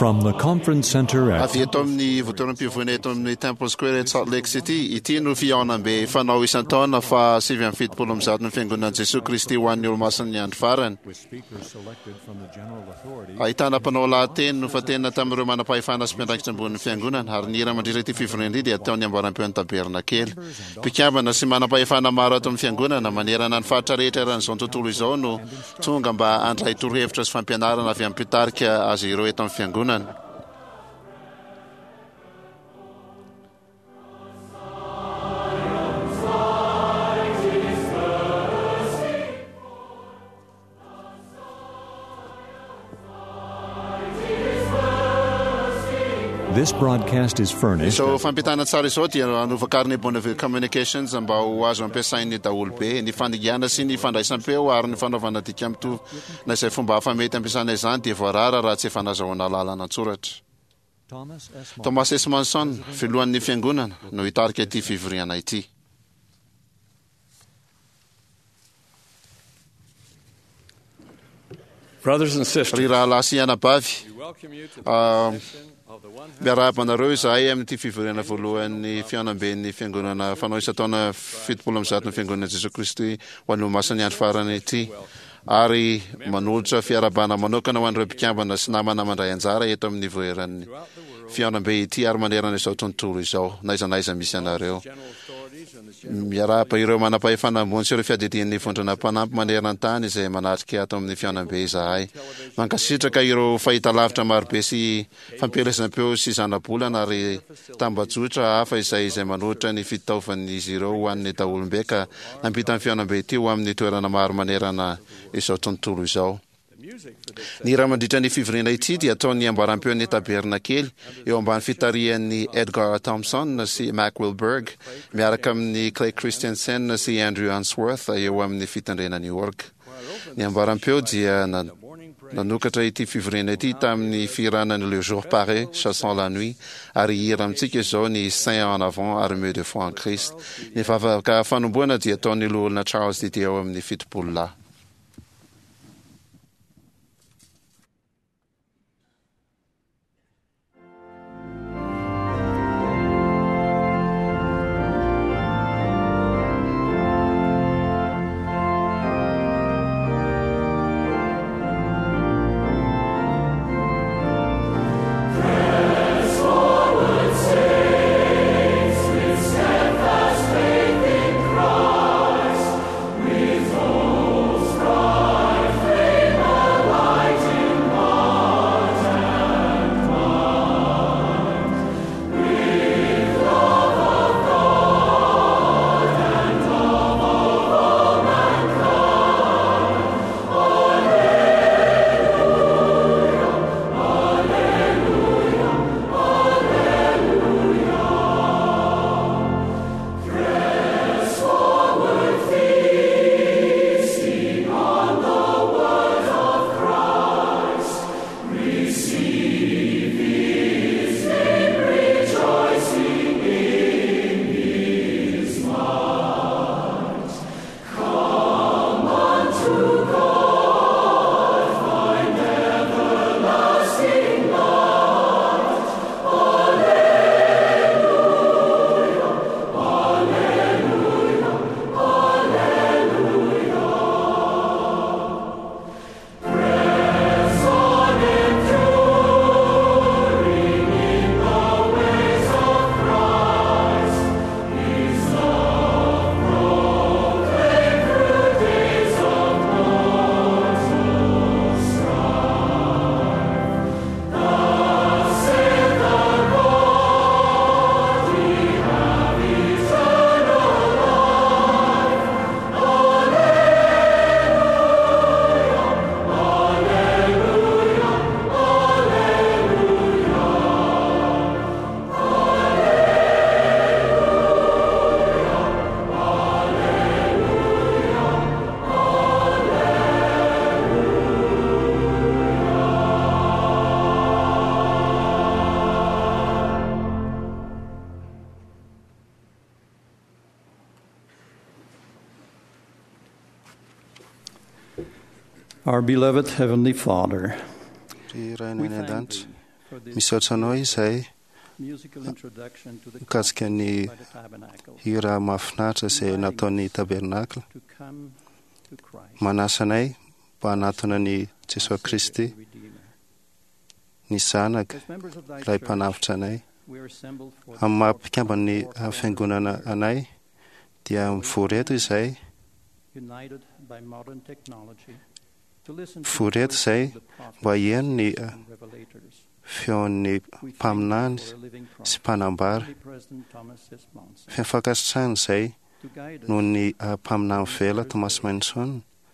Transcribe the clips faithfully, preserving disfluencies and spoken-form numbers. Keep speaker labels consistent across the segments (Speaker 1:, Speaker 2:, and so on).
Speaker 1: From the conference center at
Speaker 2: avy eto amin'ny voatoram-pivoina eto amin'ny Temple Square at Salt Lake City, ity no fihaonam-be fanao isan-taona fa sivy amby fitopolo amby zato ny fiangonan'i Jesosy Kristy ho an'ny olo-mason'ny andro farany. Ahitana mpanao lahateny no fatena tamin'ireo manam-pahefana sy mpiandraikitra ambonin'ny fiangonana, ary ny hira mandritra ity fivorinana ity dia ataony ambaram-peon'ny tabernakely. Mpikambana sy manam-pahefana maro ato amin'ny fiangonana manerana ny faritra rehetra eran'izao tontolo izao no tonga mba handray torohevitra sy fampianarana avy amin'ny mpitarika azy ireo eto amin'ny fiangonana.
Speaker 1: This broadcast is furnished.
Speaker 2: So fampitana tsara izao dia anovakariny Bonneville Communications mba ho azo ampiasain'ny daholo be ny fandigiana sy ny fandraisam-peo ary ny fanaovana dika mitovy na izay fomba hafa mety ampiasana izany dia voarara raha tsy efa nazahoana lalana an-tsoratra. Thomas S. Manson, filohan'ny fiangonana, no hitarika ity fivoriana ity.
Speaker 3: Brothers and sisters,
Speaker 2: ry rahalahy sy anabavy, uh, miarabanareo izahay amin'ity fivoriana voalohan'ny fianamben'ny fiangonana fanao isan-taona fitopolo amby zato ny fiangonana Jesosy Kristy ho an'ny olo-mason'ny andro farany ity, ary manolotra fiarabana manokana ho an'ireo mpikambana sy namana mandray anjara eto amin'ny voeran'ny fianambe ity ary manerana izao tontolo izao na iza na iza misy anareo. Miaraba ireo manam-pahefana ambony sy ireo fiadidian'ny vondrana mpanampy manerana ny tany izay manatrika ato amin'ny fianambe izahay. Mankasitraka ireo fahitalavitra marobe sy fampielezam-peo sy zanabolana ary tambajotra hafa izay izay manolotra ny fitaovan'izy ireo ho an'ny daholobe ka nampita amin'ny fianambe ity ho amin'ny toerana maro manerana izao tontolo izao. Ny raha mandritra ny fivoriana ity dia ataony ambaram-peon'ny tabernakely eo ambany fitarian'ny Edgar Thompson sy Mac Wilberg miaraka amin'ny Clay Christensen sy Andrew Answorth eo amin'ny fitandrena New York. Ny ambaram-peo dia na nanokatra ity fivoriana ity tamin'ny firanany Le Jour Paraît, Chassant la Nuit, ary hira amintsika izao ny Saint en avant, armée de foi en Christ. Ny vavaka fanomboana dia ataony loholona Charles Didier eo amin'ny fitopolo lahy.
Speaker 4: Our beloved Heavenly Father,
Speaker 2: we thank thee
Speaker 3: misaotra anao izay mikasika ny hira mahafinaritra izay nataon'ny tabernakla. Manasanay mba hanatona ny Jesosy Kristy, ny zanaka, ilay mpanafitra anay. Amin'ny maha-mpikambana ny fiangonana anay dia mivoreto izay voreto izay mba hihaino ny feon'ny mpaminany sy mpanambara. Fiafankasitrahana izay noho ny mpaminany vela Thomas Manson.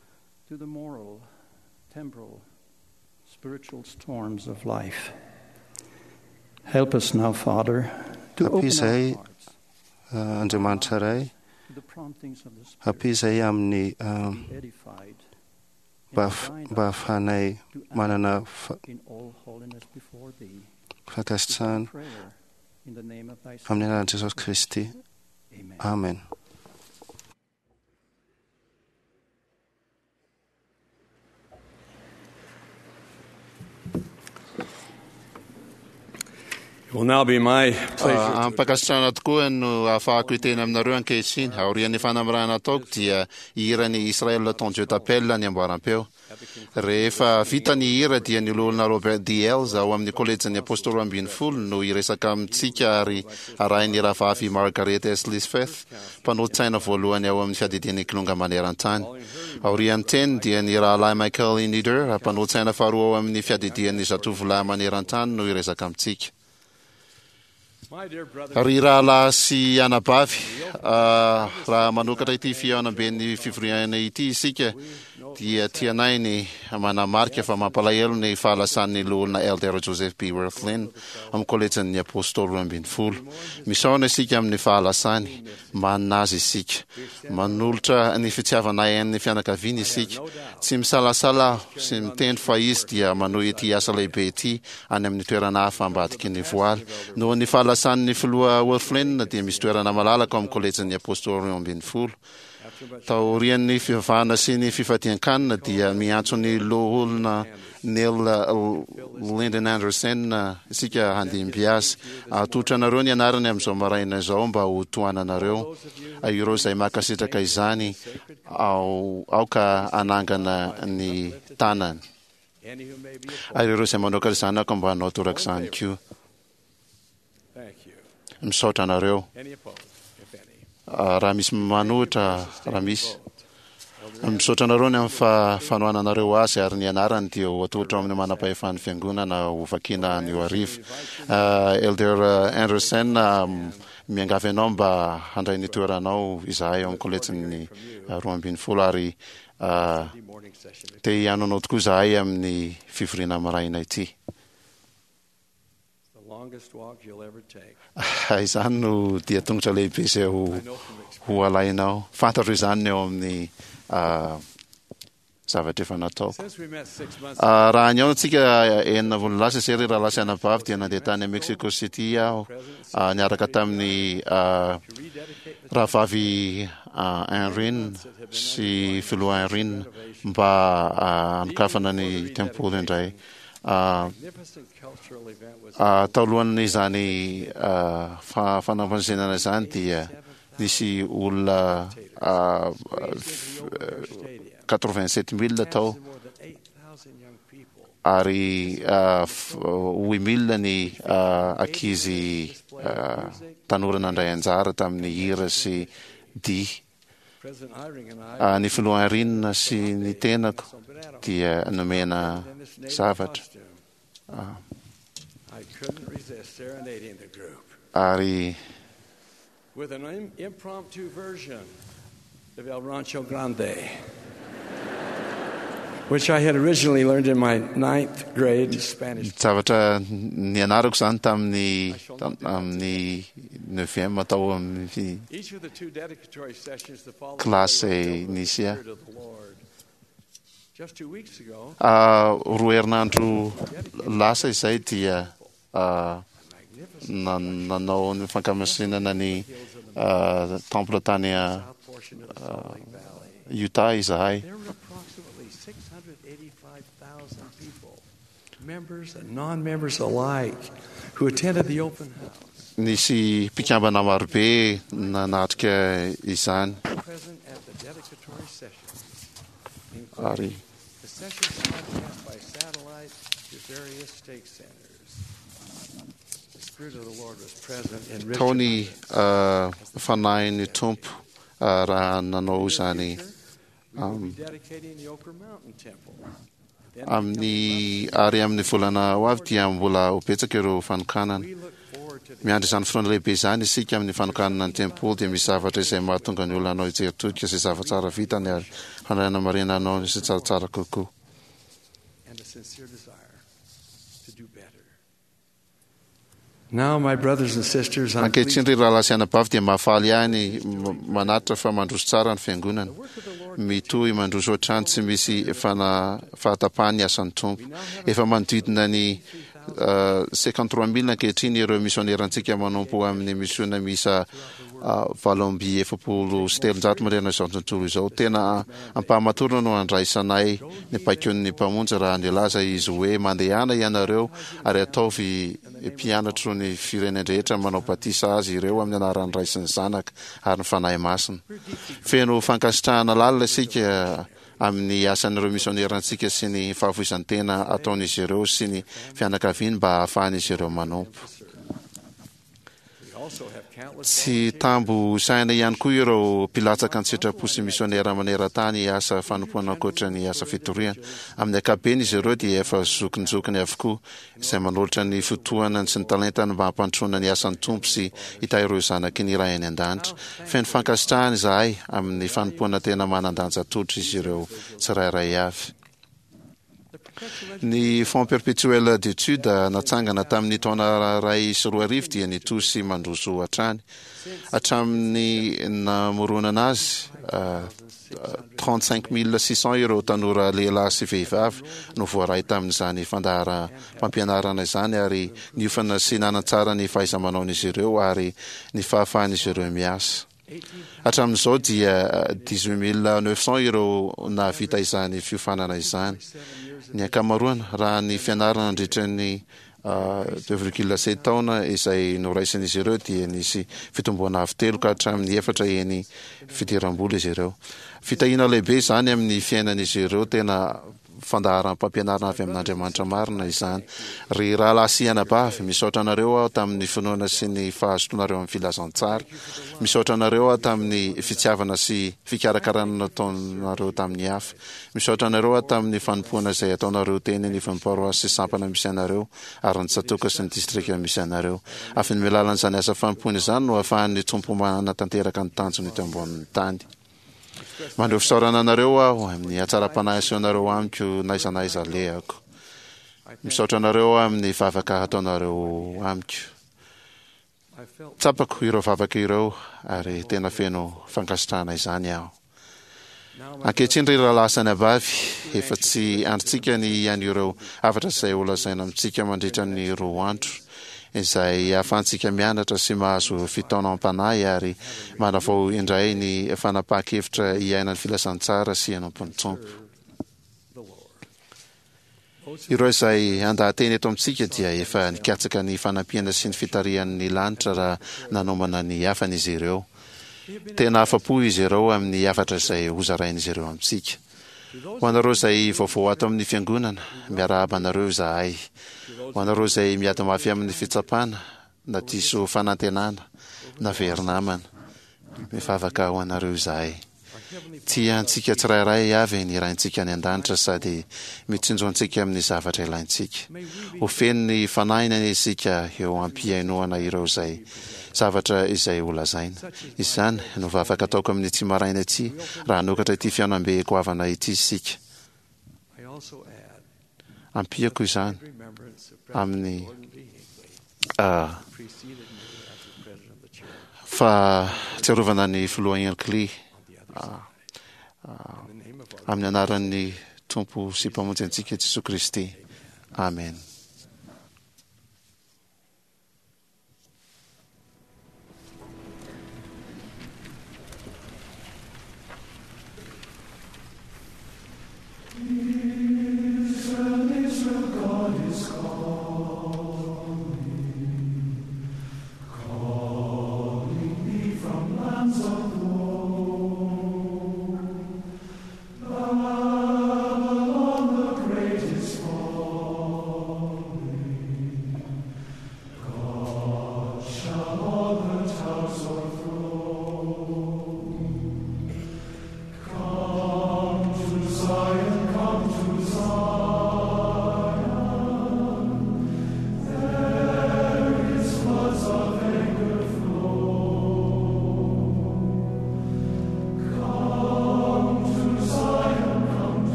Speaker 4: Help us now, Father, to open our hearts
Speaker 3: Andriamanitra ray,
Speaker 4: to the promptings of the Spirit,
Speaker 3: hampizay amin'ny
Speaker 4: be edified
Speaker 3: mba hafanay manana
Speaker 4: in all holiness before Thee.
Speaker 3: fankasitrahana
Speaker 4: Prayer in the name of Thy Son.
Speaker 3: amin'ny anaran'i Jesosy Kristy.
Speaker 4: Amen.
Speaker 3: Amen.
Speaker 5: It will now be my pleasure to
Speaker 2: ampakasitrahana tokoa no ahafahako hiteny aminareo ankehitriny. Aorian'ny fanamorana ataoko dia hira ny Israel ton Dieu t'appelle ny amboaram-peo. Rehefa vita ny hira dia ny lolona Robert D. Ells ao amin'ny kolejin'ny apôstolo ambin'ny folo no hiresaka amintsika ary arahin'ny rahavavy Margaret S. Lisfeth, mpanolo-tsaina voalohany ao amin'ny fiadidian'ny kilonga maneran-tany. Aorian'ny teny dia ny rahalahy Michael E. Nieder, mpanolo-tsaina faharoa ao amin'ny fiadidian'ny zatovolahy maneran-tany no hiresaka amintsika. Ry rahalahy sy anabavy, uh, raha manokatra ity fihaonam-ben'ny fivoriana ity isika dia tianay ny manamarika fa mampalahelo ny fahalasan'ny lolona Elder Joseph B. Worthlin amin'ny kolejin'ny apôstolo ambin'ny folo. Misaona isika amin'ny fahalasany, manana azy isika, manolotra ny fitiavanay amin'ny fianakaviana isika, tsy misalasala sy miteny fa izy dia manohy ity asa lehibe ity any amin'ny toerana hafa ambadiky ny voaly. Noho ny fahalasan'ny filoha Worthlin dia misy toerana malalaka amin'ny kolejin'ny apôstolo ambin'ny folo. Taorian'ny fivavahana sy ny fifadian-kanina dia miantso ny loholona Neil Lyndon Anderson isika handimbiasy. Atotra nareo ny anarany amin'izao maraina izao mba ho tohananareo. Ireo izay makasitraka izany ao aoka anangana ny tanany. Ireo izay manokatra izany aoka mba hanao toraka izany koa. Misaotra anareo. Uh, raha misy manohitra, raha misy misaotra anareo ny amin'ny fanohananareo azy ary ny anarany dia ho atotra amin'ny manam-pahefan'ny fiangonana ho vakiana ny arivo. Uh, Elder Anderson uh, miangavy anao mba handray ny toeranao izahay amin'ny kolejin'ny uh, roa ambin'ny folo ary uh, te hianonao tokoa izahay amin'ny fivoriana maraina ity. Izany no dia tongotra lehibe izay ho, ho alainao. Fantatro izany eo amin'ny uh, zavatra efa natao. Uh, raha ny ao antsika enina vola lasa sery raha lasa anabavy dia nandeha tany a Mexico City aho uh, niaraka tamin'ny uh, rahavavy uh, Henrine sy filoha Henrine mba uh, anokafana ny tempoly indray. Uh, uh, taolohan'izany uh, fa, fanampanzenana izany dia nisy olona uh, quatre-vingt-sept mille tao ary uh, huit mille ny uh, ankizy uh, tanora nandray anjara tamin'ny hira sy di. Uh, ny filoha Irene sy ny tenako dia nomena zavatra. Uh, ary
Speaker 5: with an impromptu version of El Rancho Grande, which I had originally learned in my ninth grade Spanish.
Speaker 2: Zavatra nianarako zany tamin'ny amin'ny neuvième tao amin'ny klasy inisia. Uh, roa herinandro lasa izay dia uh, nanao ny fankamasinana ny uh, temple tany uh, Utah izahay.
Speaker 5: members and non-members alike who attended the open house.
Speaker 2: Nisy mpikambana marobe nanatrika izany.
Speaker 5: Present at the dedicatory session,
Speaker 2: Ary
Speaker 5: the sessions broadcast by satellite to various stake centers. The Spirit of the Lord was present in
Speaker 2: tao ny uh, fanahin'ny tompo uh, raha nanao zany um,
Speaker 5: dedicating the Oquirrh Mountain Temple.
Speaker 2: amin'ny ary amin'ny volana ho avy dia mbola ho betsaka ireo fanokanana. Miandry izany fotoana lehibe izany isika amin'ny fanokanana ny tempoly dia misy zavatra izay mahatonga ny olona anao hijeritodika izay zava-tsara vitany ary hanarana marina anao izay tsaratsara kokoa.
Speaker 5: And a sincere desire to do better. Now, my brothers and sisters, I'm
Speaker 2: ankehitriny ry rahalahy sy anabavy dia mahafaly ihany manatitra fa mandroso tsara ny fiangonana, mitohy mandroso ohatrany tsy misy fana fahatapahany asan'ny tompo. Efa manodidina ny uh, cinquante-trois mille ankehitriny ireo misionerantsika manompo amin'ny misiona misa uh, valo amby efapolo sy telonjato marena izao tontolo izao. Tena ampahamatorana no andraisanay ny paikion'ny mpamonjy raha nilaza izy hoe mandehana ianareo ary ataovy mpianatro ny firenendrehetra manao batisa azy ireo amin'ny anaran'ny ray sy ny zanaka ary ny fanahy masina. Feno fankasitrahana lalina isika amin'ny asan'ireo misionerantsika sy ny fahavoizan'ny tena ataon'izy ireo sy ny fianakaviany mba hahafahan'izy ireo manompo. Tsy tambo saina ihany koa ireo mpilatsaka ny sitrapo sy misionera maneran-tany asa fanompoana ankoatra ny asa fitoriana. Amin'ny ankapobeny izy ireo dia efa zokinjokiny avokoa izay manolotra ny fotoanany sy ny talentany mba hampantroana ny asan'ny tompo sy hita ireo zanaky ny raha eny an-danitra. Feno fankasitrahana izahay amin'ny fanompoana tena manan-danja tolotra izy ireo tsirairay avy. Ny Fonds perpétuel d'études natsangana tamin'ny taona ray sy roa arivo dia nitosy mandroso hatrany. Hatramin'ny namoronana azy uh, trente-cinq mille six cents ireo tanora lehilahy sy vehivavy no voaray tamin'izany fandahara mpampianarana izany ary niofana sy nanan-tsara ny fahaiza-manaon'izy ireo ary ny fahafahan'izy ireo miasa. Hatramin'izao dia dix-huit mille neuf cents ireo navita izany fiofanana izany. Ny ankamaroany raha ny fianarana nandritra ny uh, deux virgule sept taona izay noraisin'izy ireo dia nisy fitomboana avy telo ka hatramin'ny efatra eny fidiram-bola izy ireo. Fitahina lehibe izany amin'ny fiainan'izy ireo, tena fandaharam-pampianarana avy amin'Andriamanitra marina izany. Ry rahalahy sy anabavy, misaotra anareo aho tamin'ny finoana sy ny fahazotonareo amin'ny filazantsara. Misaotra anareo aho tamin'ny fitiavana sy fikarakarana nataonareo tamin'ny hafa. Misaotra anareo aho tamin'ny fanompoana izay ataonareo teny ny paroasy sy sampana misy anareo ary ny tsatoka sy ny distrika misy anareo. Afy ny melalan'izany asa fanompoana izany no ahafahan'ny tompo manatanteraka ny tanjony eto ambonin'ny tany. Mandreo fisaorana anareo aho amin'ny atsara-panahy aseonareo amiko naiza naiza lehako. Misaotra anareo amin'ny vavaka ataonareo amiko. Tsapako ireo vavaka ireo ary tena feno fankasitrahana izany aho. Ankehitriny ry rahalahy sy anabavy, efa tsy androntsika ny ihany ireo hafatra izay olazaina amintsika mandritra ny roa andro izay ahafahantsika mianatra sy mahazo fitaovam-panahy ary manavao indray ny fanapahan-kevitra iainan'ny filasan-tsara sy hanompon'ny tompo. Ireo izay andahateny eto amintsika dia efa nikatsaka ny fanampiana sy ny fitarihan'ny lanitra raha nanomana ny hafan'izy ireo. Tena afa-po izy ireo amin'ny hafatra izay hozarain'izy ireo amintsika. Ho anareo izay vaovao ato amin'ny fiangonana, miarahaba anareo izahay. Ho anareo izay miady mafy amin'ny fitsapana, na diso fanantenana, na verinamana, mivavaka ho anareo izahay. Tia antsika tsirairay avy ny raintsika any an-danitra sady mitsinjo antsika amin'ny zavatra ilaintsika. Ho feno ny fanahina isika eo ampiainoana ireo izay zavatra izay olazaina. Izany no vavaka ataoko amin'ny tsy maraina ity raha nokatra ity fianambe goavana ity isika. Ampiako izany amin'ny uh, fahatsiarovana ny filoha Ankli uh, uh, amin'ny anaran'ny Tompo sy mpamonjy antsika Jesosy Kristy. Amen.
Speaker 6: Israel, Israel, God is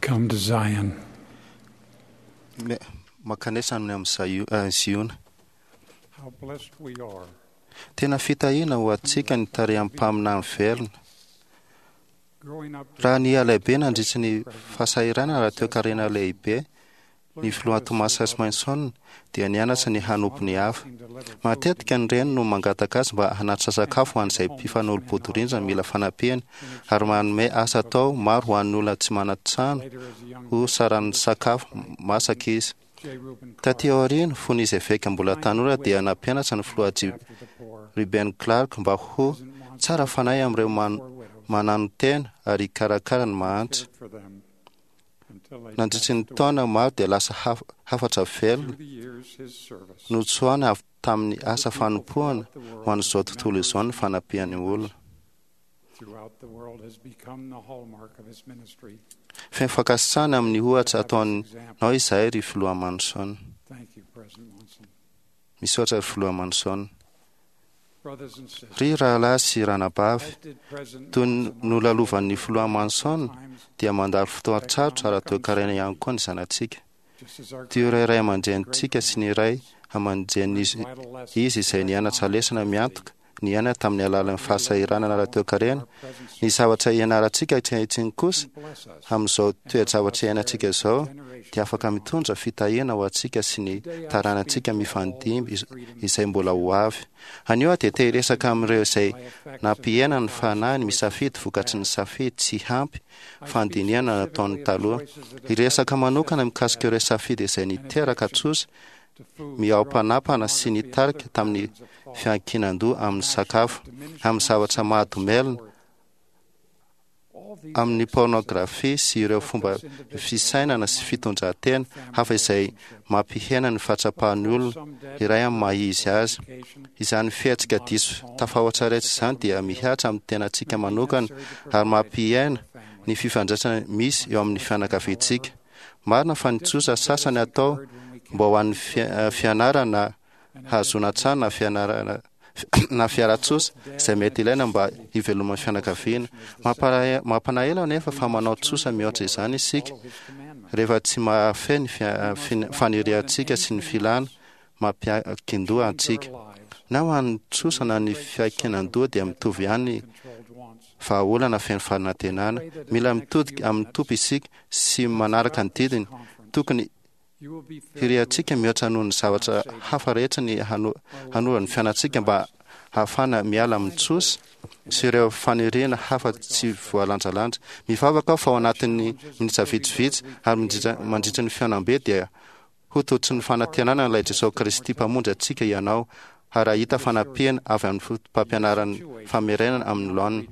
Speaker 4: Come to Zion.
Speaker 3: Makanesa amin'ny Ziona.
Speaker 4: How blessed we are.
Speaker 3: Tena fitahiana ho antsika ny taream-paminany velona. Raha ny alaibe nandritsy ny fahasairana raha toe-karena lehibe, ny filoha Tomas Manson dia nianatra ny hanompo ny hafa. Matetika ny reny no mangataka azy mba hanatra sakafo ho an'izay mpifanolo-bodirindra mila fanampihana ary manome asa atao maro ho an'ny olona tsy mana-trano ho saran'ny sakafo masaka izy. Taty aoriana fony izy eveka mbola tanora dia nampianatra ny filoha Ruben Clark mba ho tsara fanahy amin'ireo man, manano tena ary karakara ny mahantra. Nandritry ny taona maro dia lasa haf, hafatra velona no tsoana avy tamin'ny asa fanompoana ho an'izao tontolo izao ny fanampihany olona. Fifankatsana amin'ny ohatra ataonao izay ry filoha Manson. Misaotra ry filoha Manson. Ry rahalahy sy ranabavy, toy nolalovan'ny filoha Manson dia mandalo fotoan-tsarotra raha toe-karena ihany koa ny zanatsika. Tio rairay aman-drenitsika sy ny ray aman-dren izy izay nianatra lesona miantoka, niaina tamin'ny alalan'ny fahasairanana raha toe-karena, ny zavatra ianarantsika itsiny kosa amin'izao toe-javatra iainantsika izao dia afaka mitondra fitahiana ho antsika sy ny taranantsika mifandimby izay mbola ho avy. Anio dia te hiresaka amin'ireo izay nampiaina ny fanahiny misafidy vokatry ny safidy tsy hampy fandiniana nataon'ny taloha. Hiresaka manokana mikasika ireo safidy izay niteraka tsosa miao-panapana sy ny tarika tamin'ny fiankinan-doha amin'ny sakafo, amin'ny zavatra mahadomelina, amin'ny pornografia sy ireo fomba fisainana sy fitondran-tena hafa izay mampihena ny fahatrapahan'ny olona iray amin'ny mahizy azy. Izany fihetsika diso tafahoatra rehetra izany dia mihatra amin'ny tenantsika manokana ary mampihena ny fifandraisana misy eo amin'ny fianakaviantsika. Marina fa nitsosa sasany atao mba ho an'ny fianarana hahazoana-tsano na fianarana na fiara-tsosa izay mety ilaina mba hiveloman'ny fianakaviana. Mampanahelo nefa fa manao tsosa mihoatra izany isika rehefa tsy mahafehy ny faniriantsika sy ny filana mampiankin-doha antsika. Na ho an'ny tsosa na ny fiankinan-doha dia mitovy ihany vahaolana feno fanantenana. Mila mitodika amin'ny tompy isika sy manaraka ny didiny. Tokony hiriantsika mihoatra noho ny zavatra hafa rehetra ny hanorany fiainantsika mba hahafana miala amin'ny tsosa sy ireo faniriana hafa tsy voalanjalanja. Mivavaka aho fa ao anatin'ny minitra vitsivitsy ary mandritra ny fiainam-be dia ho totry ny fanantenana ilay Jesosy Kristy mpamondry antsika ianao ary ahita fanampihana avy amin'ny fotom-pampianarany famerenana amin'ny laoniny.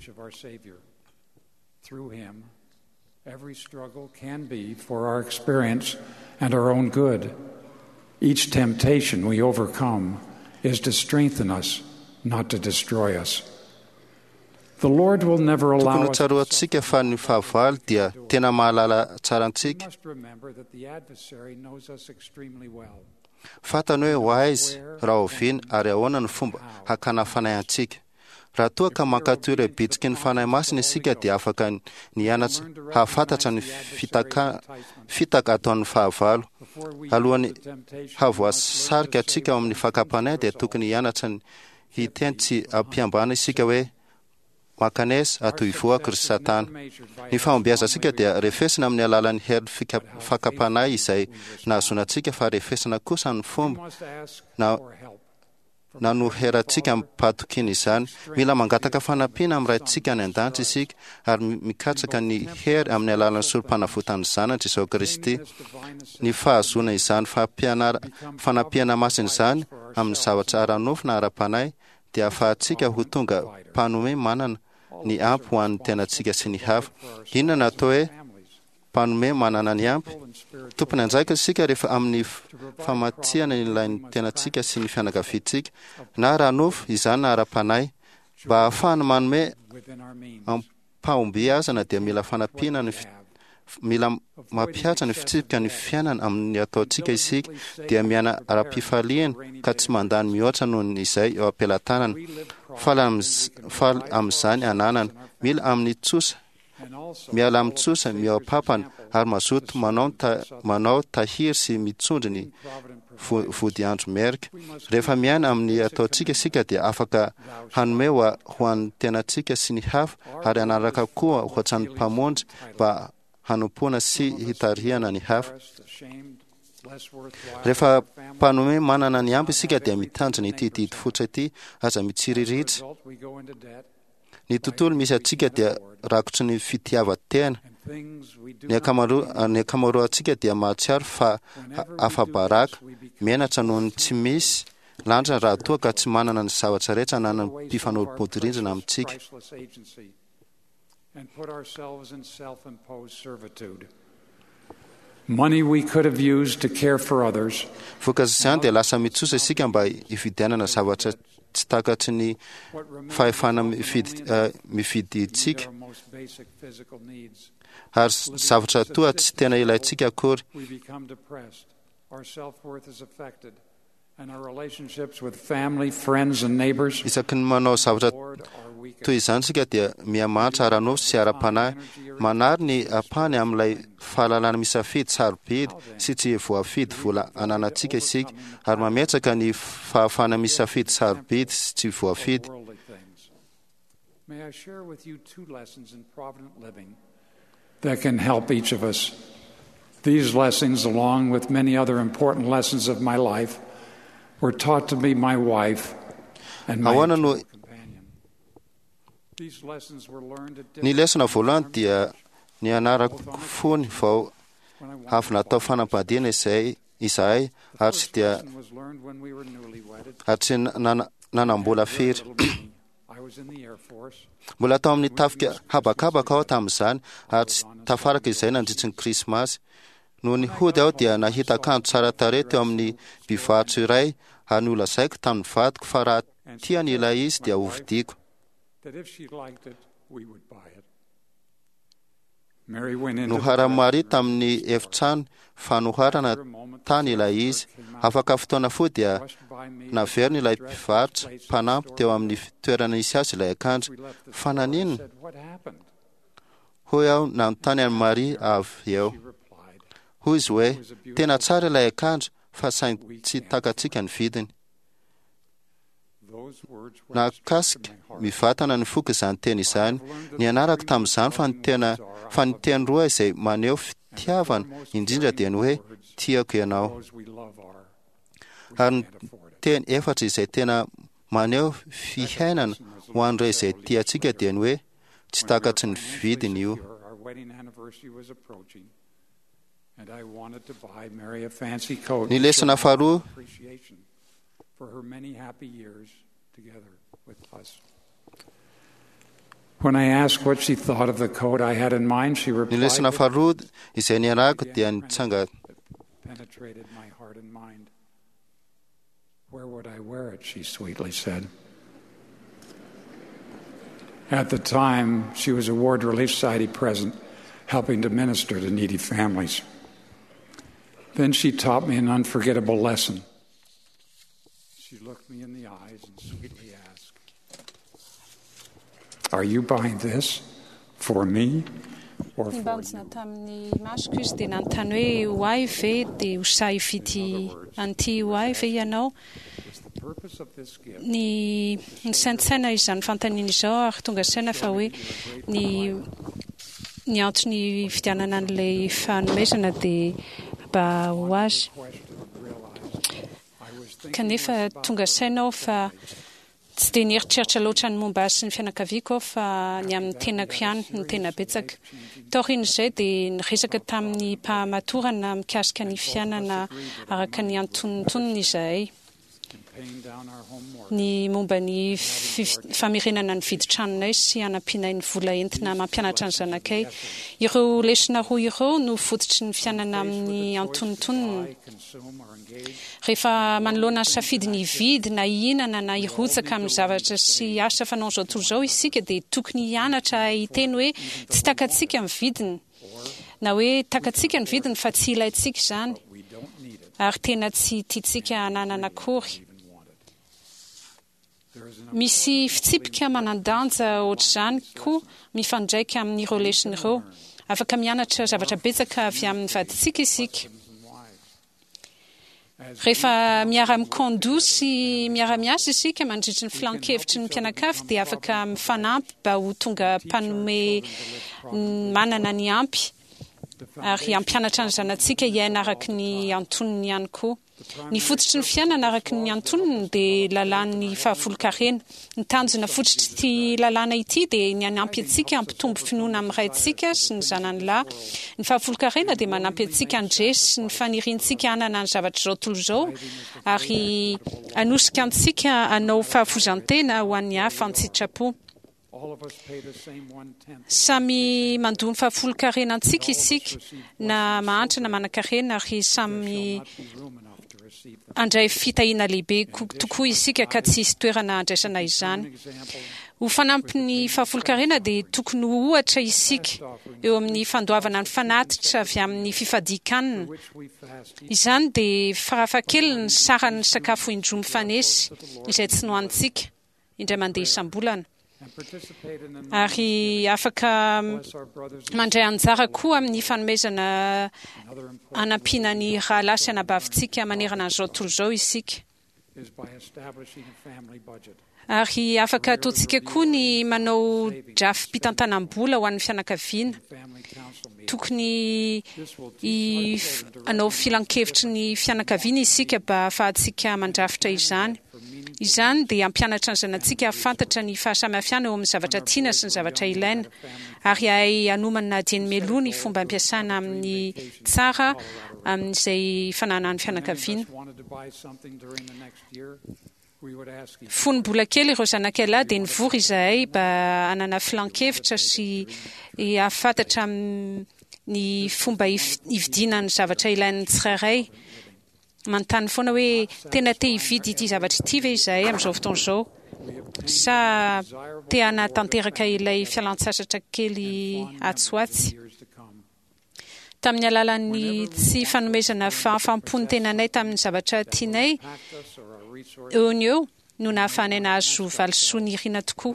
Speaker 4: Every struggle can be for our experience and our own good. Each temptation we overcome is to strengthen us, not to destroy us. The Lord will never allow us to
Speaker 3: suffer. Dia tena mahalala tsara antsika.
Speaker 4: We must remember that the adversary knows us extremely well.
Speaker 3: Fatany hoe ho aizy raha oviana ary ahoana ny fomba hakana fanahy antsika. Raha toa ka mankatoy ireo bitsiky ny fanahy masina isika dia afaka nianatra hahafantatra ny fitaka, fitaka ataon'ny fahavalo. Alohan'ny havoasarika antsika amin'ny fakapanahy dia tokony hianatra ny hiteny tsy ampiambana isika hoe makanesa atoivoaka ry Satana. Ny fahombiazantsika dia refesina amin'ny alalan'ny hery fakapanahy izay nahazoana antsika fa refesina kosa ny fomba na na no herantsika mipatokiny izany. Mila mangataka fanampiana amin'ny raintsika ny an-danitra isika ary mikatsaka ny hery amin'ny alalan'ny solom-panavotany zanany Jesosy Kristy. Ny fahazoana izany fanampiana masina izany amin'ny zavatra ara-nofo na ara-panahy dia ahafahantsika ho tonga mpanome manana ny ampy ho an'ny tenantsika sy ny hafa. Inona natao hoe mpanome manana ny ampy? Tompony anjaika isika rehefa amin'ny famatsiana ilain'ny tenantsika sy ny fianakaviantsika na ara-nofo izany na ara-panahy. Mba ahafahana manome ampahombiazana dia mila fanampiana ny mila mampiatra ny fitsipika ny fiainana amin'ny ataontsika isika dia miana ara-pifaliana ka tsy mandany mihoatra noho izay eo ampelantanana. Faly amin'izany ananana mila amin'ny tsosa miala amitsosa miaopapana ary mazoto manao ta, manao tahiry sy mitsondry ny vody andro merika. Rehefa miaina amin'ny ataontsika sika dia afaka hanome ho ho an'ny tenantsika sy ny hafa ary anaraka koa ho atsan'ny mpamonjy mba hanompoana sy hitarihana ny hafa. Rehefa mpanome manana ny ampy isika dia mitandrina ity didy fotsy ity aza mitsiriritra. Ny tontolo misy atsika dia rakotry ny fitiavan-tena. Ny akamaroa ny akamaroantsika dia mahatsiaro fa afa-baraka, menatra noho ny tsy misy landrana raha toa ka tsy manana ny zavatra rehetra ananany mpifanolo-bodirindrina amintsika.
Speaker 4: Money we could have used to care for others.
Speaker 3: Vokazy izany dia lasa mitsosa isika mba hividianana zavatra tsy takatry ny fahefana mifidy uh, mifidy tsika ary zavatra toa tsy tena ilayntsika akory.
Speaker 4: We become depressed. Our self-worth is affected, and our relationships with family, friends, and neighbors.
Speaker 3: Isaky ny manao zavatra toy izany sika dia mihamatra ara-nofo sy ara-panahy, manary ny apany amin'ilay fahalalana misafidy sarobidy sy tsy voafidy vola ananantsika isika ary mametsaka ny fahafana misafidy sarobidy sy tsy voafidy.
Speaker 4: May I share with you two lessons in provident living that can help each of us. These lessons, along with many other important lessons of my life, were taught to me my wife and my companion. These lessons were learned at
Speaker 3: Ny lesona voalohany dia ny anarako fony vao avy natao fanambadiana izay izahay ary tsy dia ary tsy nanambola firy. Mbola tao amin'ny tafika habakabaka aho tamin'izany ary tsy tafaraka izay nandritry ny Krismasy. Noho ny hody aho dia nahita akanjo tsara tarehy teo amin'ny mpivarotra iray ary nolazaiko tamin'ny vadiko fa raha tiany ilay izy dia hovidiako. Noharany Maria tamin'ny efitrano fanoharana tany ilay izy. Afaka fotoana foa dia naverina ilay mpivarotra mpanampy teo amin'ny toerana isy azy ilay akanjo. Fa naninona? Hoy aho nanontany an'i Maria avy eo. Hoy izy hoe, tena tsara ilay akanjo fa saingy tsy takatsika ny vidiny. Nakasika mivatana ny foka izany teny izany. Ny anarako tamin'izany fa ny tena fa ny teny roa izay maneho fitiavana indrindra dia ny hoe tiako ianao. Ary ny teny efatra izay tena maneho fihainana ho an'ireo izay tiantsika dia ny hoe tsy takatry ny vidiny io. Ny lesona faharoa
Speaker 4: for her many happy years together with us. When I asked what she thought of the coat I had in mind, she replied,
Speaker 3: Ny lesona faharoa izay niarahako dia nitsanga
Speaker 4: penetrated my heart and mind. Where would I wear it, she sweetly said. At the time, she was a Ward Relief Society president, helping to minister to needy families. Then she taught me an unforgettable lesson. She looked me in the eyes and sweetly asked, "Are you buying this for me or for you?"
Speaker 6: Tamin'ny masoko izy dia nanontany hoe hoay ve dia hosahy hividy an'ity hoay ve ianao? Ny ny saintsaina izany fantaniana izao ary tonga saina fa hoe ny ny antony fidianana an'ilay fanomezana dia mba ho azy. Kanefa tonga sainao fa tsy dia nieritreritra loatra ny momba azy sy ny fianakaviako fa ny amin'ny tenako ihany ny tena betsaka. Taorian'izay dia niresaka tamin'ny mpahamatorana mikasika ny fiainana araka ny antonontonony izahay. Ny momba ny famirenana ny viditranonay sy anampianay ny vola entina mampianatra ny zanakay. Ireo lesona roa ireo no fototry ny fiainana amin'ny antonontonony. Rehefa manoloana ny safidy ny hividy na hihinana na hirotsaka amin'ny zavatra sy asa fanao zao tontolo izao isika dia tokony hianatra hiteny hoe tsy takatsika ny vidiny na hoe takatsika ny vidiny fa tsy ilayntsika izany ary tena tsy tiantsika hananana akory. misy fitsipika manan-danja ohatr'izany koa mifandraika amin'ny relation ireo afaka mianatra zavatra betsaka avy amin'ny vaditsika isika rehefa miara-mikando sy miara-miasa isika mandritry ny filan-kevitry ny mpianakavy dia afaka mifanampy mba ho tonga mpanome manana ny ampy ary ampianatra ny zanatsika iaina araky ny antonony ihany koa ny fototry ny fiainana araky ny antonony dia lalàn'ny fahafolon-karena ny tanjona fototry ty lalàna ity dia ny anampy atsika ampitombo finoana amin'ny raintsika sy ny zanany lahy ny fahafolon-karena dia manampy atsika andresy sy ny faniriantsika anana ny zavatra zao tolo zao ary anosika antsika anao fahafozantena ho an'ny hafa an-tsitrapo samy mandony fahafolon-karena antsika isika na mahantra na manan-karena ary samy andray fitahiana lehibe tokoa isika ka tsy hisy toerana andraisana izany ho fanampy ny fahafolon-karena dia tokony ho ohatra isika eo amin'ny fandoavana ny fanatitra avy amin'ny fifadikanina izany dia farafahakeliny sarany sakafo indromy fanesy izay tsy nohanitsika indray mandeha isam-bolana ary afaka mandray anjara koa amin'ny fanomezana anampiana ny rahalahy sy anabavitsika manerana an'izao tontolo izao isika ary afaka ataontsika koa ny manao drafy mpitantanam-bola ho an'ny fianakaviana tokony anao filan-kevitry ny fianakaviana isika mba ahafahantsika mandrafitra izany izany dia ampianatra ny zanatsika afantatra ny fahasamihafiana eo amin'ny zavatra tiana sy ny zavatra ilaina ary ay anomana dieny meloa ny fomba ampiasana amin'ny tsara amin'izay fananany fianakaviana fony-bola kely ireo zanakailahy dia nivory izahay mba anana filan-kevitra sy afantatra ny fomba hividina ny zavatra ilain'ny tsirairay manontany foana hoe tena te hividy ity zavatra ity ve izahay amin'izao fotoana izao sa te hanatanteraka ilay fialan-tsasatra kely atsoatsy tamin'ny alalan'ny tsy fanomezana fahafampony tenanay tamin'ny zavatra tianay eo ny eo no nahafahanay nahazo valisoa ny irina tokoa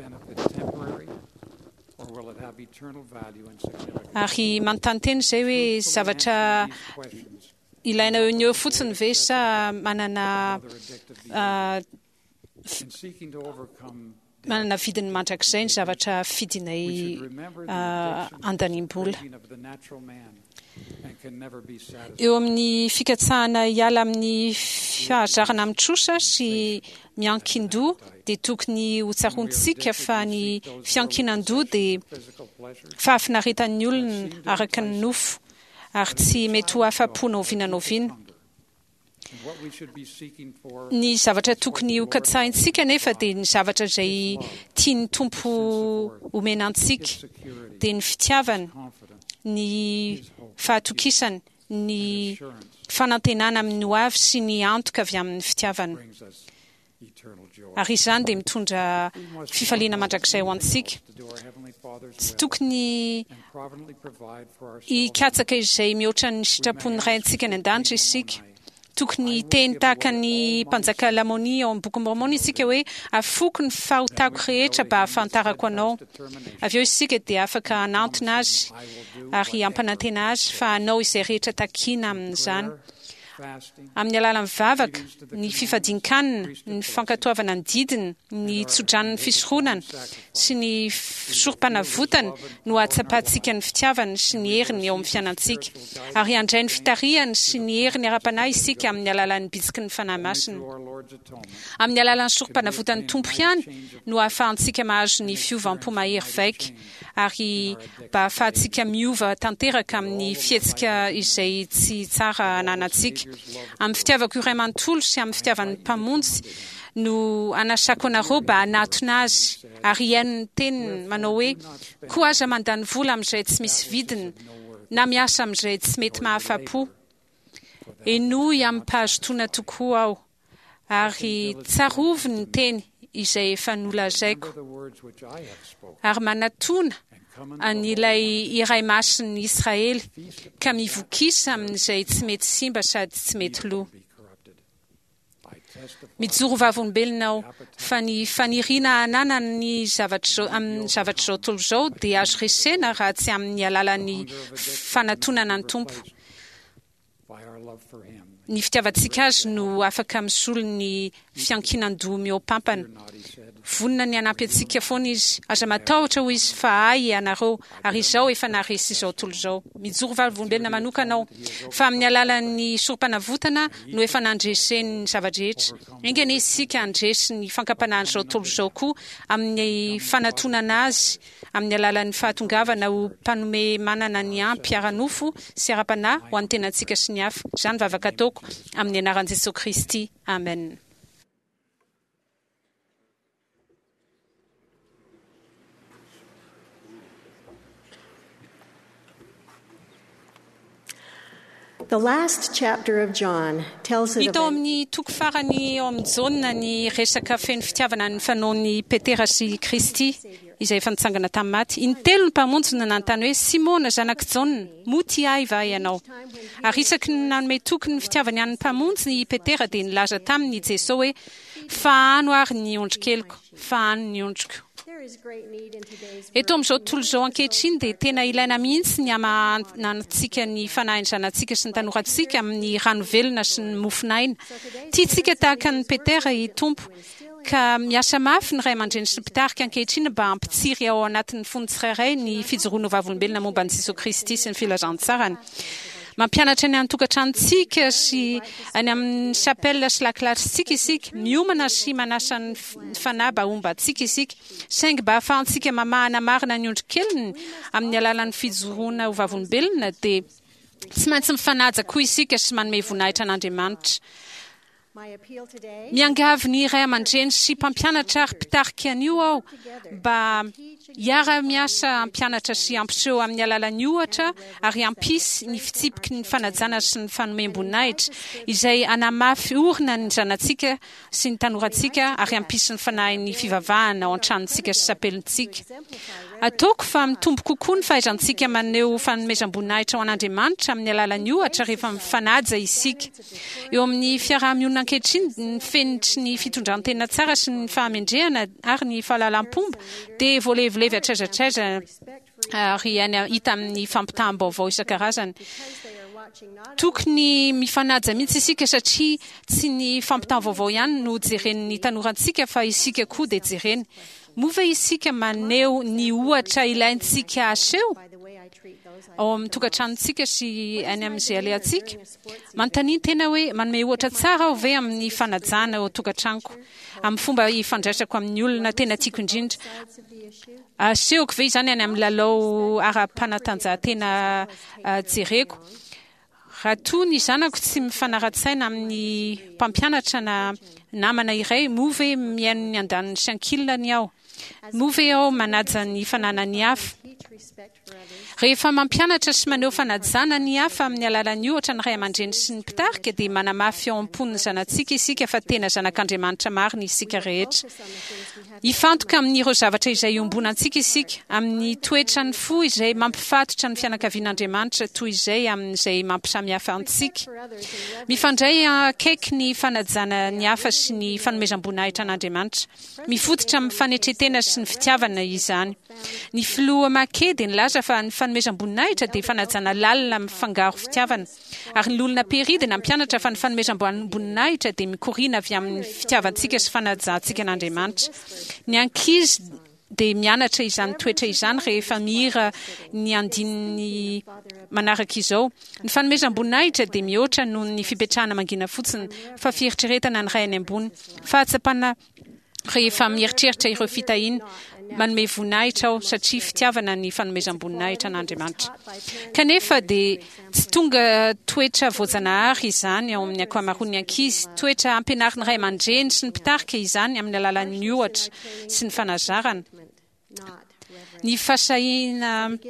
Speaker 6: ary manontany teny izay hoe zavatra ilaina eo ny eo fotsiny ve sa manana uh, manana vidiny mandrak'izay ny zavatra fidinay uh, andaniam-bola eo amin'ny fikatsahana hiala amin'ny fahazarana mitrosa sy miankin-doha dia tokony ho tsarontsika fa ny fiankinan-doha dia fahafinaretan'ny olona araka ny nofo ary tsy mety ho afa-pona ovinanaoviana ny zavatra tokony ho katsahintsika nefa dia ny zavatra izay tiany tompo omenantsika dia ny fitiavana ny fahatokisana ny fanantenana amin'ny ho avy sy ny antoka avy amin'ny fitiavana ary izany dia mitondra fifaliana mandrakizay ho antsika tsy tokony hikatsaka izay mihoatra ny sitrapon'ny raintsika ny an-danitra isika tokony teny tahaka ny mpanjaka lamoni ao amin'ny boky mormony isika hoe afoko ny fahotako rehetra mba ahafantarako anao avy eo isika dia afaka hanantona azy ary ampanantena azy fa anao izay rehetra takina amin'izany amin'ny alalan'ny vavaka ny fifadin-kanina ny fankatoavana ny didiny ny tsodran'ny fisoroonana sy ny sorom-panavotana no atsapahantsika ny fitiavana sy ny heriny eo amin'ny fiainantsika ary handray ny fitarihana sy ny heriny ara-panahy isika amin'ny alalan'ny bitsiky ny fanahy masina amin'ny alalan'ny sorom-panavotan'ny tompo ihany no ahafahantsika mahazo ny fiovam-po-mahery vaika ary mba ahafahantsika miova tanteraka amin'ny fihetsika izay tsy tsara ananantsika amin'ny fitiavako iray manontolo sy amin'ny fitiavan'ny mpamonjy no anasako anareo mba hanatona azy ary iain'ny teniny manao hoe koa aza mandany vola amin'izay tsy misy vidiny na miasa amin'izay tsy mety mahafa-po enoy amin'ny mpahazotoana tokoa aho ary tsarovy ny teny izay efa nolazaiko ary manatona an'ilay iray masin'ny Israely ka mivokisa amin'izay tsy mety simba sady tsy mety lo mijoro vavolombelona aho fa ny faniriana anana ny zavatra amin'ny zavatra zao tontolo zao dia azo resena raha tsy amin'ny alalan'ny fanatonana ny tompo. Ny fitiavantsika azy no afaka misolo ny fiankinan-doha miompampana. Vonona ny anampy antsika foana izy. Aza matahotra ho izy fa ay ianareo ary izao efa naresy izao tontolo izao. Mijoro vavolombelona manokana aho fa amin'ny alalan'ny sorom-panavotana no efa nandreseny ny zava-drehetra. Engany isika andresy ny fankapanahany izao tontolo izao koa amin'ny fanatonana azy amin'ny alalan'ny fahatongavana ho mpanome manana ny ampy ara-nofo sy ara-panahy ho an'ny tenantsika sy ny hafa. Izany vavaka ataoko amin'ny anaran'i Jesosy Kristy. Amen.
Speaker 7: The last chapter of John tells it
Speaker 6: Ito
Speaker 7: of
Speaker 6: amin'ny toko farany ao amin'ny jauna ny resaka feno fitiavana ny fanaon'ny Petera sy Kristy izay efa nitsangana tamin'ny maty. Intelo ny mpamonjy no nanontany hoe Simona zanaky Jaona, moty ay va ianao? Ary isaky ny nanome toky ny fitiavany an'ny mpamonjy ny Petera dia nilaza taminy Jesosy hoe fa ano ary ny ondrikeliko, fa ano ny ondriko. Eto amin'izao tontolo izao ankehitriny dia tena ilaina mihitsy ny hamanantsika ny fanahin'ny zanantsika sy ny tanorantsika amin'ny rano velona sy ny mofinaina. Tiantsika tahaka ny Petera i Tompo ka miasa mafy ny ray aman-dreny sy ny mpitarika ankehitriny mba hampitsiry ao anatin'ny fony tsirairay ny fijoroana vavolombelona momba ny Jesosy Kristy sy ny filazantsarany. Mampianatra ny antokatrantsika sy any amin'ny chapelle sy lakilasitsika isika, miomana sy manasa ny fanahy mba hombantsika isika, saingy mba ahafahantsika mamahana marina ny ondrikeliny amin'ny alalan'ny fijoroana ho vavolombelona dia tsy maintsy mifanaja koa isika sy manome voninahitra an'Andriamanitra. Miangavy ny ray aman-dreny sy mpampianatra ary mpitarika an'io aho mba hiara-miasa ampianatra sy ampiseho amin'ny alalan'ny ohatra ary ampisy ny fitsipiky ny fanajana sy ny fanomem-boninahitra izay anamafy orina ny zanantsika sy ny tanorantsika ary ampisy ny fanahin'ny fivavahana ao an-tranontsika sy sapelintsika. Ataoko fa mitombo kokoa ny fahaizantsika maneho fanomezam-boninahitra ho an'Andriamanitra amin'ny alalan'ny ohatra rehefa mifanaja isika. Eo amin'ny fiaraha-monina ankehitriny ny fenitry ny fitondrantena tsara sy ny fahamendrehana ary ny fahalalam-pomba dia voalevolevy atraizatraiza ary hita amin'ny fampitaam-baovao isan-karazany. Tokony mifanaja mihitsy isika satria tsy ny fampitaam-baovao ihany no jeren'ny tanorantsika fa isika koa dia jereny. Mova isika maneho ny ohatra ilaintsika aseho ao amin'ny tokantranontsika sy any amin'izay alehantsika. Manontany tena hoe manome ohatra tsara aho ve amin'ny fanajana ao tokantranoko amin'ny fomba ifandraisako amin'ny olona tena tiako indrindra. Asehoko ve izany any amin'ny lalao ara-panatanjahantena jereko. Raha toa ny zanako tsy mifanara-tsaina amin'ny mpampianatra na namana iray, move miaino ny andaniny sy ankilany aho. Move aho manaja ny fananany hafa. Rehefa mampianatra sy maneho fanajana ny hafa amin'ny alalan'ny ohatra ny ray aman-dreny sy ny mpitarika dia manamafy ao am-pon'ny zanantsika isika fa tena zanak'Andriamanitra marina isika rehetra. Ifantoka amin'ireo zavatra izay iombonantsika isika amin'ny toetra ny fo izay mampifatotra ny fianakavian'Andriamanitra toy izay amin'izay mampisamihafa antsika. Mifandray akaiky ny fanajana ny hafa sy ny fanomezam-boninahitra an'Andriamanitra. Mifototra amin'ny fanetretena sy ny fitiavana izany. Ny filoha make dia nilaza fa ny fanomezam-boninahitra dia fanajana lalina mifangaro fitiavana. Ary ny lolona pery dia nampianatra fa ny fanomezam-boninahitra dia mikorina avy amin'ny fitiavantsika sy fanajantsika an'Andriamanitra. Ny ankizy dia mianatra izany toetra izany rehefa mihira ny andininy manaraka izao. Ny fanomezam-boninahitra dia mihoatra noho ny fipetrahana mangina fotsiny fa fieritreretana ny ray any ambony. Fahatsapana rehefa mieritreritra ireo fitahiana manome voninahitra aho satria fitiavana ny fanomezam-boninahitra an'Andriamanitra. Kanefa dia tsy tonga toetra voajanahary izany ao amin'ny ankamaroan'ny ankizy, toetra ampianariny ray aman-dreny sy ny mpitarika izany amin'ny alalan'ny ohatra sy ny fanazarana. Ny fahasahiana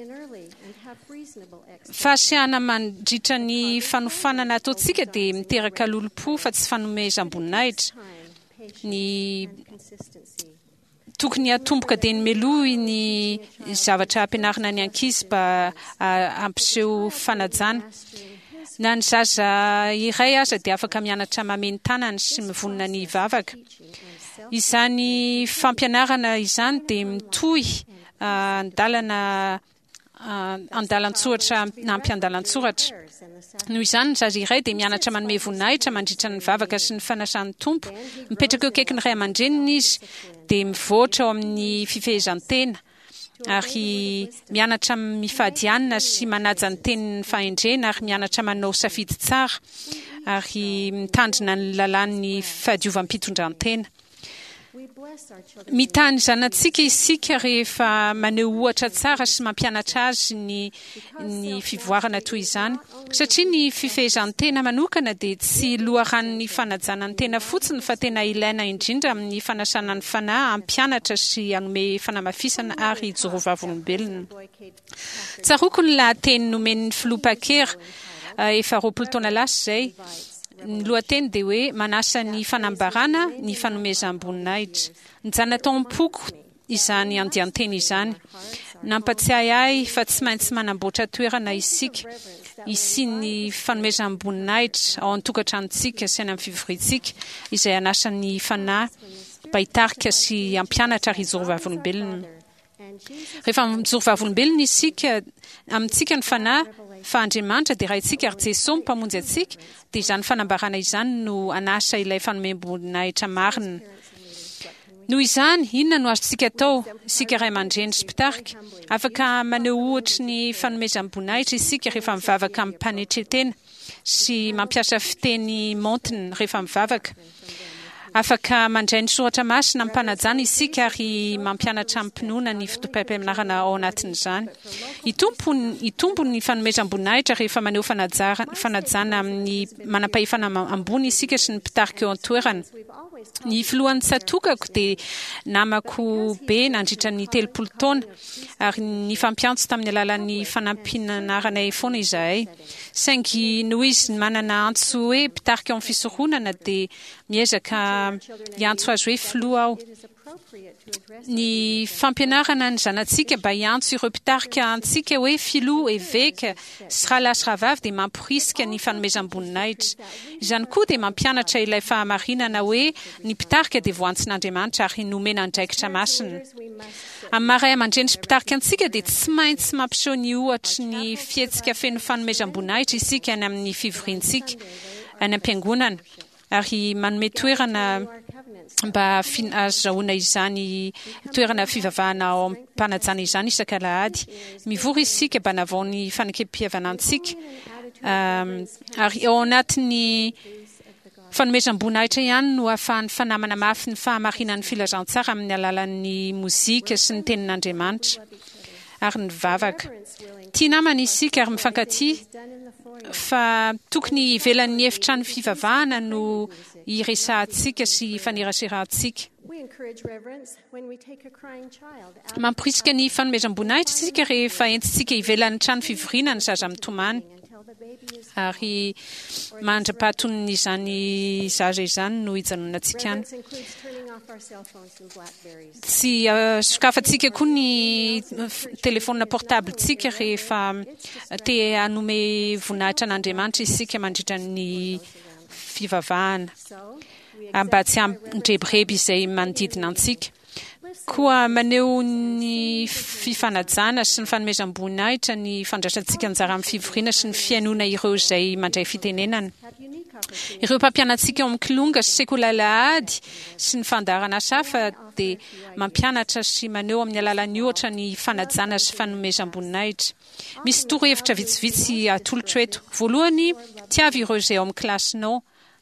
Speaker 6: fahasiahana mandritra ny fanofanana ataontsika dia miteraka lolo-po fa tsy fanomezam-boninahitra. Ny tokony atomboka dia ny melohy ny zavatra ampianarina ny ankizy mba ampiseho fanajana. Na ny zaza iray aza dia afaka mianatra mameno tanany sy mivonona ny vavaka. Izany fampianarana izany dia mitohy andalana andalan-tsoratra na ampiandalan-tsoratra. Noho izany ny zaza iray dia mianatra manome voninahitra mandritra ny vavaka sy ny fanasan'ny tompo. Mipetraka eo akaiky ny ray aman-dreniny izy dia mivoatra ao amin'ny fifehezan-tena ary mianatra mifadianina sy manaja ny tenin'ny fahendrena ary mianatra manao safidy tsara ary mitandrina ny lalàn'ny fahadiovam-pitondran-tena. Mitany zanatsika isika rehefa maneho ohatra tsara sy mampianatra azy ny, ny fivoarana toy izany, satria ny fifehezan-tena manokana dia tsy loharan'ny fanajana ny tena fotsiny fa tena ilaina indrindra amin'ny fanasana ny fanahy, ampianatra sy hanome fanamafisana ary hijorovavolombelona. Tsaroko ny lahateny nomen'ny filopa-kera efa roapolo taona lasa izay. Ny lohateny dia hoe manasa ny fanambarana ny fanomezam-boninahitra. Nijanona tao am-poko izany andian-teny izany. Nampatsiahy ahy fa tsy maintsy manamboatra toerana isika isian'ny fanomezam-boninahitra ao an-tokantranontsika sy any amin'ny fivorintsika izay anasa ny fanahy mba hitarika sy ampianatra ary hijorovavolombelona. Rehefa mijorovavolombelona isika amintsika ny fanahy fa Andriamanitra dia raha itsika ary Jesosy mpamonjy atsika dia izany fanambarana izany no anasa ilay fanomezam-boninahitra marina. Noho izany, inona no azontsika atao isika ray aman-dreny sy mpitarika? Afaka maneho ohatra ny fanomezam-boninahitra isika rehefa mivavaka amin'ny mpanetretena sy mampiasa fiteny montina rehefa mivavaka. Afaka mandray ny soratra masina amin'ny mpanajana isika ary mampianatra amin'ny mpinoana ny fotom-pampianarana ao anatin'izany. Hitombo ny fanomezam-boninahitra rehefa maneho fanajana amin'ny manam-pahefana ambony isika sy ny mpitarika eo an-toerana. Ny filohan'ny tsatokako dia namako be nandritra ny telopolo taona ary ny fampiantso tamin'ny alalan'ny fanampinaranay foana izahay. Saingy noho izy manana antso hoe mpitarika ao amin'ny fisoronana dia miezaka hiantso azy hoe filoha aho. Ny fampianarana ny zanatsika mba hiantso ireo mpitarika antsika hoe filoha, eveka sy rahalahy sy rahavavy dia mamporisika ny fanomezam-boninahitra. Izany koa dia mampianatra ilay fahamarinana hoe ny mpitarika dia voantsin'Andriamanitra ary nomena andraikitra masina. Amin'ny maha ray aman-dreny sy mpitarika antsika dia tsy maintsy mampiseho ny ohatra ny fihetsika feno fanomezam-boninahitra isika any amin'ny fivoriantsika any am-piangonana ary manome toerana mba azahoana izany toerana fivavahana ao am-panajana izany isaka alahady. Mivory isika mba navao ny fanakempihavanantsika um, ary ao anatin'ny fanomezam-boninahitra ihany no ahafahan'ny fanamana mafy ny fahamarinan'ny filazantsara amin'ny alalan'ny mozika sy ny tenin'Andriamanitra ary ny vavaka. Tia namana isika ary mifankatia fa tokony ivelan'ny efitrano fivavahana no iresahantsika sy faneraserahantsika. Mamporisika ny fanomezam-boninahitra isika rehefa entintsika ivelan'ny trano fivoriana ny zaza mitomany ary mandra-pahatoniny izany zaza izany no hijanonantsika any. Tsy uh, sokafantsika koa ny telefona portabletsika rehefa te hanome voninahitra an'Andriamanitra isika mandritra ny fivavahana mba tsy handrebireby izay manodidina antsika. Koa maneho ny fifanajana sy ny fanomezam-boninahitra ny fandraisantsika anjara amin'ny fivoriana sy ny fiainoana ireo izay mandray fitenenana. Ireo mpampianantsika ao amin'ny kilonga sy sekoly alahady sy ny fandarana safa dia mampianatra sy maneho amin'ny alalan'ny ohatra ny fanajana sy fanomezam-boninahitra. Misy torohevitra vitsivitsy atolotra eto. Voalohany, tiavy ireo izay ao amin'ny klasinao.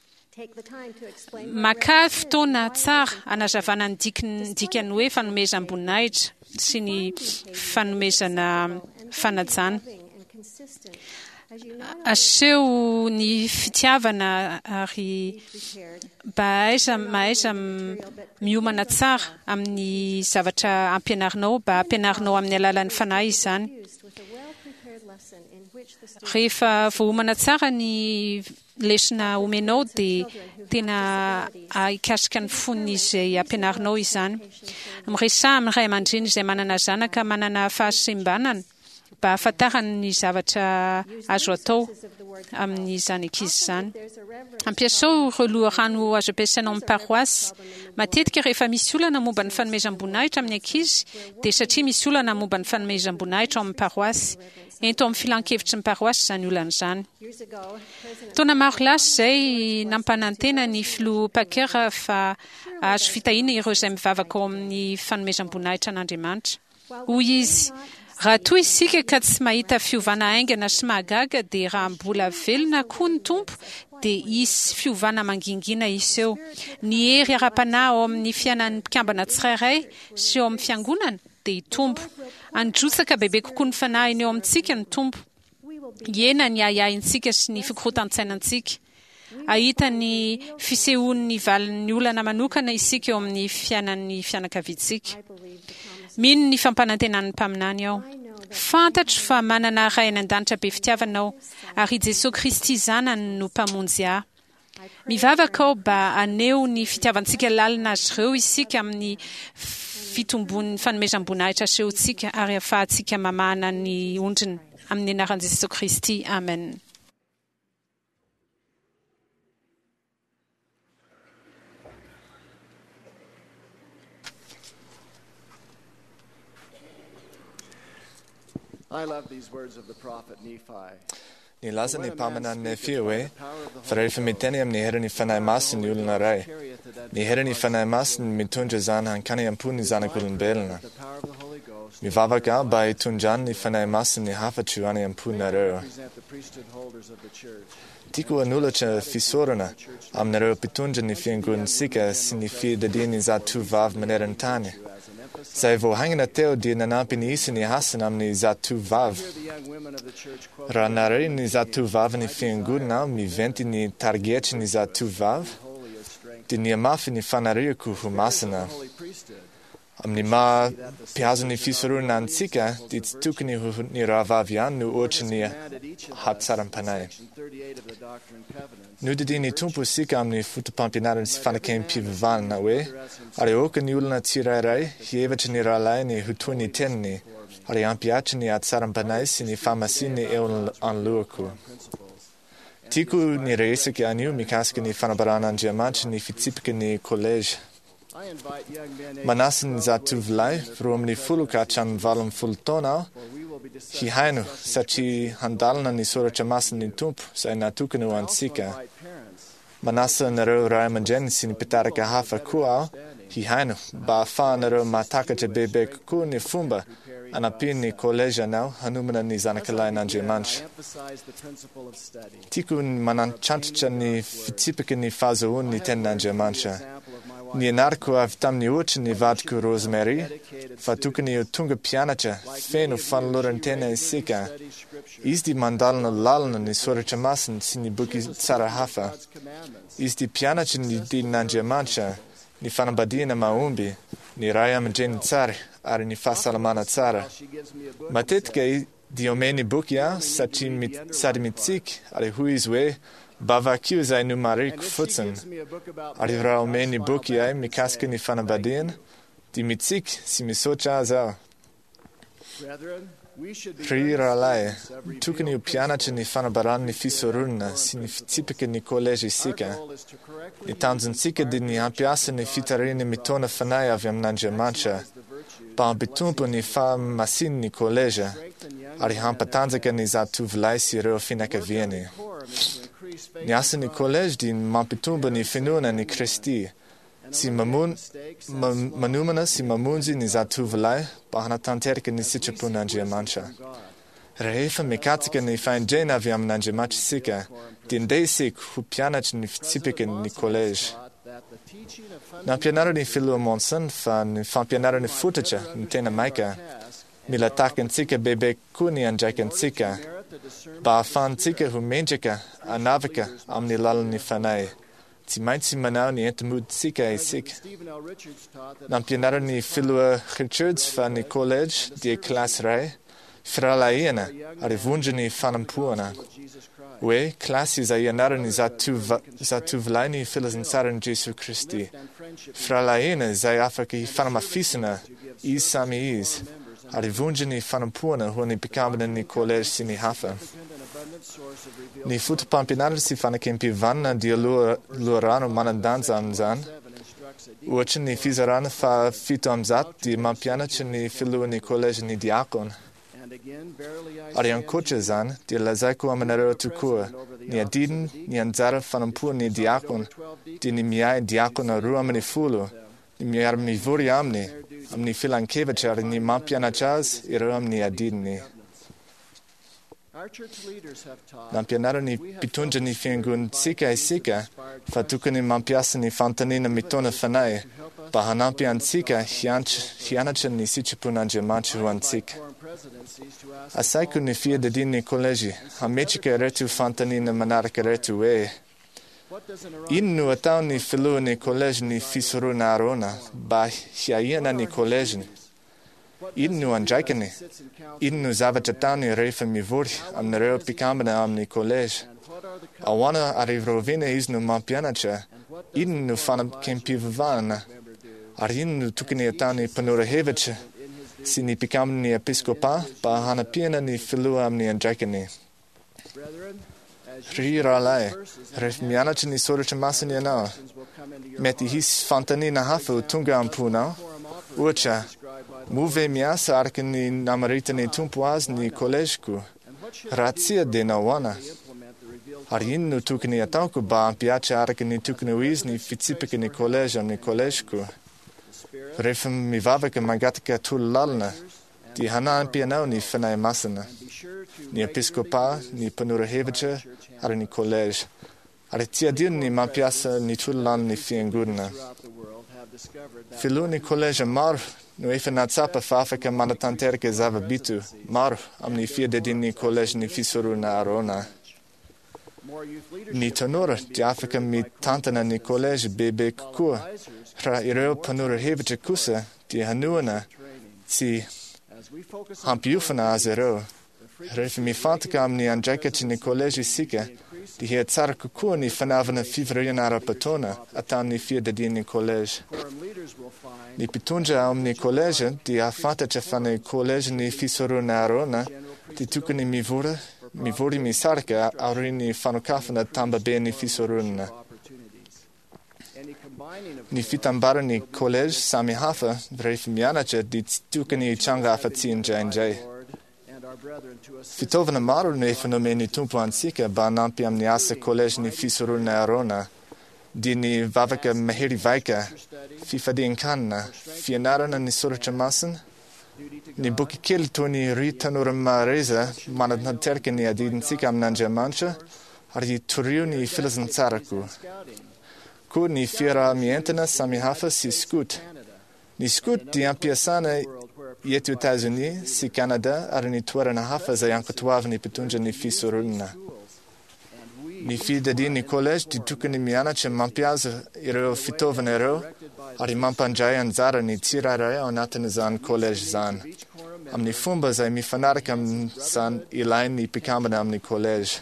Speaker 6: Maka fotoana tsara anazavana ny dikany hoe fanomezam-boninahitra sy ny fanomezana fanajana. Aseho ny fitiavana ary mba aiza maaiza miomana tsara amin'ny zavatra ampianarinao, mba ampianarinao amin'ny alalan'ny fanahy izany. Rehefa voaomana tsara ny lesona omenao dia tena ahikasika ny foniny izay ampianarinao izany. Miresaha amin'ny ray aman-dreny izay manana zanaka manana fahasembanana mba ahafantarany ny zavatra azo atao amin'izany ankizy izany. Ampiasao ireo loharano azo ampiasaina amin'ny paroasy. Matetika rehefa misy olana momba ny fanomezam-boninahitra amin'ny ankizy, dia satria misy olana momba ny fanomezam-boninahitra amin'ny paroasy, ento amin'ny filan-kevitry ny paroasy izany olana izany. Taona maro lasa izay nampanantena ny filoha Packer fa azo fitahiana ireo izay mivavaka ao amin'ny fanomezam-boninahitra an'Andriamanitra. Hoy izy, raha toa isika ka tsy mahita fiovana aingana sy mahagaga, dia raha mbola velona koa ny tompo, dia isy fiovana mangingina isy eo. Ny hery ara-panahy ao amin'ny fiainan'ny mpikambana tsirairay sy eo amin'ny fiangonana dia hitombo. Androtsaka bebe kokoa ny fanahiny eo amintsika ny tompo. Iena ny ahiahintsika sy ny fikorotan-tsainantsika. Ahita ny fisehoan'ny valin'ny olana manokana isika eo amin'ny fiainan'ny fianakaviantsika. Mino ny fampanantenan'ny mpaminany aho. Fantatro fa manana ray an-danitra be fitiavanao, ary Jesosy Kristy zanany no mpamonjy ahy. Mivavaka aho mba aneho ny fitiavantsika lalina azy ireo isika amin'ny fitombon'ny fanomezam-boninahitra asehontsika ary ahafahantsika mamahana ny ondriny amin'ny anaran'i Jesosy Kristy. Amen.
Speaker 5: I love these words of the prophet Nephi.
Speaker 8: Nilaza ny mpaminany Nefi hoe, fa rehefa miteny amin'ny heriny fanahy masiny ny olona iray, ny heriny fanahy masiny mitondra izany hankany am-po ny zanak'olombelona. Mivavaka aho mba hitondrany ny fanahy masiny ny hafatra io any am-ponareo. Tiako hanolotra fisorana aminareo mpitondra ny fiangonantsika sy ny fidadian'ny zatovavy maneran-tany. Izay voahangina teo dia nanampy ny isa ny asana amin'ny zatovavy. Raha naray ny zatovavy ny fiangonana miventy ny targetry ny zatovavy, dia niamafy ny fanariako ho masina. Amin'ny maha mpihazo ny fisorona antsika, dia tsy tokony ho ny rahavavy ihany no ohatra ny hatsaram-panahy. Nodidiny tompo isika amin'ny fotom-pampianarana sy fanakam-pivavahana hoe, ary oka ny olona tsirairay hihevatra ny rahalahy ny ho toy ny teniny, ary ampiatra ny hatsaram-panahy sy ny fahamasiny eo anoloako. Tiako ny resaka anio mikasika ny fanabaran'Andriamanitra ny fitsipika ny koleja. Manasa ny zatovolahy roa amin'ny folo ka hatramin'ny valo amin'ny folo taona aho, hihaino satria handalina ny soratra masiny ny tompo izay natokana ho antsika. Manasa nareo ray aman-dreny sy ny mpitarika hafa koa aho, hihaino mba ahafahanareo mahatakatra bebe kokoa ny fomba anampiany ny koleja anao hanomana ny zanakalahin'Andriamanitra. Tiako manantratratra ny fitsipika ny fahazoany ny tenin'Andriamanitra. Ny anarako avy tamin'ny ohatra ny vadiko Rosemary, fa tokony ho tonga mpianatra feno fanolorany tena isika. Izy dia mandalina lalina ny soratra masiny sy ny boky tsara hafa. Izy dia mpianatra ny dinin'Andriamanitra, ny fanambadiana mahomby, ny ray aman-dreny tsara ary ny fahasalamana tsara. Matetika dia omeny boky aho satria sady mitsiky ary hoy izy hoe, bavakio izay no mariko fotsiny. Ary raha omeny boky ahy mikasika ny fanambadiana, dia mitsiky sy misotra azy aho. Ry rahalahy, tokony ho mpianatra ny fanabarana ny fisorona sy ny fitsipika ny koleja isika. Ny tanjontsika dia ny hampiasa ny fitariana mitona fanahy avy amin'Andriamanitra, mba hampitompo ny fahamasiny ny koleja, ary hampatanjaka ny zatovolahy sy ireo fianakaviany. Ny asan'ny koleja dia mampitombo ny finoana ny Kristy, sy mamon, ma, manomana sy mamonjy ny zatovolahy mba hanatanteraka ny sitrapon'Andriamanitra. Rehefa mikatsika ny fahendrena avy amin'Andriamanitra isika, dia ndeha isika ho mpianatra ny fitsipika ny koleja. Nampianarany ny filoha Monson fa ny fampianarany fotatra ny tena maika, mila tahakantsika bebe koa ny andraikantsika, mba ahafahantsika ho mendraka, anavaka amin'ny lalan'ny fanahy. Tsy maintsy manao ny entimodintsika isika. Nampianarany filoha Richards fa ny college dia klasy iray, firalahina ary vondro ny fanampoana. Hoe, klasy izay ianarany zatovolahy ny filazantsarany Jesosy Kristy. Firalahina izay afaka hifanamafisana izy samy izy, Ari vunge ni whanapuana hua ni pikambana ni college si ni hafa. Ni futu pampinara si whanakempi vana dia lua, lua rano manandanza amzan. Uacha ni fizarana fa fito amzat di mampiana cha ni filua ni college ni diakon. Ari ankocha zan, di lazaiku amanareo tukua, ni adiden, ni anzara whanampua ni diakon, di ni miai diakon a ruamani fulu, ni miar mi vuri amni, amni filankevachar ni mampiana chaz, iram ni adiden ni. Nampianara ni pitunja ni fiangun sika e sika, fatuka ni mampiasa ni fantanina mitona fanai, pahanampian sika hianacha ni sichipuna manchu huan sika. Asaiku ni fia de din ni kolegi, hamechika retu fantanina manaraka retu e. Innu atau ni filu ni kolegi ni fisuru na arona, ba hiaiana ni kolegi. Innu anjaikani, innu zavachatani refa mivuri, am nereo pikambana am ni kolegi. Awana arivrovine isnu mampianacha, innu fanam kempivavana, arinnu tukini atau ni panura hevacha, si ni pikam ni episkopa, pa hana piena ni filua am ni anjaikani. Rira lai, ref mianacha ni soracha masani anao. Meti his fantani na hafa utunga ampuna, uacha, muve miasa arka ni namarita ni tumpuaz ni kolejku. Ratsia de na wana. Arinnu tukini atauku ba ampiacha arka ni tukini wiz ni fitsipika ni kolejam ni kolejku. Refem mi vavaka mangataka tulalna, di hana pianau ni fanai masana, ni episkopa, ni panura hevacha, ara ni kolej. Ara tiadir ni mampiasa ni tulalna ni fiangurna. Filu ni koleja mar, nu efa natsapa fafaka manatanterke zava bitu, mar, am ni fia dedin ni kolej ni fisuru na arona. Ni tanura, di Afrika mi tantana ni kolej bebe kukua, ra ireo panura hevacha kusa, di hanuana, si hampiufana azero. Refi mi fantaka am ni anjaikachi ni koleji sika, di hea tsara kukua ni fanavana fivriana arapatona, atam ni fia dedin ni kolej. Ni pitunja am ni koleja, di afatacha fana kolej ni fisuru na arona, di tuka ni mivura, mivuri mi sarka, aurini fanukafana tamba be ni fisuruna. Ni fitambara ni kolej sami hafa, vref mianacha, di tuka ni changa afatsin jain jai. Fitovana maru ne fenomeni tumpu ansika, ba nampiam ni asa kolej ni fisuruna arona, di ni vavaka maheri vaika, fifadi inkanna, fianarana ni suracha masan, ni bukikil tu ni ritanura mareza, manat ni adidin sikam nanja mancha, ardi turiu ni filazan tsaraku. Ku ni fira mientana samihafa si skut. Ni skut di ampiasana yetu États-Unis, si Canada, ar ni tuara na hafa za yankatuav ni pitunja ni fisuruna. Ni fi dadin ni college di tuka ni miana che mampiaza ireo fitovan ero, ari mampanjayan zara ni tiraraya onatan zan college zan. Am ni fumba za mi fanarikam san ilain ni pikambana am ni college.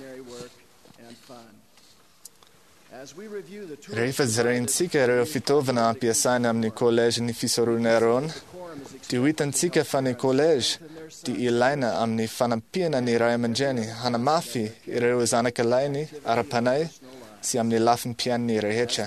Speaker 8: Reifa zarain sika ero fitovana ampiasana am ni college ni fisorun eron, di witan sika fa ni college, di ilaina am ni fanampiana ni rayamangeni, hana mafi ireo zanakalaini, arapanai, si am ni lafin pian ni rehecha.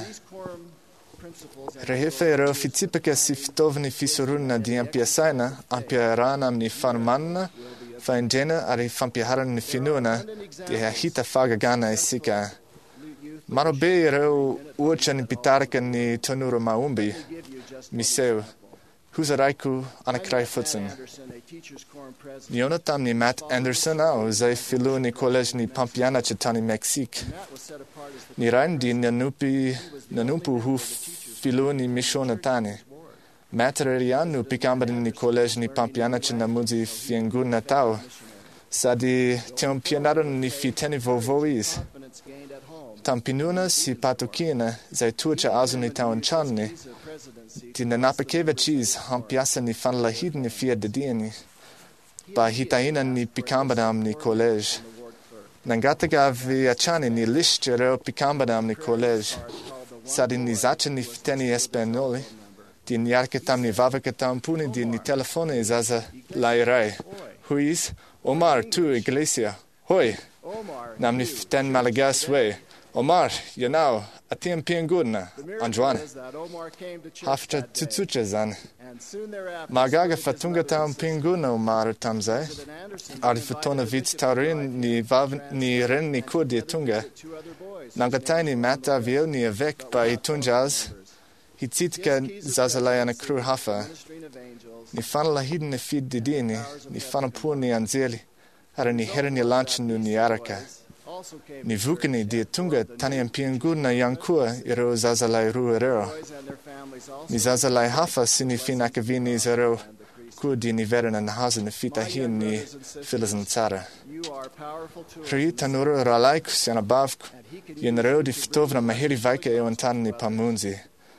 Speaker 8: Rehefa ero fitipaka si fitovani fisoruna di ampiasaina, ampiarana am ni fanmanna, fa ingena ari fampiaharan ni finuna, di hahita fagagana e sika. Marobe ero uacha ni pitarka ni tonura maumbi, miseu, huzaraiku anakrai futsen. Nionatam ni Matt Anderson au zai filu ni college ni Pampiana chetani Mexique. Ni rain di nanupi nanumpu hu filu ni mishona tani. Matt rerianu pikamba ni college ni Pampiana chenamuzi fiengun natao. Sadi tiam pianaro ni fiteni vovois. Tampinuna si patukina zai tuacha azuni taun channi. Di nanapakeva cheese hampiasa ni fanlahid ni fia dediani. Ba hitaina ni pikambadam ni college. Nangataga vi achani ni lishchereo pikambadam ni college. Sadi ni zacha ni fiteni espanoli. di niarke tam ni vaveke tam puni di ni telefone zaza lairai. Huis, Omar, tu iglesia. Hoi, nam ni ten malagas we. Omar, yanao, atiam piangudna, anjuan. Hafta tutsuchezan. Magaga fatunga tam pianguna Omar tamzai. Ari fatona vits taurin ni vav ni ren ni kudi tunga. Nangatai mata vio ni avec pa itunjaz. Hitzitka zazalayana kru hafa. Ni fana la hidden ne fid didini, ni fana pur ni anzeli. Ara ni hera ni lanchin nu ni araka. Ni vukani di tunga tani ampiangur na yankua iro zazalai ru ero. Ni zazalai hafa sini finaka vini zero kudi ni vera na haza ni fita hin ni filazan tsara. Ri tanuru ralaiku siana bavku, yen reo di fitovna mahiri vaika ewantan ni pamunzi.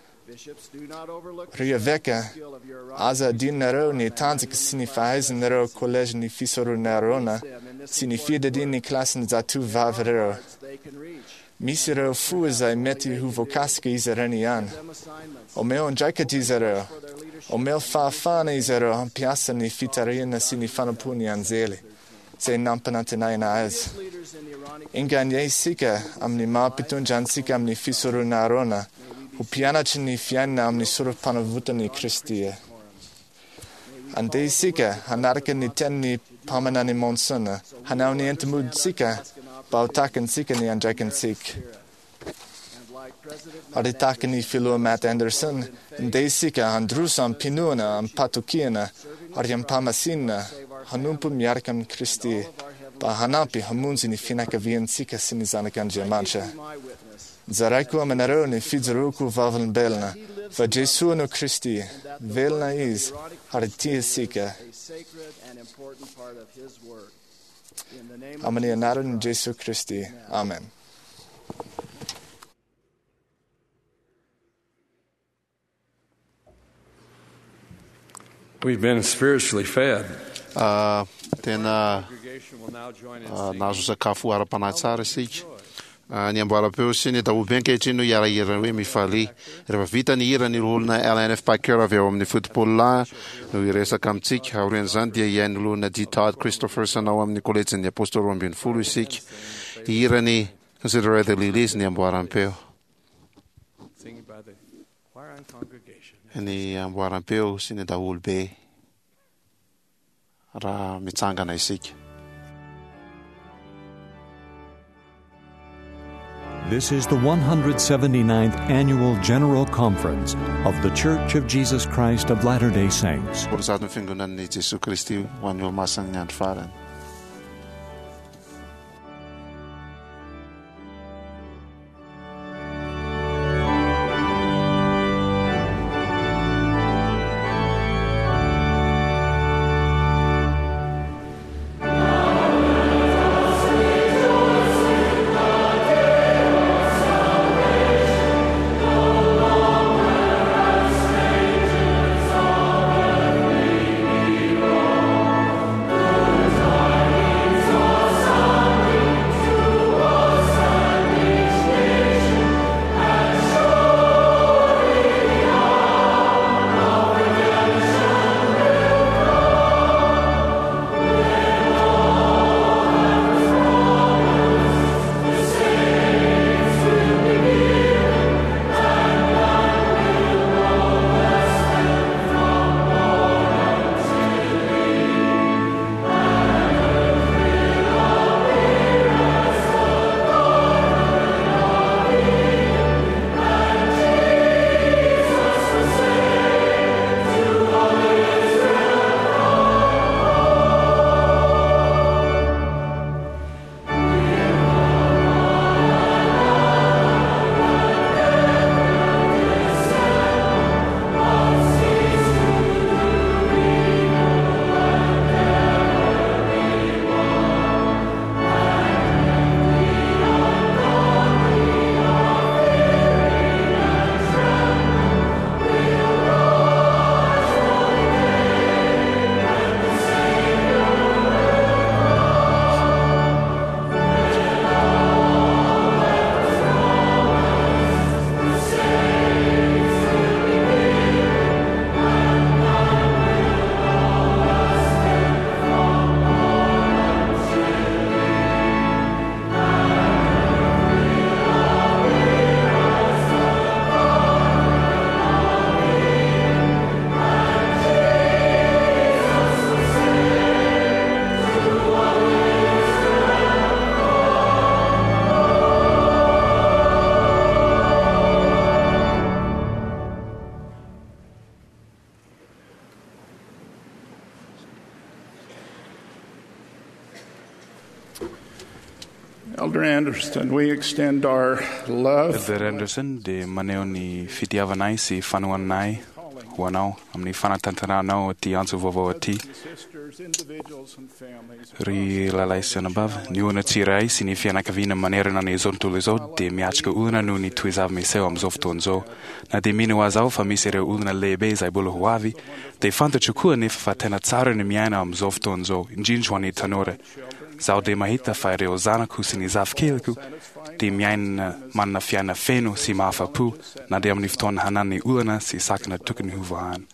Speaker 8: Ria veka, aza din nero ni tanzik sini faiz nero college ni fisoru nerona, sini fide din ni klassen za tu vavrero. Misero fuza i meti hu vokaske izerenian. O meo njaka dizero. O meo fa fana izero piasa ni fitarina sini fanapuni anzeli. Se nampanantenai na ez. Inganye sika amni ma pitunjan sika amni fisoru narona. Upianachini fianna amni surpanavutani Christie. Ande sika, hanarka ni tenni pamanani monsuna, hanauni entamud sika, bautakan sika ni anjakan sik. Aritakan ni Philo Matt Anderson, ande sika, andrusam pinuna, am patukiana, aryam pamasina, hanumpum yarkam Christie, ba hanapi hamunzi ni finakavian sika sinizanakan jamancha. Zaraiku amenaro ni fidzeruku vavan belna, va Jesu no Christi, velna is, haritia sika. Amani anaro ni Jesu Christi. Amen.
Speaker 9: We've been spiritually fed.
Speaker 2: Uh, tena uh, nazo sakafo ara-panatsara isika. Uh, ny amboara-peo sy ny dahobe ankehitriny no hiara-hira hoe mifaly. Rehefa vita ny hira ny olona L N F Packer avy ao amin'ny football no hiresaka amintsika. Aorian'izany dia iain'ny olona D. Todd Christopherson ao amin'ny kolejin'ny apôstôly roa ambin'ny folo isika. Hira ny Consider the Lilies ny amboaram-peo. Ny amboaram-peo sy ny daholo be raha mitsangana isika.
Speaker 1: This is the one hundred seventy-ninth Annual General Conference of the Church of Jesus Christ of Latter-day Saints.
Speaker 2: Orizadny fiangonan'ny Jesu Kristy ho an'ny olo-masany ny andro farany.
Speaker 10: Oh
Speaker 9: Anderson, we extend our love
Speaker 10: Elder Anderson, de maneo ni fitiavanai si fanuanai, huanau, amni fanatantanau ti ansu vovo ti. Ri lalaisan above, ni una tirai si ni fiana kavina manera na ni zontulizo, de miachka una nu ni tuizav mi seo am zoftonzo. Na de minu azau fa mi sere una lebe zai bulu huavi, de fanta chukua ni fa tena tsara ni miana am zoftonzo, injinjwani tanore. Zau de mahita fa reo zanaku si ni zav keliku, de miain manna fiana fenu si mafa pu, na de am nifton hanani ulana si sakana tukin huvahan.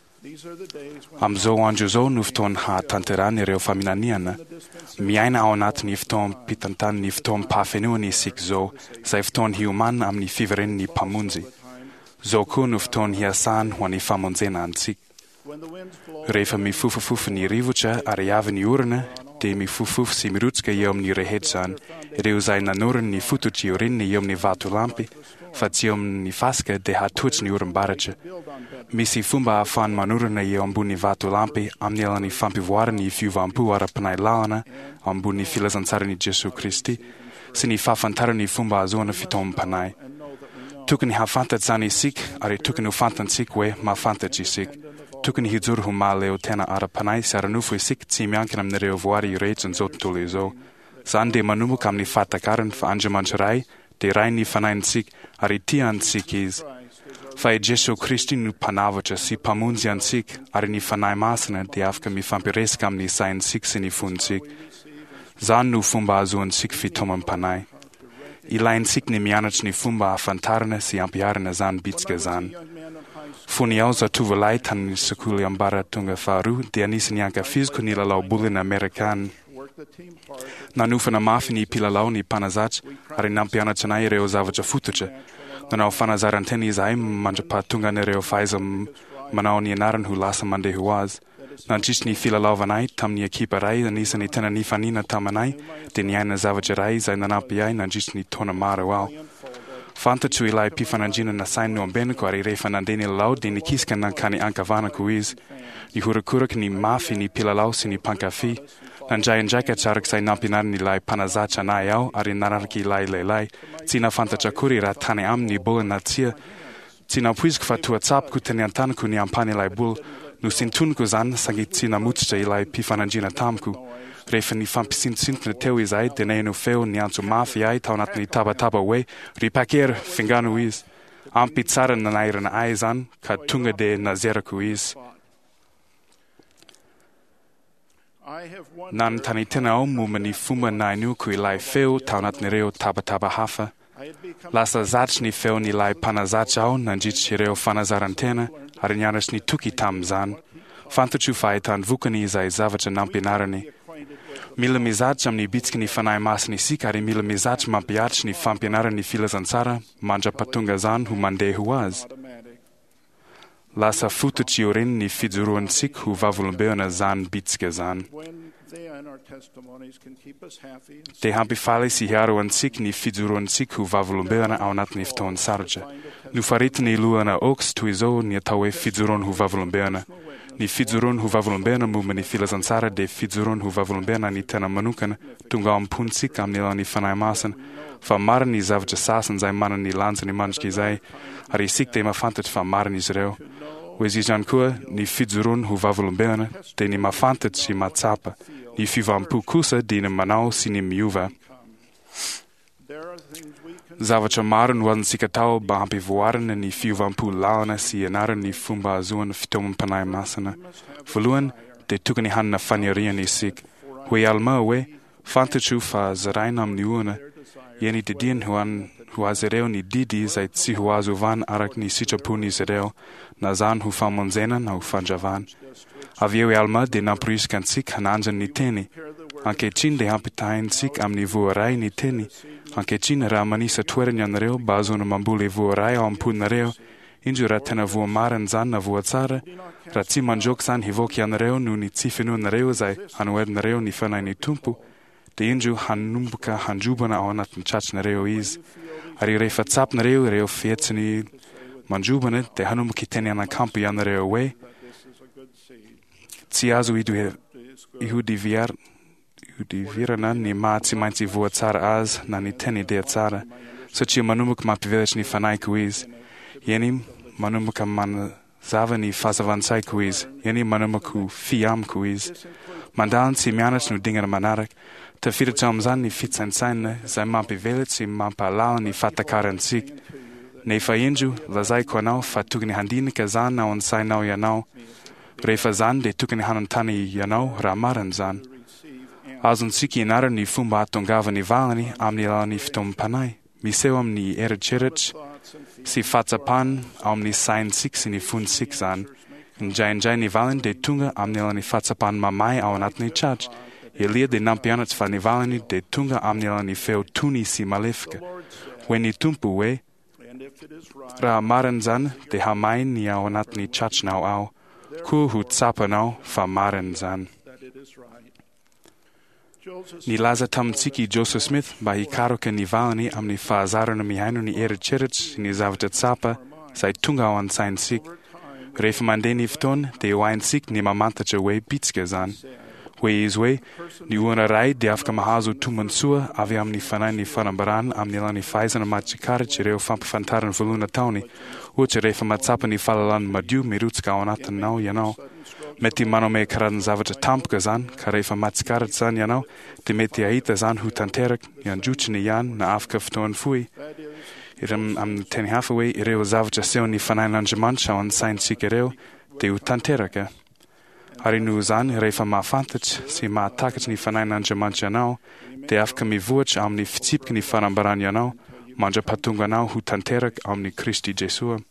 Speaker 10: Am zo anju zo nufton ha tanterani reo faminaniana, miaina aonat nifton pitantan nifton pafenuni sik zo, zaifton hiuman am ni fiverin ni pamunzi. Zo ku nufton hiasan huani famonzena ansik. Refa mi fufa fufa ni rivucha ariave ni urne, de mi fufuf si mirutska iom ni rehetsan, reu zai nanuren ni futuci urin ni iom ni vatu lampi, faziom ni faske de ha tuc ni uren barace. Mi si fumba afan manuren na iom bu ni vatu lampi, amnela ni fampi voare ni fiu vampu ara panai laana, am bu ni filazansare ni Jesu Christi, si ni fa fantare ni fumba azona fitom panai. Tuken ha fantat zani sik, ari tuken u fantan sik we, ma fantaci sik. Tuken hizur hu ma leo tena ara panai sara nufu sik tsimiankinam nereo voari reits en zot tulizo. Zande manumu kam ni fatakaren fa anjamancharai, de rai ni fanain sik, ari tian sik is. Fa e Jesu Christi nu panavocha si pamunzian sik, ari ni fanai masana, de afka mi fampireskam ni sain sik si ni fun sik. Zan nu fumba azuan sik fitomam panai. Ilain sik ni mianach ni fumba afantarne si ampiarne zan bitske zan. Funiau za tuvalai tan ni sakuli ambara tunga faru, de anis ni anka fizko ni lalau bulin Amerikan. Na nufana mafi ni pilalau ni panazach, ari nampiana chanai reo zavacha futuche. Na nau fanazaranteni zai manja patunga ne reo faizam manau ni naran hu lasa mande huaz. Na jish ni filalau vanai, tam ni ekipa rai, anisa ni tena ni fanina tamanai, de ni aina zavacha rai zai nanapiai, na jish ni tona mara wau. Fanta tu ilai pifanangina na sain no benko ari refanandeni lau de ni kiskan nan kani ankavana kuiz. Ni hurakurak ni mafi ni pilalau si ni pankafi. Nanjai njaka charak sai nampinar ni lai panazacha na yau ari nararki lai le lai. Tina fanta chakuri ra tane am ni bula na tia. Tina puisk fatua tsap ku teniantan ku ni ampani lai bul. Nu sintun ku zan sangi tina mutcha ilai pifanangina tamku. Refa ni fampisin sint na teu izai, de ne nu feu ni ansu mafi ai, taunat ni taba taba we, ripaker finganu is. Ampi tsara na naira na aizan, ka tunga de na zera ku is. Nan tani tena au mumani fuma na inu ku ilai feu, taunat ni reo taba taba hafa. Lasa zach ni feu ni lai panazach au, nanjit si reo fanazarantena, arinyanas ni tuki tam zan. Fantachu faitan vukani izai zavacha nampinarani. Mila mizach am ni bitski ni fanai mas ni sikari mila mizach mampiach ni fampianara ni filazansara, manja patunga zan hu mande huaz. Lasa futuci urin ni fizuruan sik hu vavulumbeona zan bitske zan. De hampi fali si hiaruan sik ni fizuruan sik hu vavulumbeona aunat nifton sarja. Nu farit ni luana ox tuizo ni atawe fizuron hu vavulumbeona. Ni fizuron hu vavulumbeona muma ni filazansara de fizuron hu vavulumbeona ni tena manukan tunga am punsik am nila ni fanai masan. Fa mara ni zavja sasan zai mana ni lanza ni manjki zai. Ari sik de ma fantat fa mara ni zreo. Wezi jankua ni fizuron hu vavulumbeona de ni ma fantat si ma tsapa. Ni fivampu kusa di ni manau si ni miuva. Zavacha maran wan sikatao ba hampi vuaren ni fivampu laana si enaran ni fumba azuan fitomum panai masana. Voluan de tukani han na fanyaria ni sik. Hui alma we, fantachu fa zarainam ni una. Yeni de dien huan huazereo ni didi zai tsi huazu van arak ni sichapu ni zereo. Na zan hu famonzena na hu fanjavan. Aviewe alma de napruiskan sik hananjan ni teni. Anche cin de hampitain sik am ni vuarai ni teni. Anche cin ramani sa tueren reo bazon mambule vuarai am pun reo. Injura tena vua maran zan na vua tsara. Ratsi manjok san hivoki an reo nu ni tsifinu na reo zai anued na reo ni fanai ni tumpu. De inju han numbuka han jubana aonat n chach na reo is. Ari refa tsap na reo reo fietsini manjubana de hanumbuki teni an kampi an reo we. Tsiazu idu ihu di viar di virana ni ma tsy maintsy voa tsara azy na ny teny dia tsara satria manomboka mampivelatra ny fanahyko izy. Iany manomboka manazava ny fahazavan-tsaiko izy. Iany manomboka ho fi amiko izy. Mandalina tsy mianatra no dingana manaraka. Tafiditra amin'izany ny fitsaintsaina izay mampivelatra sy mampahalala ny fatakarantsika. Nefa indro lazaiko anao fa tokony handinika izany ao an-tsainao ianao. Rehefa izany dia tokony hanontany ianao raha marina izany. Azontsika ianarana ny fomba hahatongava ny valiny amin'ny alalan'ny fitoam-panahy, miseho amin'ny eritreritry sy fahatsapana ao amin'ny saintsika sy ny fontsika izany. Indraindray ny valiny dia tonga amin'ny alalan'ny fahatsapana mamahy ao anatin'ny tratra. Elia dia nampianatra fa ny valiny dia tonga amin'ny alalan'ny feo tony sy malefaka. Hoe ny tompo hoe, raha marina izany dia hamahy ny ao anatin'ny tratranao ao, koa ho tsapanao fa marina izany. Nilaza tamintsika i Joseph Smith mba hikaroka ny valiny amin'ny fahazarana mihaino ny eritreritry sy ny zavatra tsapa izay tonga ao an-tsaintsika. Rehefa mandeha ny fotoana dia ho haintsika ny mamantatra hoe bitsika izany. Hoe izy hoe ny olona iray dia afaka mahazo tombon-tsoa avy amin'ny fanahy ny fanambarana amin'ny alalan'ny fahaizana matsikaritry ireo fampifantarany voalohana taony. Ohatra rehefa matsapa ny fahalalany madio mirotsaka ao anatinao ianao. Mety manome karazana zavatra tampoka izany, ka rehefa matsikaritra izany ianao dia mety ahita izany ho tanteraka ny anjotriny ihany na afaka fotoany fohy. Amin'ny teny hafa hoe ireo zavatra sehon'ny fanahin'Andriamanitra ao an-tsaintsika ireo dia ho tanteraka. Ary noho izany rehefa mahafantatra sy mahatakatra ny fanahin'Andriamanitra ianao dia afaka mivoatra amin'ny fitsipika ny fanambarana ianao mandra-pahatonga anao ho tanteraka amin'ny Kristy Jesosy.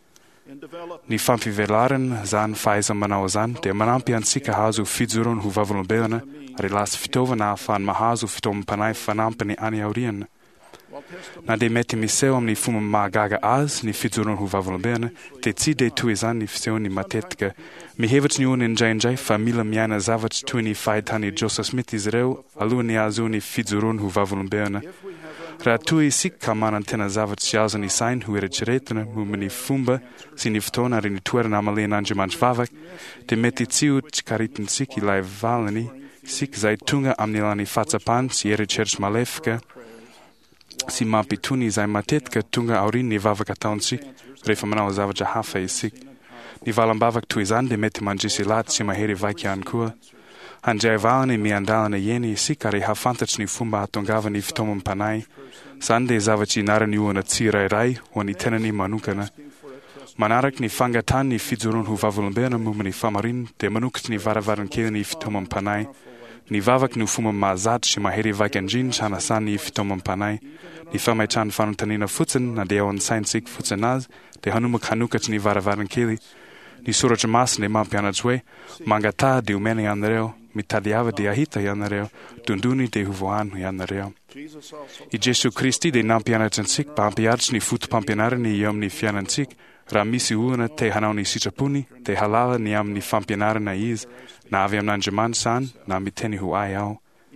Speaker 10: Ny fampivelarana izany fahaiza-manao izany dia manampy antsika hahazo fijoroana ho vavolombelona ary lasa fitaovana ahafahany mahazo fitovam-panahy fanampiny any aoriana. Na dia mety miseho amin'ny fomba mahagaga azy ny fijoroana ho vavolombelona dia tsy dia toy izany ny fisehony matetika. Mihevitra ny olona indraindray fa mila miaina zavatra toy ny fahitany Joseph Smith izy ireo alohan'ny ahazoany fijoroana ho vavolombelona. Raha toa isika ka manana tena zavatra tsy azony sainy ho eritreretina momba ny fomba sy ny fotoana ary ny toerana amalean'Andriamanitra vavaka, dia mety tsy ho tsikaritintsika ilay valiny isika izay tonga amin'ny alalan'ny fahatsapana sy eritreritry malefaka sy mampitony izay matetika tonga aoriana ny vavaka ataontsika rehefa manao zavatra hafa isika. Ny valam-bavaka toy izany dia mety mandrisy lahat sy mahery vaika ihany koa. Handray valiny miandalana ieny isika ary hafantatry ny fomba hahatongava ny fitoam-panahy. Izany dia zavatra inaran'ny olona tsirairay ho ny tenany manokana. Manaraka ny fangatany ny fijoroana ho vavolombelona momba ny famarinana dia manokatra ny varavaran-kely ny fitoam-panahy. Ny vavaka no fomba mahazatra sy mahery vaika indrindra hanasany fitoam-panahy. Ny famaitrahany fanontaniana fotsiny na dia ao an-tsaintsika fotsiny azy dia hanomboka hanokatra ny varavaran-kely. Ny soratra masina dia mampianatra hoe mangatà dia omena ianareo, mitady ava dia ahita ianareo, dondony dia ho voahano ianareo. I Jesosy Kristy dia nampianatra antsika mba hampiaritry ny fotom-pampianarana eo amin'ny fiainantsika. Raha misy olona te hanao ny sitrapony dia halala ny amin'ny fampianarana izy, na avy amin'Andriamanitra izany na miteny ho ay ao.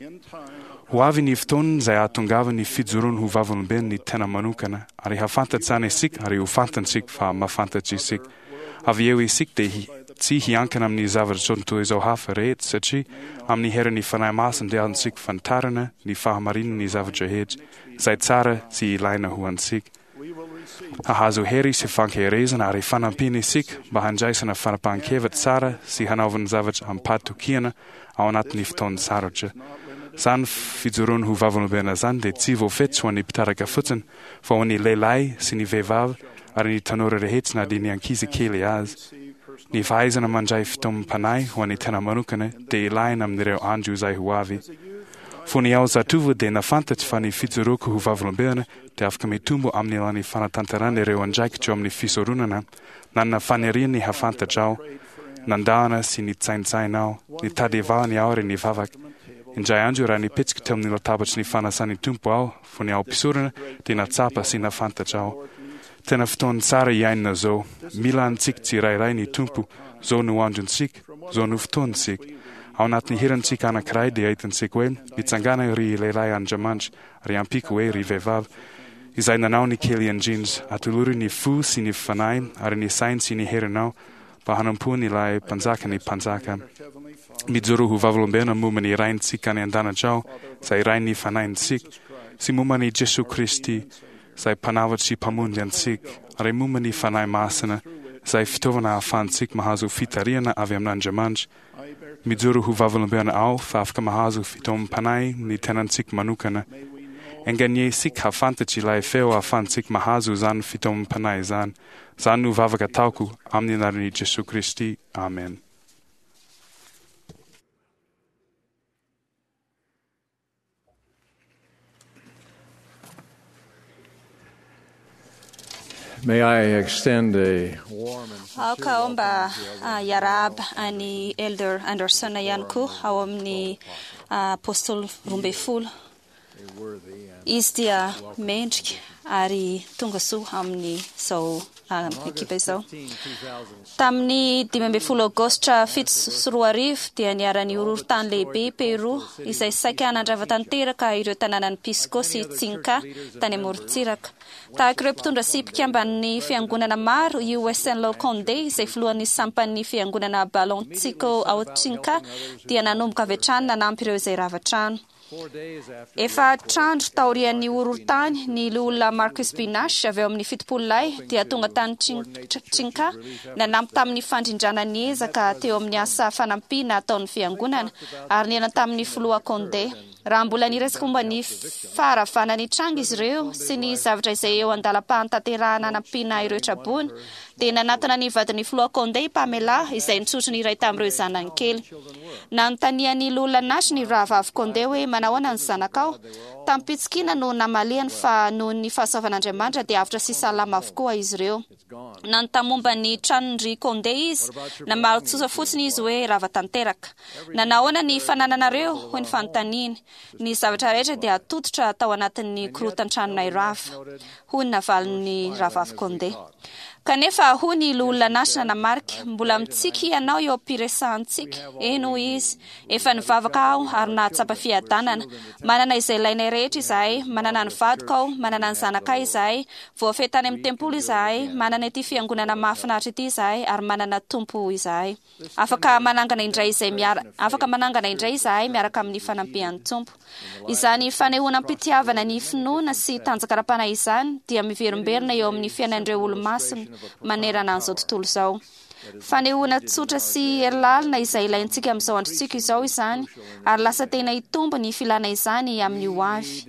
Speaker 10: Ho avy ny fotoana izay hahatongava ny fijoroana ho vavolombelona ny tena manokana, ary hafantatra izany isika ary ho fantatsika fa mahafantatra isika. Avy eo isika dia tsy hiankina amin'ny zavatra toy izao hafa rehetra satria amin'ny heran'ny fanahy masina dia azontsika fantarana ny fahamarinana ny zavatra rehetra izay tsara sy ilaina ho antsika. Hahazo hery sy fankeherezana ary fanampiana isika mba handraisana fanapahan-kevitra tsara sy hanaovana zavatra ampahatokiana ao anatin'ny fotoana sarotra. Izany fijoroana ho vavolombelona izany dia tsy voafetsy ho an'ny mpitarika fotsiny fa ho an'ny lehilahy sy ny vehivavy ary ny tanora rehetra na dia ny ankizy kely azy. Ny fahaizana mandray fitoam-panahy ho an'ny tena manokana dia ilaina amin'ireo andro izay ho avy. Fony ao zatovo dia nafantatra fa ny fijoroako ho vavolombelona dia afaka mitombo amin'ny alalan'ny fanatanterana ireo andraikitra eo amin'ny fisoronana, nanana faniriany hafantatra ao, nandahana sy ny tsaintsaina ao, ny tady valany ao ary ny vavaka. Indray andro raha nipetsika teo amin'ny latabatry ny fanasany tompo ao, fony ao mpisorona dia natsapa sy nafantatra ao. Tena fotoana tsara iainana zao, mila antsika tsirairay ny tompo, zao no androntsika, zao no fotoantsika. Ao anatin'ny herantsika anankiray dia ahitantsika hoe mitsangana ry lehilahy Andriamanitra ary ampiko hoe ry vehivavy izay nanao ny kely indrindra, atolory ny fo sy ny fanahy ary ny sainy sy ny herinao mba hanampoany ilay mpanjaka ny mpanjaka. mijoro ho vavolombelona momba ny raintsika any an-danatrao izay rai ny fanahintsika sy momba ny Jesosy Kristy izay mpanavatra sy mpamonjy antsika ary momba ny fanahy masina izay fitaovana ahafahantsika mahazo fitariana avy amin'Andriamanitra. Mijoro ho vavolombelona ao fa afaka mahazo fitaovam-panahy ny tenantsika manokana. Enganie isika hafantatry ilay feo ahafahantsika mahazo izany fitaovam-panahy izany. Izany no vavaka ataoko amin'ny anaran'i Jesosy Kristy. Amen.
Speaker 9: May I extend a warm and
Speaker 6: Ao ka mba uh, iarahaba any Elder Anderson ihany koa ao amin'ny uh, apostol roambe folo. Izy dia mendrika ary tonga soa amin'ny izao uh, ekipa izao. Tamin'ny dimy amby folo aogositra fito sy roa arivo dia niara-ny horohorontany lehibe Peroa izay saika nandrava-tanteraka ireo tanànan'ny Pisco sy Tsinka tany amorontsiraka. Tahaka ireo mpitondra sy mpikamban'ny fiangonana maro io Saint-Lô Condé izay filohan'ny sampan'ny fiangonana Balontsiko ao Tsinka dia nanomboka avy hatrany nanampy ireo izay rava-trano. Efa trandro taorian'ny horohorontany ny olona Marcus Binash avy eo amin'ny fitopolo lay dia tonga tany Tsinka nanampy tamin'ny fandrindrana ny ezaka teo amin'ny asa fanampiana ataon'ny fiangonana ary niana tamin'ny filoha Condé. Raha mbola niresaka momba ny faravanany tranga izy ireo sy ny zavatra izay eo andalam-pahatanterahana anampiana ireo trabony dia nanatana ny vadin'ny filoha Condé Pamela izay nitsotro ny iray tamin'ireo zanany kely. Nanontanian'ny olona Nash ny rahavavy Condé hoe manao ahoana ny zanakao. Tampitsikina no namalehany fa noho ny fahasoavan'Andriamanitra dia avitra sy salama avokoa izy ireo. Nanontany momba ny tranondry Condé izy namarotsosa fotsiny izy hoe rava-tanteraka. Nanao ahoana ny fanananareo hoy ny fanontaniany. Ny zavatra rehetra dia atotitra tao anatin'ny korotan-tranonay rava hoy ny navalin'ny rahavavy Condé. Kanefa hoy ny olona Nash nanamarika mbola mitsiky ianao eo ampiresahantsika. Eno izy efa nivavaka aho ary nahatsapa fiadanana. Manana izay ilainay rehetra izahay, manana ny vadiko aho, manana ny zanakay izahay, voafehy tany amin'ny tempolo izahay, manana ity fiangonana mahafinaritra ity izahay ary manana tompo izahay. Afaka manangana indray izay miara afaka manangana indray izahay miaraka amin'ny fanampian'ny tompo. Izany fanehoana am-pitiavana ny finoana sy tanjakara-panahy izany dia miverimberina eo amin'ny fiainan'ireo olo-masina manerana an'izao tontolo izao. Fanehoana tsotra sy herilalina izay ilaintsika amin'izao androntsika izao izany ary lasa tena hitombo ny filana izany amin'ny ho avy.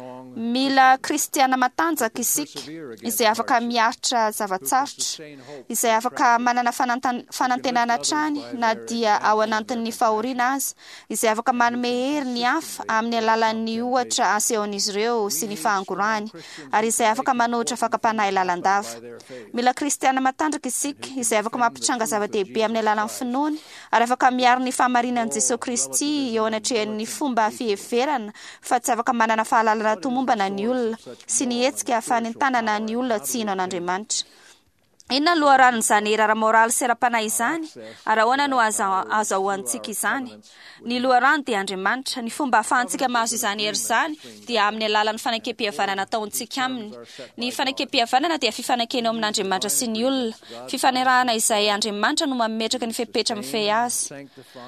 Speaker 6: Mila kristiana matanjaka isika izay afaka miaritra zavatsarotra, izay afaka manana fanantenana hatrany na dia ao anatin'ny fahoriana aza, izay afaka manome hery ny hafa amin'ny alalan'ny ohatra asehon'izy ireo sy ny fahangorany ary izay afaka manohitra fakapanahy lalandava. Mila kristiana matanjaka isika izay afaka mampitranga zava-dehibe amin'ny alalan'ny finoany ary afaka miaro ny fahamarinan'i Jesosy Kristy eo anatrehan'ny fomba fiheverana fa tsy afaka manana fahalalana tomombana ny olona sy ny hetsika fanentanana ny olona tsy hino an'Andriamanitra. Inona no loharan'izany rara moraly sy ara-panahy izany? Ary ahoana no azahoantsika izany? Ny loharano dia Andriamanitra. Ny fomba ahafahantsika mahazo izany hery izany dia amin'ny alalan'ny fanakempihavanana ataontsika aminy. Ny fanakempihavanana dia fifanakena eo amin'Andriamanitra sy ny olona. Fifanerahana izay Andriamanitra no mametraka ny fepetra mifehy azy.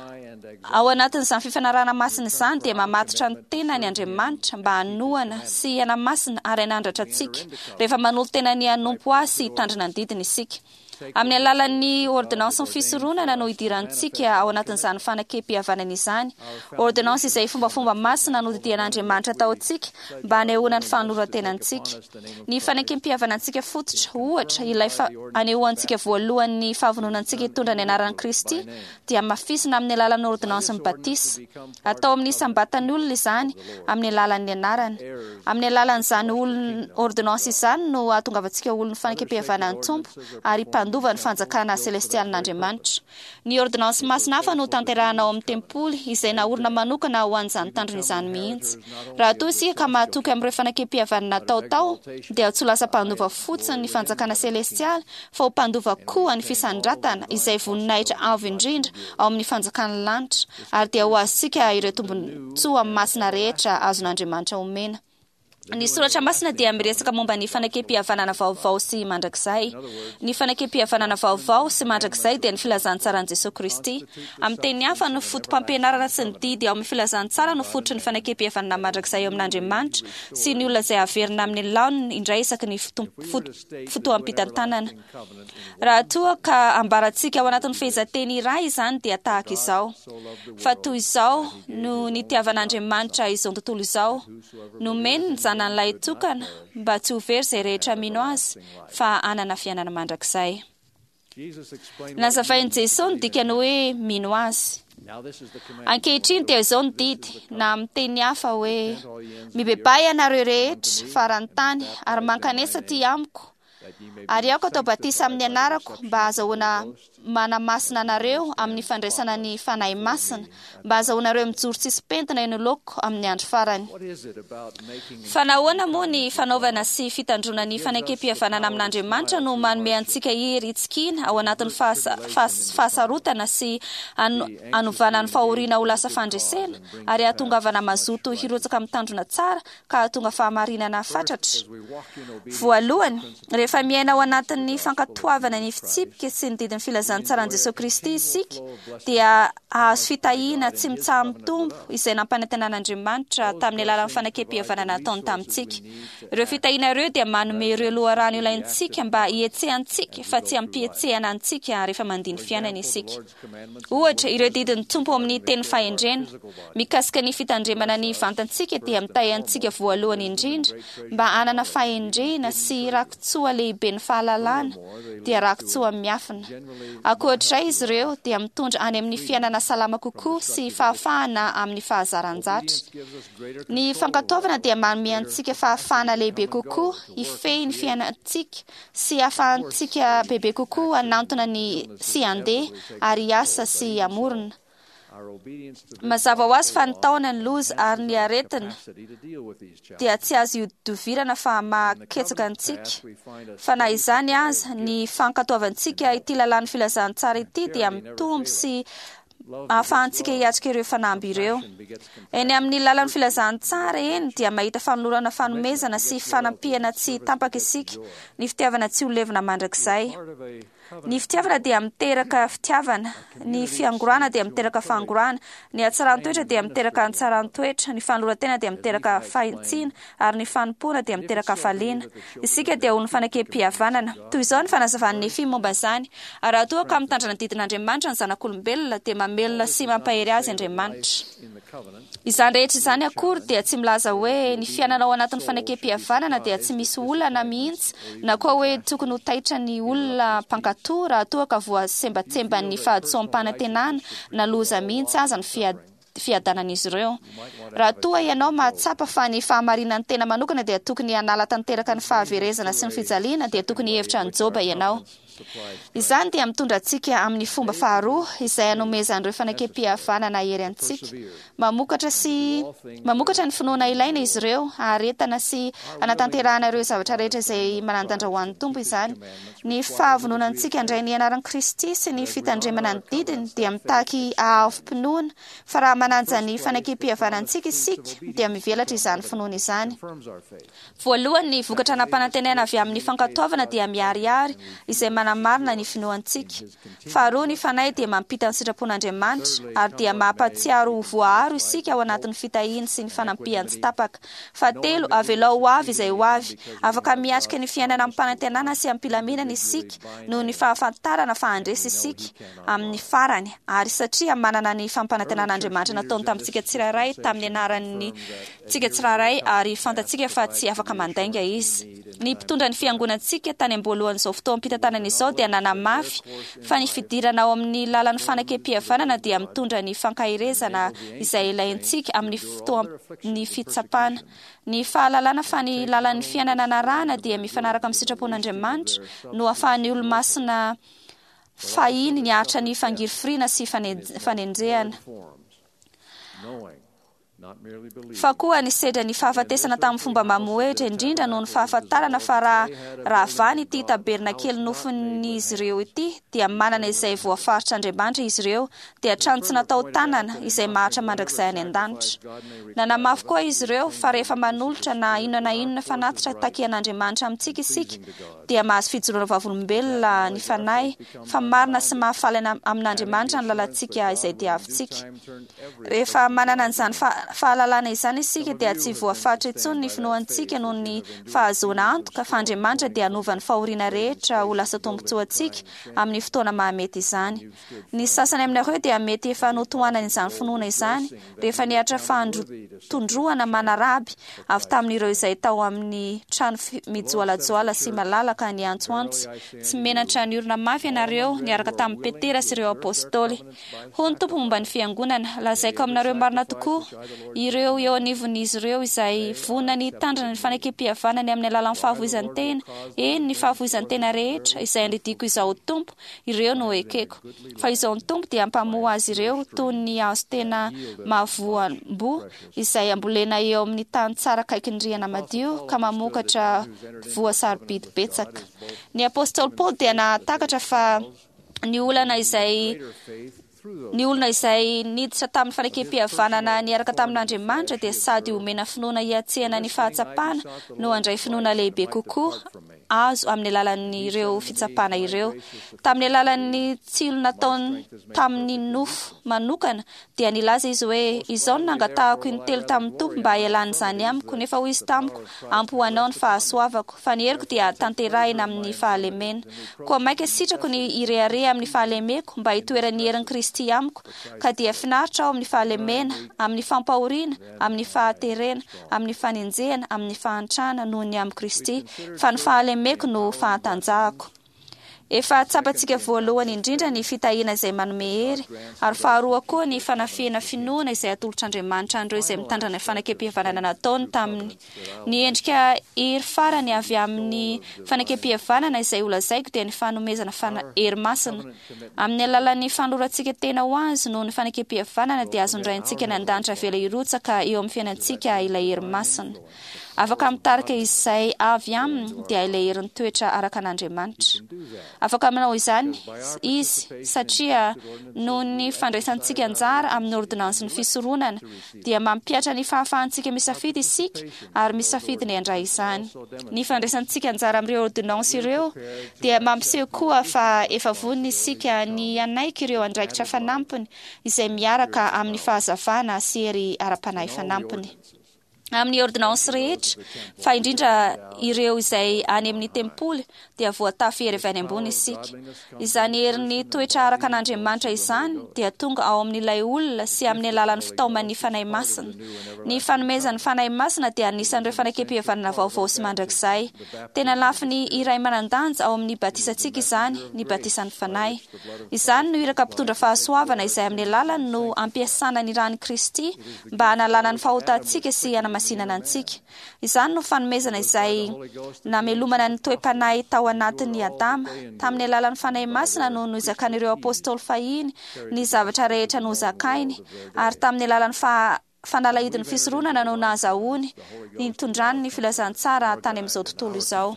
Speaker 6: Ao anatin'izany fifanarahana masina izany dia mamatotra ny tenany Andriamanitra mba hanohana sy hanamasina ary hanandratra antsika rehefa manolo tena ny hanompo azy sy hitandrina ny didiny isika. Amin'ny alalan'ny ordonnance ny fisoronana no idirantsika ao anatin'izany fanakempihavanana izany. Ordonnance izay fombafomba masina no didian'Andriamanitra ataontsika mba hanehoana ny fanoroantenantsika. Ny fanakempihavanantsika fototra ohatra ilay hanehoantsika voalohan'ny fahavononantsika hitondra ny anaran'i Kristy dia mafisina amin'ny alalan'ny ordonnance ny batisa. Atao amin'ny sambatan'ny olona izany amin'ny alalan'ny anarany. Amin'ny alalan'izany ordonnance izany no ahatongavantsika olon'ny fanakempihavanan'ny tompo ary pandova ny fanjakana selestialin'Andriamanitra. Ny ordonnance masina hafa no tanterahana ao amin'ny tempoly izay naorina manokana ho an'izany tandrony izany mihitsy. Raha toa isika ka mahatoky amin'ireo fanakempihavanana tao-tao dia tsy ho lasa mpandova fotsiny ny fanjakana selestialy fa ho mpandova koa ny fisandratana izay voninahitra avo indrindra ao amin'ny fanjakana lanitra ary dia ho azontsika ireo tombon-tsoa masina rehetra azon'Andriamanitra omena.
Speaker 11: Ny soratra masina dia miresaka momba ny fanakempihavanana vaovao sy mandrakizay. Ny fanakempihavanana vaovao sy mandrakizay dia ny filazantsara ny Jesosy Kristy. Amin'ny teny hafa ny fotom-pampianarana sy ny didy ao amin'ny filazantsara no fototry ny fanakempihavanana mandrakizay eo amin'Andriamanitra sy ny olona izay averina amin'ny laoniny indray isaky ny fotoam-pitantanana. Raha toa ka ambarantsika ao anatin'ny fehezanteny iray izany dia tahaka izao. Fa toy izao no nitiavan'Andriamanitra izao tontolo izao, nomeny ny zanan'ilay tokana mba tsy ho very izay rehetra mino azy fa anana fiainana mandrakizay. Nazavain'i Jesosy ny dikany hoe mino azy. Ankehitriny dia izao ny didy na amin'ny teny hafa hoe mibebay ianareo rehetra farany-tany ary mankanesa ty amiko ary aoko atao batisa amin'ny anarako mba azahoana manamasina anareo amin'ny fandraisana ny fanahy masina, mba azahoanareo mijoro tsisy pentina eny loko amin'ny andro farany. Fa nahoana moa ny fanaovana sy fitandrona ny fanakempihavanana amin'Andriamanitra no manome antsika heritsikina ao anatin'ny fahasarotana sy anovana ny fahoriana ho lasa fandresena ary ahatongavana mazoto hirotsaka mitandrona tsara ka ahatonga fahamarinana fatratra. Voalohany, rehefa miaina ao anatin'ny fankatoavana ny fitsipika sy ny didin'ny filazantsara Jesosy Kristy isika dia ahazo fitahiana tsy mitsaha mitombo izay nampanantenan'Andriamanitra tamin'ny alalan'ny fanakempihavanana nataony tamintsika. Ireo fitahiana ireo dia manome ireo loharano ilaintsika mba hietsehantsika fa tsy hampietsehana antsika rehefa mandiny fiainana isika. Ohatra, ireo didin'ny tompo amin'ny teny fahendrena mikasika ny fitandremana ny vantantsika dia mitahy antsika voalohany indrindra mba anana fahendrena sy rakotsoa lehibe ny fahalalana dia rakotsoa miafina. Ankoatrizay izy ireo dia mitondra any amin'ny fiainana salama kokoa sy fahafahana amin'ny fahazaran-jatra. Ny fankatoavana dia manome antsika fahafahana lehibe kokoa hifehy ny fiainantsika sy ahafahantsika bebe kokoa hanantona ny sy andeha ary asa sy amorona. Mazava ho azy fa ny taona ny loza ary ny aretina dia tsy azo idovirana fa maketsaka antsika. Fa na izany aza ny fankatoavantsika ity lalàna filazantsara ity dia mitombo sy ahafahantsika hiatrika ireo fanamby ireo. Eny amin'ny lalan'ny filazantsara eny dia mahita fanolorana fanomezana sy fanampihana tsy tampaka isika, ny fitiavana tsy ho levina mandrakizay. Ny fitiavana dia miteraka fitiavana, ny fiangorana dia miteraka fangorana, ny hatsaran-toetra dia miteraka hatsaran-toetra, ny fanoloran-tena dia miteraka fahintsiana ary ny fanompoana dia miteraka faliana. Isika dia ho ny fanakempihavanana. Toy izao ny fanazavan'ny Nefi momba izany. Ary raha toa ka mitandrina didin'Andriamanitra ny zanak'olombelona dia mamelona sy mampahery azy Andriamanitra. Izany rehetra izany akory dia tsy milaza hoe ny fiainana ao anatin'ny fanakempihavanana dia tsy misy olana mihitsy na koa hoe tokony ho taitra ny olona mpankatoa raha toa ka voasembatsemban'ny fahadisoam-panantenana na loza mihitsy aza ny fiad fiadanan'izy ireo. Raha toa ianao mahatsapa fa ny fahamarinan'ny tena manokana dia tokony hanala tanteraka ny fahaverezana sy ny fijaliana dia tokony hevitra ny joba ianao. Izany dia mitondra antsika amin'ny fomba faharoa izay hanomezan'ireo fanakempihavanana hery antsika. Mamokatra sy mamokatra ny finoana ilaina izy ireo, haretana sy hanatanterahana ireo zavatra rehetra izay manandandra ho an'ny tompo izany. Ny fahavononantsika indray ny anaran'i Kristy sy ny fitandremana ny didiny dia mitaky ahavo-pinoana, fa raha mananja ny fanakempihavanantsika isika dia mivelatra izany finoana izany. Voalohany, ny vokatra nampanantenana avy amin'ny fankatoavana dia miharihary izay manamarina ny finoantsika. Faharoa, ny fanahy dia mampita ny sitrapon'Andriamanitra ary dia mampatsiaro voaharo isika ao anatin'ny fitahiana sy ny fanampiany tsy tapaka. Fahatelo, avelao ho avy izay ho avy, afaka miatrika ny fiainana amin'ny panantenana sy ampilaminana isika noho ny fahafantarana fahandresy isika amin'ny farany, ary satria manana ny fampanantenan'Andriamanitra nataony tamintsika tsirairay tamin'ny anaran'ny tsika tsirairay ary fantatsika fa tsy afaka mandainga izy. Ny mpitondra ny fiangonantsika tany ambolohan'izao fotoam-pitantanana izao dia nanamafy fa ny fidirana ao amin'ny lalan'ny fanakempihavanana dia mitondra ny fankahirezana izay ilaintsika amin'ny fotoan'ny fitsapana. Ny fahalalana fa ny lalan'ny fiainana anarahana dia mifanaraka amin'ny sitrapon'Andriamanitra no ahafahan'ny olo-masina fahiny ny ahatra ny fangirifirina sy fanenjehana. fa koa nisedra ny fahafatesana tamin'ny fomba mamoetra indrindra noho ny fahafantarana fa raha raha vany ity taberna kely nofon'izy ireo ity dia manana izay voafaritra Andriamanitra izy ireo dia trano tsy natao tanana izay maharitra mandrakizay any an-danitra. Nanamafy koa izy ireo fa rehefa manolotra na inona na inona fanatitra takian'Andriamanitra amintsika isika dia mahazo fijoroana vavolombelona ny fanahy fa marina sy mahafaly amin'Andriamanitra ny lalantsika izay diavintsika. Rehefa manana an'izany fahalalana izany isika dia tsy voafaritra intsony ny finoantsika noho ny fahazoana antoka fa Andriamanitra dia hanova ny fahoriana rehetra ho lasa tombontsoantsika amin'ny fotoana mahamety izany. Ny sasany aminareo dia mety efa notohanana izany finoana izany rehefa niatra fahandrotondroana manaraby avy tamin'ireo izay tao amin'ny trano mijoalajoala sy malalaka ny antsoantso. Tsy menatra ny orona mafy ianareo niaraka tamin'ny Petera sy ireo apôstôly. Hoy ny Tompo momba ny fiangonana, lazaiko aminareo marina tokoa ireo eo anivon'izy ireo izay vonona ny tandrana ny fanekem-pihavanany amin'ny alalan'ny fahavoizan-tena, eny ny fahavoizan-tena rehetra izay andridiko izao Tompo, ireo no ekeko. Fa izao ny Tompo dia ampamoa azy ireo toy ny azo tena mahavoam-bo izay ambolena eo amin'ny tany tsara kaiky ny rihana madio ka mamokatra voasaribidy betsaka. Ny apôstôly Paul dia nahatakatra fa ny olana izay ny olona izay niditra tamin'ny fanekem-pihavanana niaraka tamin'Andriamanitra dia sady omena finoana hiatsehana ny fahatsapana no handray finoana lehibe kokoa azo amin'ny alalan'ireo fitsapana ireo. Tamin'ny alalan'ny tsilo nataony tamin'ny nofo manokana dia nilaza izy hoe izao no nangatahako intelo tamin'ny Tompo mba hialana izany amiko nefa hoy izy tamiko ampy ho anao ny fahasoavako fa ny heriko dia tanterahina amin'ny fahalemena. Koa maika sitrako ny ireare amin'ny fahalemeko mba hitoeran'ny herin'i Kristy amiko ka dia finaritra ao amin'ny fahalemena, amin'ny fampahoriana, amin'ny fahaterena, amin'ny fanenjehana, amin'ny fahantrana noho ny amin'ny Kristy fa ny fahalemeko no fahatanjahako. Efa tsapantsika voalohany indrindra ny fitahiana izay manome hery ary faharoa koa ny fanafiana finoana izay atolotr'Andriamanitra andreo izay mitandrana fanekem-pihavanana nataony tamin'ny ny endrika hery farany avy amin'ny fanekem-pihavanana izay olazaiko dia ny fanomezana hery masina amin'ny alalan'ny fanorantsika tena ho azy noho ny fanekem-pihavanana dia azondraintsika ny an-danitra vela irotsaka eo amin'ny fiainantsika ilay hery masina. Afaka mitarika izay avy aminy dia ilay herin'ny toetra araka an'Andriamanitra. Afaka manao izany izy satria noho ny fandraisantsika anjara amin'ny ordonansin'ny fisoronana dia mampiatra ny fahafahantsika misafidy isika ary misafidy ny andray izany. Ny fandraisantsika anjara amin'ireo ordonansa ireo dia mampiseho koa fa efa vonona isika ny anaiky ireo andraikitra fanampiny izay miaraka amin'ny fahazavana sy hery ara-panahy fanampiny. Amin'ny ordonansa rehetra fa indrindra ireo izay any amin'ny tempoly dia voatafy hery avy any ambony isika. Izany herin'ny toetra araka an'Andriamanitra izany dia tonga ao amin'ilay olona sy amin'ny alalan'ny fitauman'ny fanahy masina. Ny fanomezan'ny fanahy masina dia anisan'ireo fanekem-pihavanana vaovao sy mandrakizay. Tena lafy ny iray manan-danja ao amin'ny batisantsika izany, ny batisan'ny fanahy. Izany no iraka mpitondra fahasoavana izay amin'ny alalany no ampiasana ny ran'i Kristy mba hanalana ny fahotantsika sy masinana antsika. Izany no fanomezana izay namelomana ny toe-panahy tao anatin'ny Adama tamin'ny alalan'ny fanahy masina no nozakain'ireo apôstôly fahiny ny zavatra rehetra nozakainy ary tamin'ny alalan'ny fa fanalahidin'ny fisoronana no nahazahoany ny tondrany ny filazantsara tany amin'izao tontolo izao.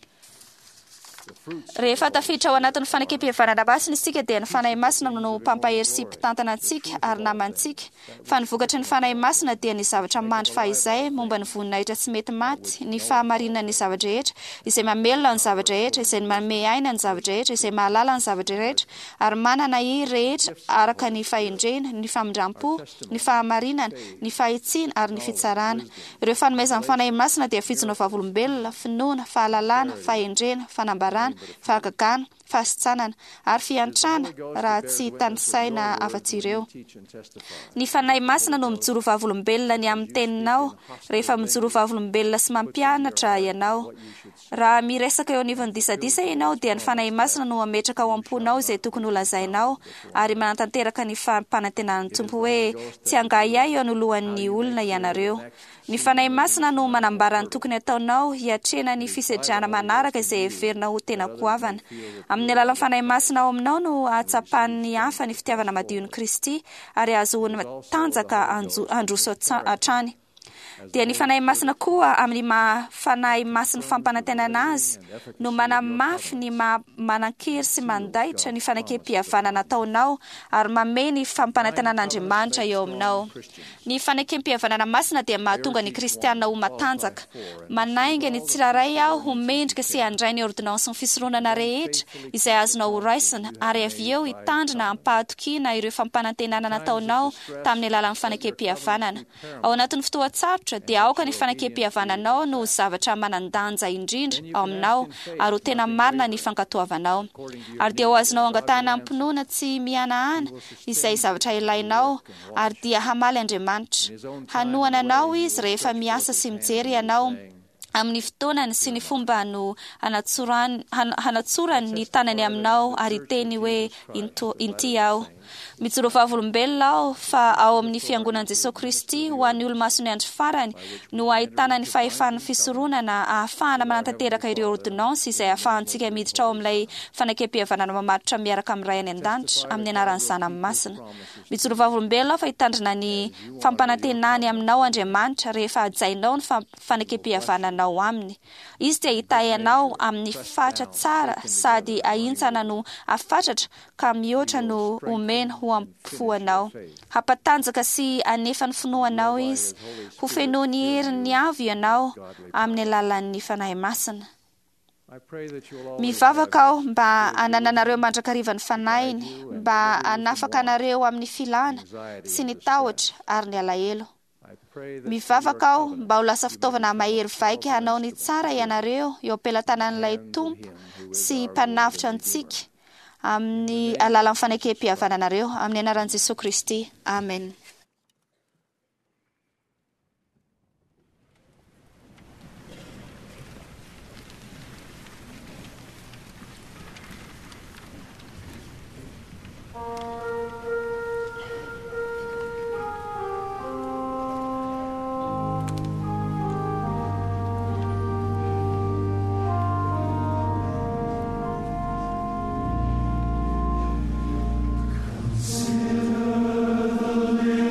Speaker 11: Rehefa tafiditra ao anatin'ny fanekem-pihavanana masina isika dia ny fanahy masina no mpampahery sy mpitantana antsika ary namantsika. Fa ny vokatry ny fanahy masina dia ny zavatra mandry fahizay momba ny voninahitra tsy mety maty, ny fahamarinana ny zavatra rehetra izay mamelona ny zavatra rehetra, izay manome aina ny zavatra rehetra, izay mahalala ny zavatra rehetra ary manana hery rehetra araka ny fahendrena, ny famindram-po, ny fahamarinana, ny fahitsiana ary ny fitsarana. Ireo fanomezan'ny fanahy masina dia fijona vavolombelona, finoana, fahalalana, fahendrena, fanambarana, fahagagana, fahasitsanana ary fiantrana raha tsy tanisaina afa-tsy ireo. Ny fanahy masina no mijoro vavolombelona ny amin'ny teninao rehefa mijoro vavolombelona sy mampianatra ianao. Raha miresaka eo anivon'ny disadisa ianao dia ny fanahy masina no ametraka ao am-ponao izay tokony holazainao ary manatanteraka ny fampanantenan'ny Tompo hoe tsy hangahy ahy eo anoloan'ny olona ianareo. Ny fanahy masina no manambara ny tokony ataonao hiatrena ny fisedrana manaraka izay heverina ho tena goavana. Amin'ny alalan'ny fanahy masina ao aminao no atsapan'ny hafa ny fitiavana madion'i Kristy ary ahazoany tanjaka androso hatrany. Dia ny fanahy masina koa amin'ny fanahy masina fampanantenana azy no manamafy ny manan-kery sy mandaitra ny fanakempihavanana ataonao ary mamey ny fampanantenan'Andriamanitra eo aminao. Ny fanakempihavanana masina dia mahatonga ny kristianina ho matanjaka, manainga ny tsirairay aho ho mendrika sy handray ny ordonansa ny fisoronana rehetra izay azonao ho raisina ary avy eo hitandrina hampahatokiana ireo fampanantenana nataonao tamin'ny alalan'ny fanakempihavanana. Ao anatin'ny fotoan-tsarotra dia aoka ny fanakempihavananao no zavatra manandanja indrindra ao aminao ary ho tena marina ny fankatoavanao. Ary dia ho azonao angatahana ampinoana tsy mihanahana izay zavatra ilainao ary dia hamaly Andriamanitra. Hanoana anao izy rehefa miasa sy mijery ianao amin'ny fotoanany sy ny fomba no hanatsorany ny tanany aminao ary teny hoe inty aho. Mijoro vavolombelona aho fa ao amin'ny fiangonan'i Jesosy Kristy ho an'ny olo-masony andro farany no ahitana ny fahefan'ny fisoronana ahafahana manantanteraka ireo ordonansa izay ahafahantsika miditra ao amin'ilay fanakempihavanana mamatotra miaraka amin'ny ray any an-danitra amin'ny anaran'ny Zanany Masina. Mijoro vavolombelona aho fa hitandrina ny fampanantenany aminao Andriamanitra rehefa hajainao ny fanakempihavananao aminy. Izy dia hitahianao amin'ny fatra tsara sady ahintsana no afatratra ka mihoatra no omena ho ampifoanao. Hampatanjaka sy anefa ny finoanao izy, ho fenoa ny herin'ny avy ianao amin'ny alalan'ny fanahy masina. Mivavaka aho mba anananareo mandrakariva ny fanahiny, mba anafaka anareo amin'ny filana sy ny tahotra ary ny alahelo. Mivavaka aho mba ho lasa fitaovana mahery vaika hanao ny tsara ianareo eo am-pelantanan'ilay Tompo sy mpanafitra antsika amin'ny alalan'ny fanakempihavananareo amin'ny anaran'i Jesosy Kristy. Amen.
Speaker 12: Consider the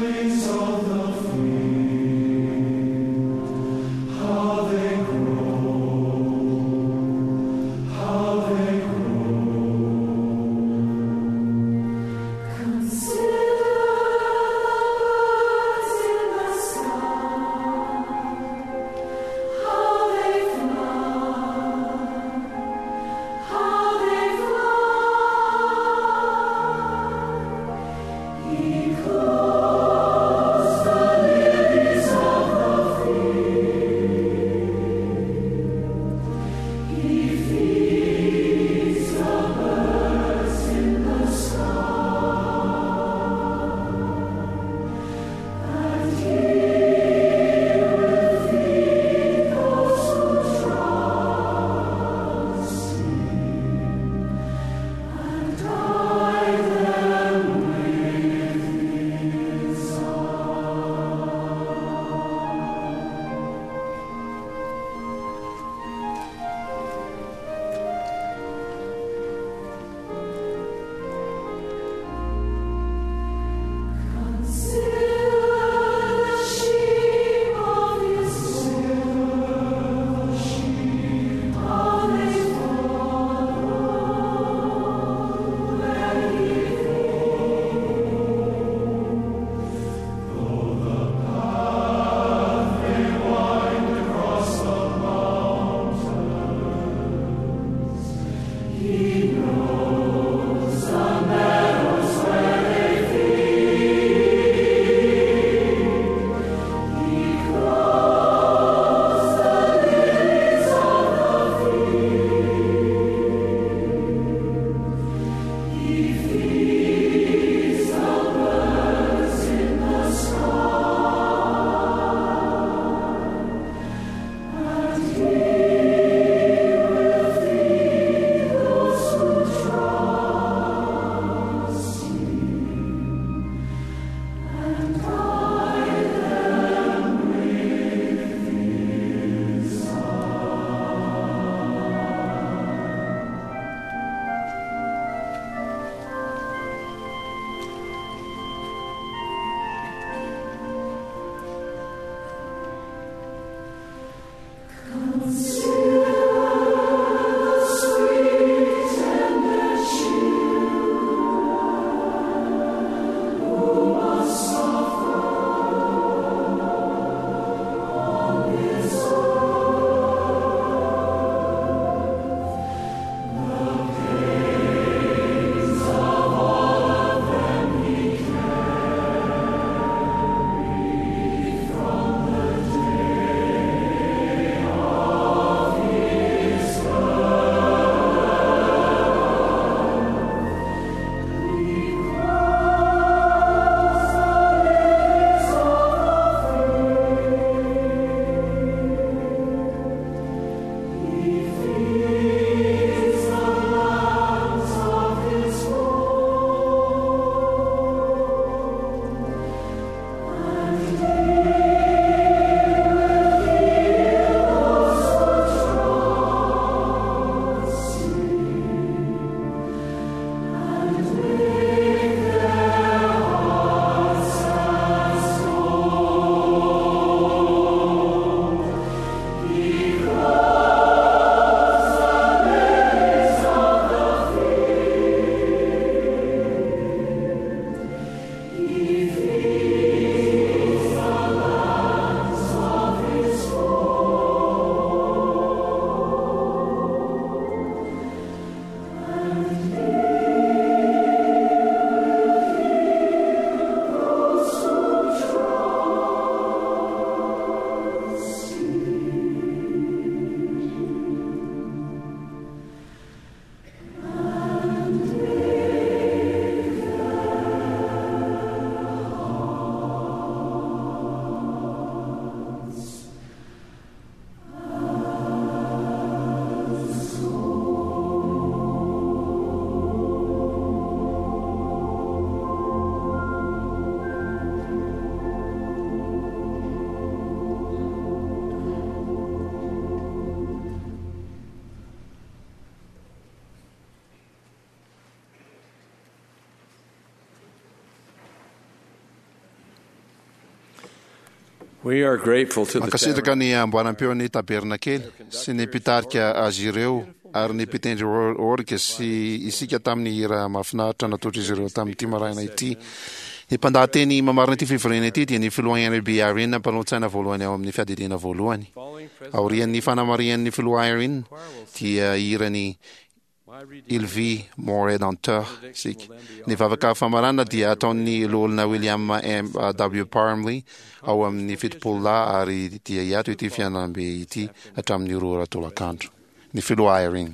Speaker 9: We are grateful to the
Speaker 2: Makasitraka ny amboaram-peo ny taberna kely sy ny mpitarika azy ireo ary ny mpitendry orika sy isika tamin'ny hira mahafinaritra natotry izy ireo tamin'ity maraina ity. Ny mpandahateny mamarina ity fivoriana ity dia ny filoha Henry Irene mpanolotsaina voalohany ao amin'ny fiadidina voalohany. Aorian'ny fanamarian'ny filoha Irene dia hirany Il vit mon rédempteur sika. Ny vavaka famarana dia ataon'ny loholona William M. W. Parmley ao amin'ny fitopolo lahy ary dia hiato ity fianambe ity hatramin'ny roa ratolakandro. Ny filoha Irene.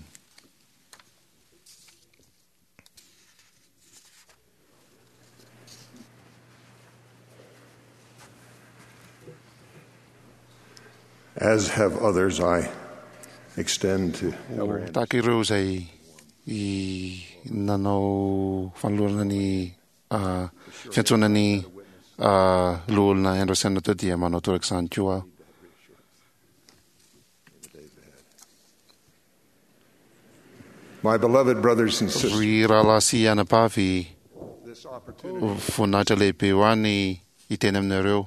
Speaker 12: As have others, I extend to Elder
Speaker 2: Tahaka ireo izay i nanao fanolorana ny uh, fiantsonany uh, loholona Anderson teo dia manao toraka izany koa aho.
Speaker 12: My beloved brothers and sisters,
Speaker 2: ry rahalahy sy anapavy, voninahitra lehibe ho any hiteny aminareo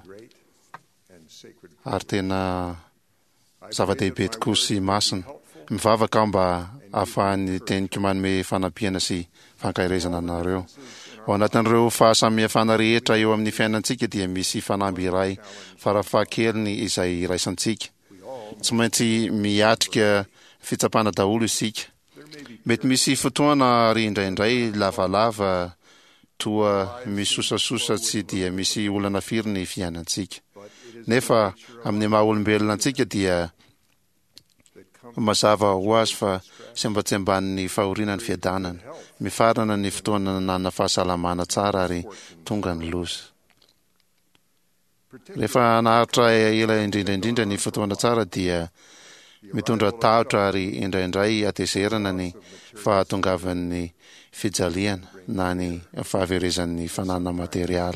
Speaker 2: ary tena zava-dehibe tokoa sy masina. Mivavaka aho mba ahafahan'ny teniko manome fanampiana sy fankahirezana anareo. Ao anatin'ireo fahasamihafana rehetra eo amin'ny fiainantsika dia misy fanamby iray farafahakeliny izay iraisantsika. Tsy maintsy miatrika fitsapana daholo isika. Mety misy fotoana ary indraindray lavalava toa misosasosa tsy dia misy olana firy ny fiainantsika. Nefa amin'ny maha olombelona antsika dia mazava ho azy fa semba tsy ambanin'ny fahoriana ny fiadanana, mifarana ny fotoana nanana fahasalamana tsara ary tonga ny loza. Rehefa naharitra ela indrindraindrindra ny fotoana tsara dia mitondra tahotra ary indraindray atezerana ny fahatongavan'ny fijaliana na ny fahaverezan'ny fanana materialy.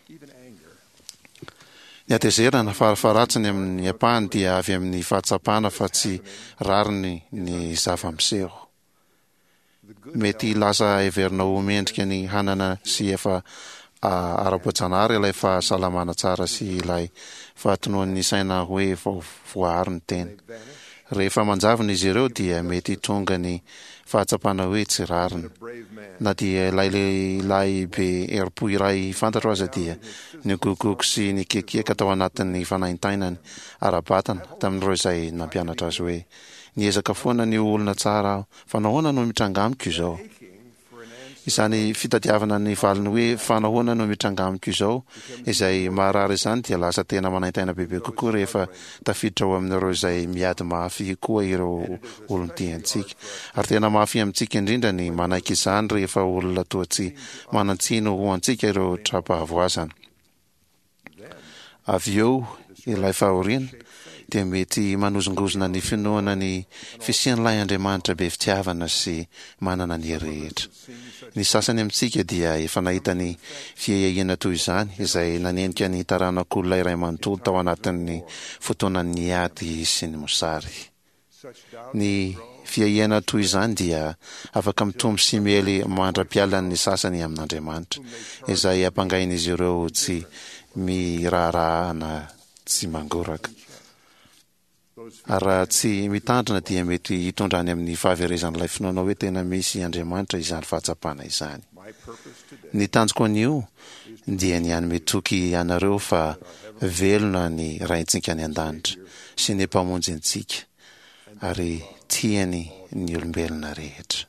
Speaker 2: Ny atezerana farafaratsiny amin'ny ampahany dia avy amin'ny fahatsapana fa tsy rariny ny zava-miseho. Mety lasa heverina ho mendrika ny hanana sy efa ara-boajanahary ilay fahasalamana tsara sy ilay fahatonoan'ny saina hoe voahary ny tena. Rehefa manjavona izy ireo dia mety tonga ny fahatsapana hoe tsy rariny. Na dia ilay lehilahy be herim-po iray fantatro aza dia ny gogogo sy ny kekieka tao anatin'ny fanahintainany ara-batana tamin'ireo izay nampianatra azy hoe niezaka foana ny olona tsara aho, fa nahoana no mitrangamiko izao. Izany fitadiavana ny valiny hoe fa nahoana no mitrangamiko izao izay maharary izany dia lasa tena manaintaina bebe kokoa rehefa tafiditra ao amin'ireo izay miady mafy koa ireo olon-tiantsika. Ary tena mafy amintsika indrindra ny manaiky izany rehefa olona toa tsy manantsino ho antsika ireo trapahavoazana. Avy eo ilay fahoriana dia mety manozongozona ny finoana ny fisian'ilay Andriamanitra be fitiavana sy manana ny rehetra. Ny sasany amintsika dia efa nahita ny fiahiahina toy izany izay nanenika ny taranak'olona iray manontolo tao anatin'ny fotoanan'ny ady sy ny mosary. Ny fiahiahina toy izany dia afaka mitombo sy miely mandra-pialan'ny sasany amin'Andriamanitra izay ampangain'izy ireo tsy mirarahana tsy mangoraka. Raha tsy mitandrina dia mety hitondrany amin'ny fahaverezan'ilay finoana hoe tena misy Andriamanitra izany fahatsapana izany. Ny tanjoko an'io dia ny hanome toky anareo fa velona ny raintsika any an-danitra sy ny mpamonjy antsika ary tiany ny olombelona rehetra.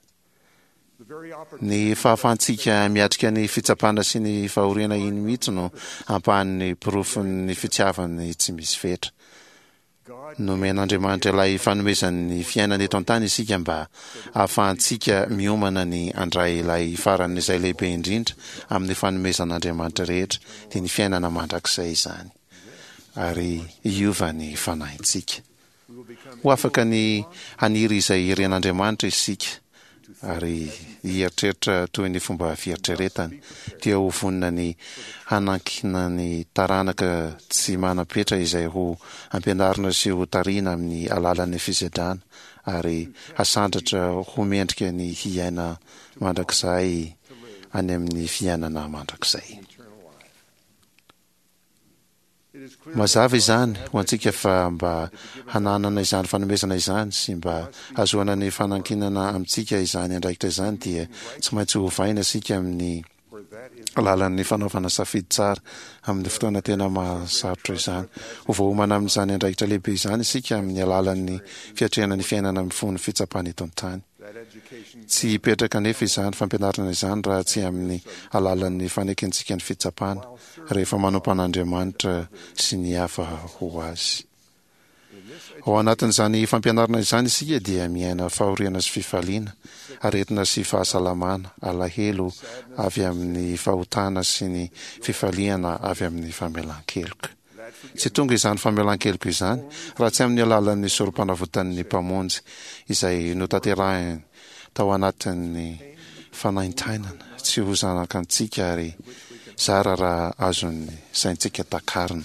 Speaker 2: Ny fahafahantsika miatrika ny fitsapana sy ny fahoriana iny mihitsy no ampahan'ny porofon'ny fitiavany tsy misy fetra. Nomen'Andriamanitra ilay fanomezan'ny fiainana eto an-tany isika mba ahafahantsika miomana ny andray ilay faran'izay lehibe indrindra amin'ny fanomezan'Andriamanitra rehetra dia ny fiainana mandrakizay izany ary hiova ny fanahintsika. Ho afaka ny haniry izay iren'Andriamanitra isika ary hieritreritra toy ny fomba fieritreretany dia ho vonina ny hanankina ny taranaka tsy manapetra izay ho ampianarina sy ho tariana amin'ny alalan'ny fizedrana ary hasandratra ho mendrika ny hiaina mandrakizay any amin'ny fiainana mandrakizay. Mazava izany ho antsika fa mba hananana izany fanomezana izany sy mba azoana ny fanankinana amintsika izany andraikitra izany dia tsy maintsy hovaina sika amin'ny alalan'ny fanaovana safidy tsara amin'ny fotoana tena mahasarotra izany. Ho voahomana amin'izany andraikitra lehibe izany isika amin'ny alalan'ny fiatrehana ny fiainana amin'ny fony fitsapana eto an-tany. Tsy hipetraka nefa izany fampianarana izany raha tsy amin'ny alalan'ny fanekentsika ny fitsapana rehefa manompan'Andriamanitra sy ny hafa ho azy. Ao anatin'izany fampianarana izany isika dia miaina fahoriana sy fifaliana, aretina sy fahasalamana, alahelo avy amin'ny fahotana sy ny fifaliana avy amin'ny famelan-keloka. Tsy tonga izany famelan-keloka izany raha tsy amin'ny alalan'ny sorom-panavotan'ny mpamonjy izay notanterahiny tao anatin'ny fanaintainana tsy ho zanakantsika ary zara raha azon'ny saintsika takarina.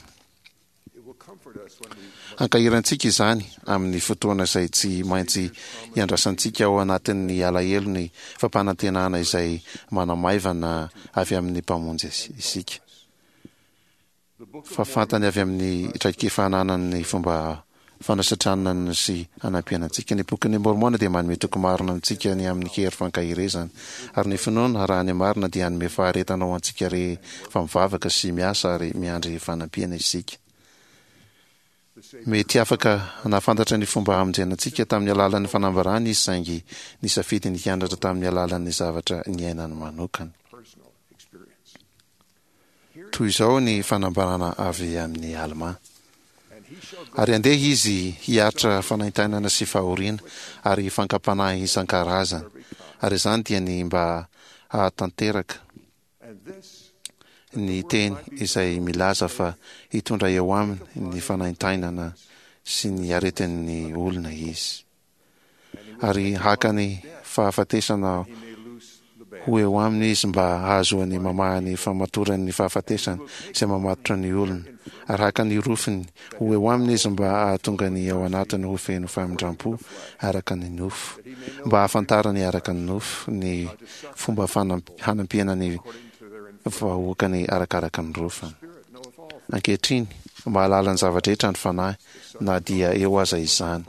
Speaker 2: Ankahirantsika izany amin'ny fotoana izay tsy maintsy iandrasantsika ao anatin'ny alahelo ny fampanantenana izay manamaivana avy amin'ny mpamonjy isika. Fa fantany avy amin'ny traikefananan'ny fomba fanasatranana sy anampianantsika. Ny bokin'ny Mormona dia manome toko marina antsika ny amin'ny hery fankahirezana ary ny finoana raha ny marina dia hanome faharetana ho antsika rehefa mivavaka sy miasa ary miandry fanampiana isika. Mety afaka nafantatra ny fomba hamonjenantsika tamin'ny alalan'ny fanambarana izy saingy nisafidy ny hianatra tamin'ny alalan'ny zavatra niainany manokana. Toy izao ny fanambarana avy amin'ny Alma. Ary andeha izy hiatra fanaintainana sy fahoriana ary fankapanahy isan-karazany. Ary izany dia ny mba hahatanteraka ny teny izay milaza fa hitondra eo aminy ny fanaintainana sy ny aretin'ny olona izy. Ary haka ny fahafatesana ho eo aminy izy mba hahazoany mamahany famatoran'ny fahafatesana izay mamatotra ny olona. Ary haka ny rofiny ho eo aminy izy mba hahatonga ny ao anatiny ho feno famindram-po araka ny nofo, mba hahafantarany araka ny nofo ny fomba hanampiana ny vahoakany arakaraka ny rofiny. Ankehitriny mahalala ny zavadrehetra ny fanahy na dia eo aza izany.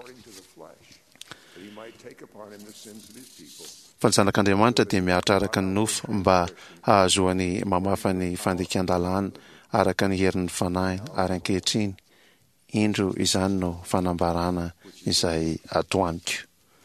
Speaker 2: Fa ny zanak'Andriamanitra dia miatra araka ny nofo mba hahazoany mamafa ny fandekan-dalàna araka ny herin'ny fanahy ary ankehitriny indro izany no fanambarana izay atoaniko.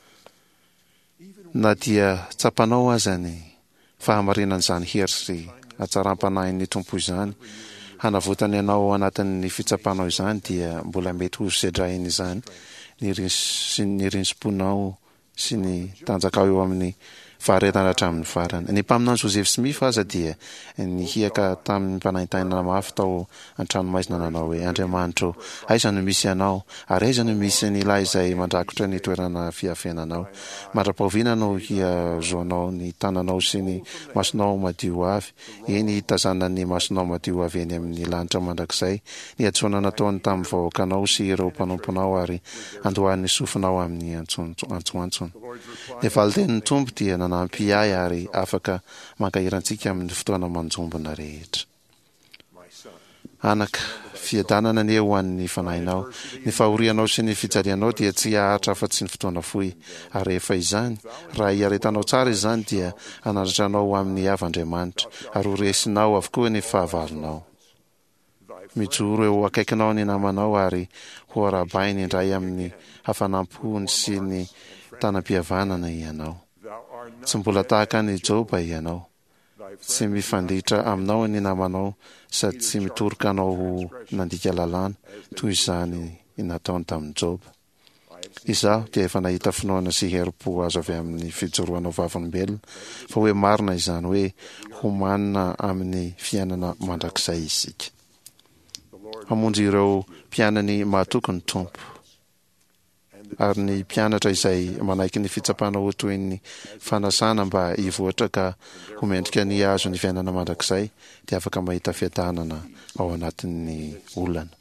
Speaker 2: Na dia tsapanao aza ny fahamarinan'izany hery sy hatsaram-panahin'ny tompo izany, hanavotany ianao anatin'ny fitsapanao izany dia mbola mety ho sedrainy izany ny rinsim-ponao sy ny tanjakao eo amin'ny faharetana hatramin'ny farany. Ny mpaminany Joseph Smith aza dia nihiaka tamin'ny mpanaintainana mafy tao an-tranomaizina nanao hoe, Andriamanitra, aiza no misy ianao ary aiza no misy ny lahy izay mandrakotra ny toerana fiafenanao. Mandra-pahoviana no hiazoanao ny tananao sy ny masonao madio avy. Eny hitazana ny masonao madio avy eny amin'ny lanitra mandrakizay. Ny adsoana nataony tamin'ny vahoakanao sy ireo mpanomponao ary andohan'ny sofinao amin'ny antsoantsony. Ny valiten'ny tombo dia nanampy ahy ary afaka mankahirantsika amin'ny fotoana manjombona rehetra. Anaka, fiadanana ny eo an'ny fanahinao, ny fahorianao sy ny fijalianao dia tsy ahatra afa-tsy ny fotoana fohy. Ary rehefa izany, raha hiaretanao tsara izany dia anandratranao amin'ny avandriamanitra ary ho resinao avokoa ny fahavalonao. Mijoro eo akaikinao ny namanao ary ho arabainy indray amin'ny hafanampony sy ny tanam-pihavanana ianao. Tsy mbola tahaka ny Joba ianao. Tsy mifanditra aminao ny namanao sady tsy mitoroka anao ho nandika lalàna toy izany nataony tamin'ny Joba. Izaho dia efa nahita finoana sy herim-po azo avy amin'ny fijoroanao vavolombelona fa hoe marina izany hoe ho manina amin'ny fiainana mandrakizay isika. Hamonjy ireo mpianany mahatoky ny tompo. Ary ny mpianatra izay manaiky ny fitsapana ho toy ny fanasana mba hivoatra ka ho mendrika ny azo ny fiainana mandrakizay dia afaka mahita fiadanana ao anatin'ny olana.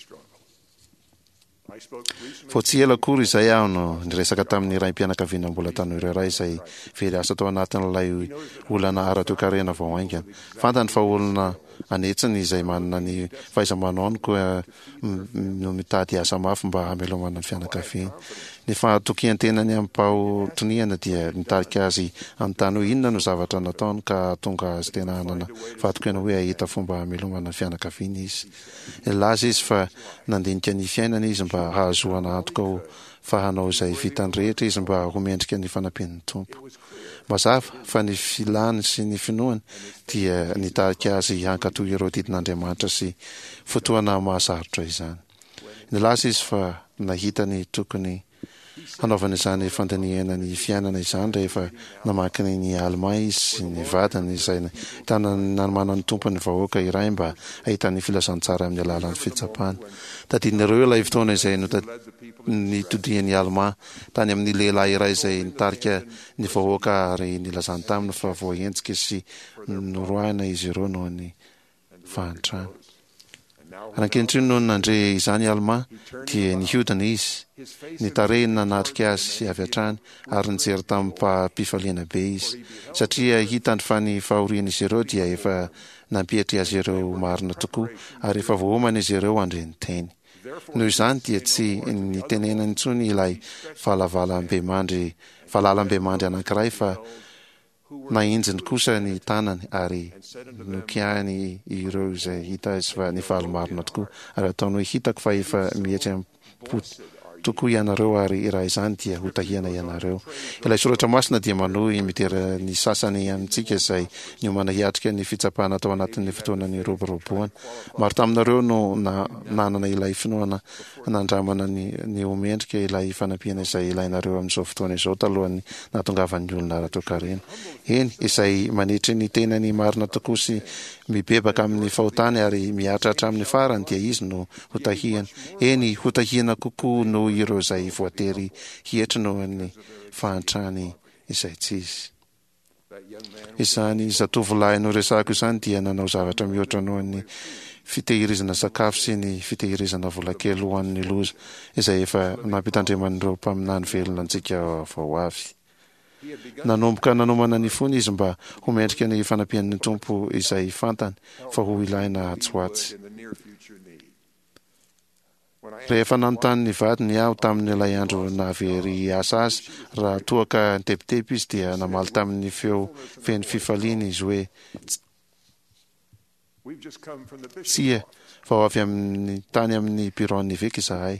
Speaker 2: Fô tsy ela akory izay aho no niresaka tamin'ny raim-pianakaviana mbola tanory iray izay very asa tao anatin'ilay olana ara-toekarena vao aingana. Fantany fa olona anetsiny izay manana ny fahaiza-manao no koa no mitady asa mafy mba hamelomana ny fianakaviany. Ny fahatokian-tenany amin'ny mpao-toniana dia mitarika azy anontany hoe inona no zavatra nataony ka tonga azy tena hanana fahatokiana hoe ahita fomba hamelomana ny fianakaviany izy. Ilaza izy fa nandinika ny fiainana izy mba hahazoana antoka ho fa hanao izay vitany rehetra izy mba homendrika ny fanampian'ny tompo. Mazava fa ny filany sy ny finoany dia nitarika azy hankatoy ireo didin'Andriamanitra sy fotoana mahasarotra izany. Nilaza izy fa nahita ny tokony hanaovana izany fandiniana ny fiainana izany rehefa namakiny ny alma izy sy ny vadiny izay tana namana ny tompony vahoaka iray mba ahitany filazantsara amin'ny alalan'ny fitsapana. Tadidin'ireo ilay fotoana izay nitodian'ny alma tany amin'ny lehilahy iray izay nitarika ny vahoaka ary nilazany taminy fa voahenjika sy noroahana izy ireo noho ny fahantrana. Ankehitriny noho nandre izany alma dia nihodina izy, ny tarehiny nanatrika azy avy hatrany ary nijery tamin'ny mpifaliana be izy, satria hitany fa ny fahorian'izy ireo dia efa nampietry azy ireo marina tokoa ary efa voahomana izy ireo andre ny teny. Noho izany dia tsy nitenenany intsony ilay valavalam-bemandry valalam-bemandry anankiray fa nahinjiny kosa ny tanany ary nokiany ireo izay hita azy fa ny valomarina tokoa ary ataony hoe hitako fa efa mihetry amin'ny tokoa ianareo ary raha izany dia hotahiana ianareo. Ilay soratra masina dia manohy mitera ny sasany amintsika izay ny omana hiatrika ny fitsapana atao anatin'ny fotoanany roboroboana. Maro taminareo no nanana ilay finoana nandramana ny omendrika ilay fanampiana izay ilainareo amin'izao fotoana izao talohan'ny nahatongavan'ny olona ara-toakarena. Eny, izay manetry ny tenany marina tokoa sy mibebaka amin'ny fahotany ary miatratra amin'ny farany dia izy no hotahiana. Eny, hotahiana kokoa no ireo izay voatery hietry noho ny fahantrany izay tsy izy. Izany zatovolahy no resako izany dia nanao zavatra mihoatra noho ny fitehirizana sakafo sy ny fitehirizana vola kely ho an'ny loza izay efa nampitandreman'ireo mpaminany velona antsika vao avy. Nanomboka nanomana ny fony izy mba homendrika ny fanampian'ny tompo izay fantany fa ho ilaina atsy-hoatsy. Rehefa nanontany ny vadiny aho tamin'ilay andro navery asa azy, raha toaka tepitepy izy dia namaly tamin'ny feo feno fifaliana izy hoe tsia fa avy amin'ny tany amin'ny biron'ny veky izahay.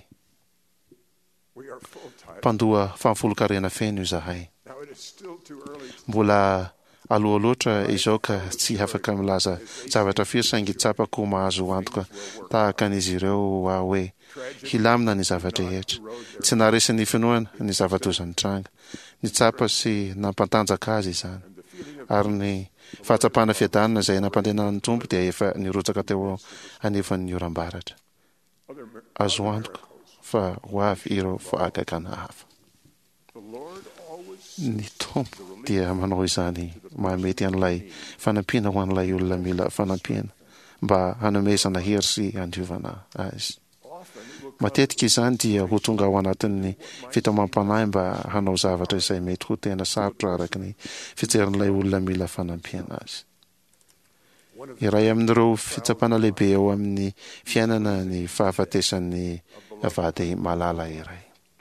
Speaker 2: Mpandoa famfolo-karena feno izahay. Mbola aloha loatra izao ka tsy afaka milaza zavatra firy saingy tsapako mahazo antoka tahaka n'izy ireo aho hoe hilamina ny zavatra rehetra. Tsy naresy ny finoana ny zava-dozany tranga, ny tsapa sy nampantanjaka azy izany. Ary ny fahatsapana fiadanana izay nampandenan'ny tompo dia efa nirotsaka teo anefan'ny oram-baratra. Azo antoka fa ho avy ireo fahagagana hafa. Ny tompo dia manao izany mahamety an'ilay fanampiana ho an'ilay olona mila fanampiana mba hanomezana hery sy handiovana azy. Matetika izany dia ho tonga ao anatin'ny fitamam-panahy mba hanao zavatra izay mety ho tena sarotra araka ny fijerin'ilay olona mila fanampiana azy. Iray amin'ireo fitsapana lehibe eo amin'ny fiainana ny fahafatesan'ny vady malala iray.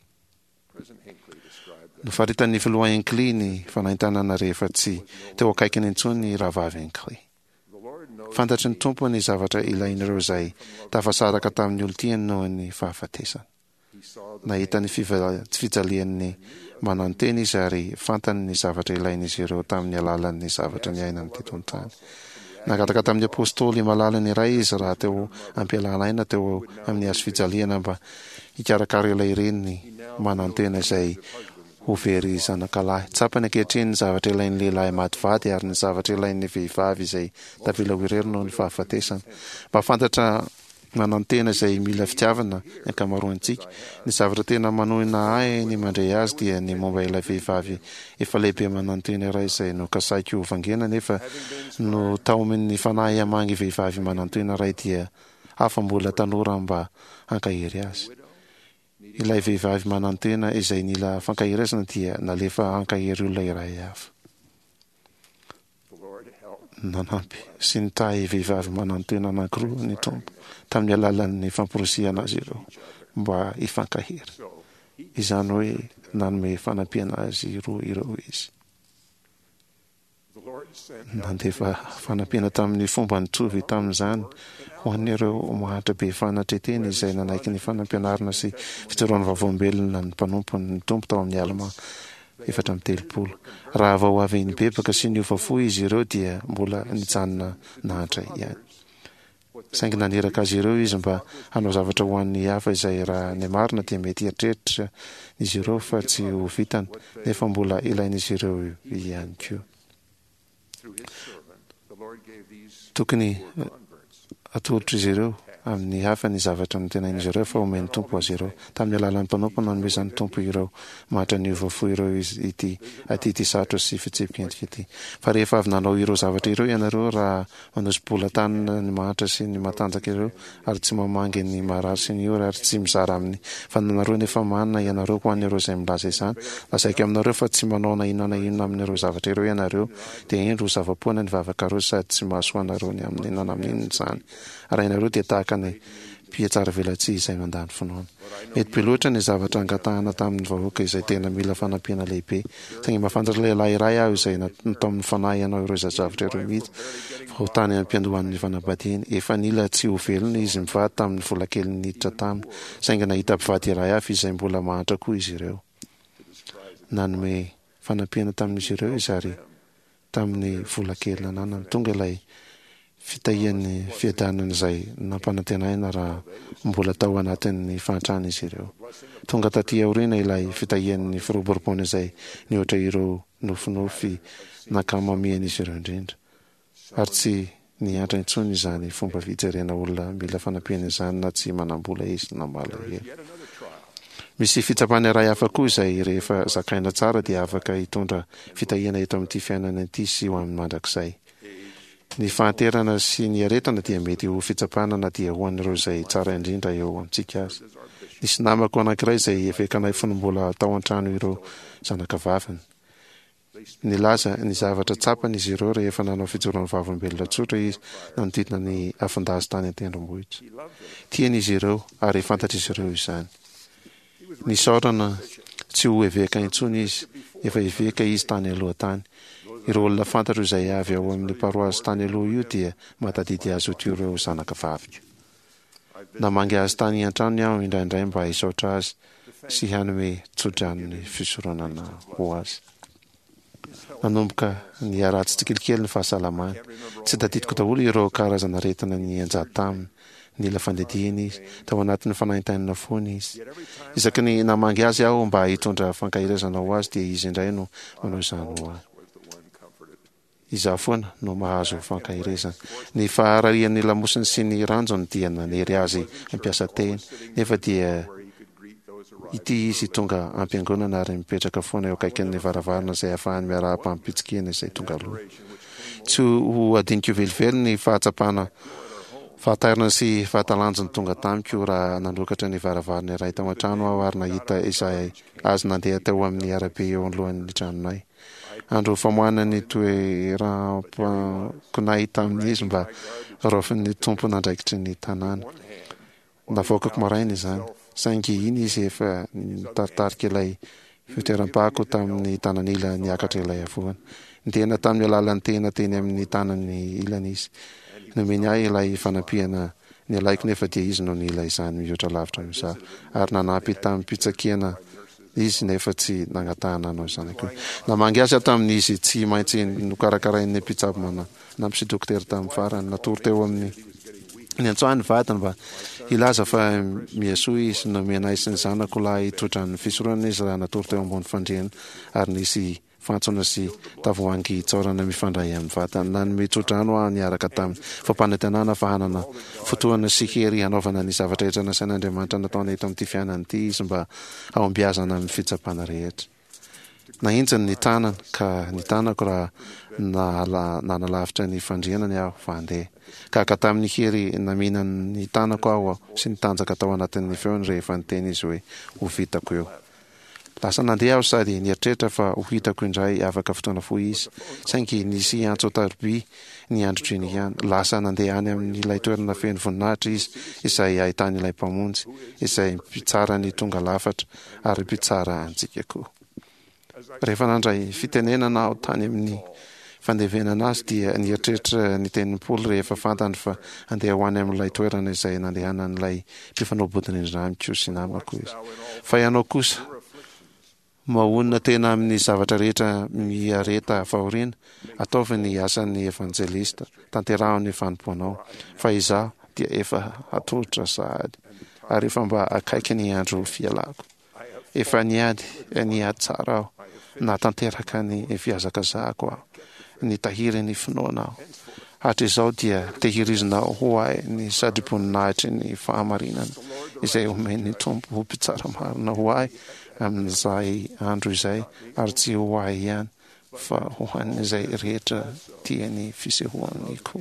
Speaker 2: Nofaritan'ny filoha Hinckley ny fanahintanana rehefa tsy teo akaikiny intsony ny rahavavy Hinckley. Fantatry ny tompo ny zavatra ilain'ireo izay tafasaraka tamin'ny olontiany noho ny fahafatesana. Nahita ny fijalian'ny mananteny izy ary fantany ny zavatra ilain'izy ireo tamin'ny alalan'ny zavatra ny ainany teto an-tany. Nagataka tamin'ny apôstôly malalany iray izy raha teo ampialanaina teo amin'ny azo fijaliana mba hikarakara ilay reniny manantena izay ho very zanakalahy. Tsapany ankehitriny ny zavatra ilain'ny lehilahy mativady ary ny zavatra ilain'ny vehivavy izay tavela ho irery noho ny fahafatesana. Mba fantatra manantena izay mila fitiavana ny ankamaroantsika. Ny zavatra tena manohina ahy ny mandray azy dia ny momba ilay vehivavy efa lehibe manantena iray izay no kasaiky ho vangena nefa no taomin'ny fanahy hamangy vehivavy manantena iray dia hafa mbola tanora mba hankahiry azy. Ilay vehivavy manantena izay nila fankahirizana dia nalefa hankahiry olona iray hafa. nanampy sy nitahy vehivavy mananotena anankiroa ny tompo tamin'ny alalan'ny famporosiana azy ireo mba hifankahiry. Izany hoe nanome fanampiana azy roa ireo izy. Nandefa fanampiana tamin'ny fomba nitovy tamin'izany ho an'ireo mahatra be fanatreteny izay nanaiky ny fanampianarana sy fitoroana vavaombelona ny mpanompo ny tompo tao amin'ny alama efatra amby telopolo. Raha vao avy ny bebaka sy ny ofafo izy ireo dia mbola nijanona nahatra ihany. Saingy naneraka azy ireo izy mba hanao zavatra ho an'ny hafa izay raha ny marina dia mety hieritreritra izy ireo fa tsy ho vitany nefa mbola ilain'izy ireo ihany koa. Tokony atolotra izy ireo amin'ny hafa ny zavatra notenain'izy ireo fa omeny tompo azy ireo. Tamin'ny alalan'ny mpanompo nanomezan'ny tompo ireo mahatra ny ovafo ireo ity aty ity sarotra sy fitsipika ity. Fa rehefa avy nanao ireo zavatra ireo ianareo raha manosy-bola tanina ny mahatra sy ny matanjaka ireo ary tsy mamangy ny marary sy ny ora ary tsy mizara amin'ny fananareo nefa manana ianareo ho an'ireo izay milaza izany. Lazaiko aminareo fa tsy manao na inona na inona amin'ireo zavatra ireo ianareo dia indro zava-poana ny vavakareo sady tsy mahasoa anareo ny amin'ny inona na amin'ny inona izany. Ary ianareo dia tahaka ny mpiatsara velatsy izay mandany finoana. Mety be loatra ny zavatra angatahana tamin'ny vahoaka izay tena mila fanampiana lehibe. Saingy mahafantatra lehilahy iray aho izay natao amin'ny fanahy ianao ireo izay zavatra ireo mihitsy fa ho tany am-piandohan'ny fanambadiany. Efa nila tsy ho velona izy mivady tamin'ny vola kely niditra taminy, saingy nahita mpivady iray hafa izay mbola mahatra koa izy ireo. Nanome fanampiana tamin'izy ireo izy ary tamin'ny vola kely nananany tonga ilay fitahian'ny fiadanana izay nampanantenaina raha mbola tao anatin'ny fahantrana izy ireo. Tonga taty aoriana ilay fitahian'ny firoborobona izay nihoatra ireo nofinofy nakamamiana izy ireo indrindra. Ary tsy niantra intsony izany fomba fijerena olona mila fanampiana izany na tsy manambola izy na malahelo. Misy fitsapana iray hafa koa izay rehefa zakaina tsara dia afaka hitondra fitahiana eto amin'ity fiainana ity sy ho amin'ny mandrakizay. Ny fahanterana sy ny aretana dia mety ho fitsapana na dia ho an'ireo izay tsara indrindra eo amintsika azy. Nisy namako anankiray izay efekanay fony mbola tao an-trano ireo zanakavaviny. Nilaza ny zavatra tsapany izy ireo rehefa nanao fijoroana vavaombelona tsotra izy nanodidina ny afindazy tany an-tendrombohitra. Tian'izy ireo ary fantatra izy ireo izany. Nisaorana tsy ho eveka intsony izy, efa eveka izy tany aloha tany. Ireo olona fantatra izay avy ao amin'ny paroazy tany aloha io dia matadidy azy ho ireo zanakavavika. Namangy azy tany an-trano aho indraindray mba hisaotra azy sy hanome tsodrano ny fisoronana ho azy. Nanomboka ny aratsy tsikilikely ny fahasalamana. Tsy tadidiko daholo ireo karazana aretina ny anjady taminy. Nila fandedihana izy, tao anatin'ny fanahintainana foana izy. Isaky ny namangy azy aho mba hitondra fankahirezana ho azy dia izy indray no manao izany ho azy. Izaho foana no mahazo fankahirezana. Ny fahararian'ny lamosiny sy ny ranjony dia nanery azy ampiasa teny, nefa dia ity izy tonga ampiangonana ary mipetraka foana eo akaikin'ny varavarana izay ahafahany miara-pampitsikina izay tonga aloha. Tsy ho adinika velively ny fahatsapana fahatairana sy fahatalanjony tonga tamiko raha nandokatra ny varavarana iray tao an-trano aho ary nahita izay azy nandeha teo amin'ny arabe eo alohan'ny tranonay. Andro famoahana ny toeram-konay tamin'izy mba raofin'ny tompo nandraikitry ny tanàna. Navoakako maraina izany, saingy iny izy efa nitaritarika ilay fitoeram-pako tamin'ny tanan'ila niakatra ilay avoana. Nitena tamin'ny alalan'ny tena teny amin'ny tanan'ny ilana izy. Nomeny ahy ilay fanampiana ny alaiko nefa dia izy no nila izany mihoatra lavitra amin'izao ary nanampy tamin'ny pitsakiana izy nefa tsy nangatahana anao izany koa. Namangy azy aho tamin'izy tsy maintsy nokarakarain'ny mpitsabo mana nampy sy dokotera tamin'ny farany natory teo amin'ny ny antsoany vatany mba ilaza fa miasoa izy nomenay sy ny zanako lahy totran'ny fisorana izy raha natory teo ambony fandriana ary nisy fantsona sy tavoangy tsaorana mifandray amin'ny vatany. Nanome tsodrano aho niaraka tamin'ny fampanantenana fa hanana fotoana sy hery hanaovana ny zavatra rehetra nasain'Andriamanitra nataony eto amin'ity fiainana ity izy mba haombiazana amin'ny fitsapana rehetra. Nahintsiny ny tanana ka ny tanako raha nanalavitra ny fandrianany aho fa handeha. Ka ka tamin'ny hery naminany ny tanako aho sy ny tanjaka tao anatin'ny feony rehefa niteny izy hoe ho vitako eo. Lasa nandeha aho sady nieritreritra fa ho hitako indray afaka fotoana fohy izy. Saingy nisy antso taroby ny andro ny ihany. Lasa nandeha any amin'ilay toerana feno voninahitra izy izay ahitany ilay mpamonjy, izay mpitsara ny tonga lafatra ary mpitsara antsika koa. Rehefa nandray fitenenana ao tany amin'ny fandevenana azy dia nieritreritra ny tenin'ny Paoly rehefa fantany fa andeha ho any amin'ilay toerana izay nandehanan'ilay mpifanao-bodina indray amiko sy namako izy. Fa ianao kosa mahonina tena amin'ny zavatra rehetra miareta fahoriana, ataovy ny asan'ny evanjelista, tanterahany fanompoanao, fa izaho dia efa atolotra sahady, ary efa mba akaiky ny andro fialako. Efa niady, niady tsara aho, na tanteraka ny fiazakazahako aho, ny tahiry ny finoana aho. Hatr'izao dia tehirizina ho ahy ny sadrim-poninahitry ny fahamarinana, izay omen'ny Tompo ho mpitsara marina ho ahy amin'izay andro izay, ary tsy ho ahy ihany fa ho an'izay rehetra tiany fisehoany koa.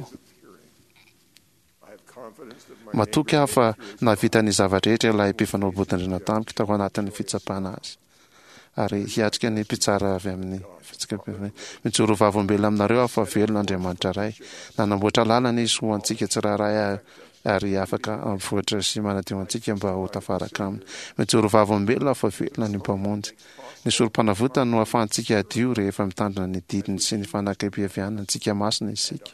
Speaker 2: Matoky aho fa navita ny zava-drehetra ilay mpifanao-bodina tamiko tao anatin'ny fitsapana azy, ary hiatrika ny mpitsara avy amin'ny mijoro vavombelona aminareo aho fa velona Andriamanitra ray, nanamboatra lalana izy ho antsika tsiraray ary afaka ampivoatra sy manadio antsika mba ho tafaraka aminy. Mijoro vavombelona fa velona ny mpamonjy. Ny sorom-panavotana no ahafahantsika adio rehefa mitandrina ny didiny sy ny fanakam-piavianana antsika masina isika.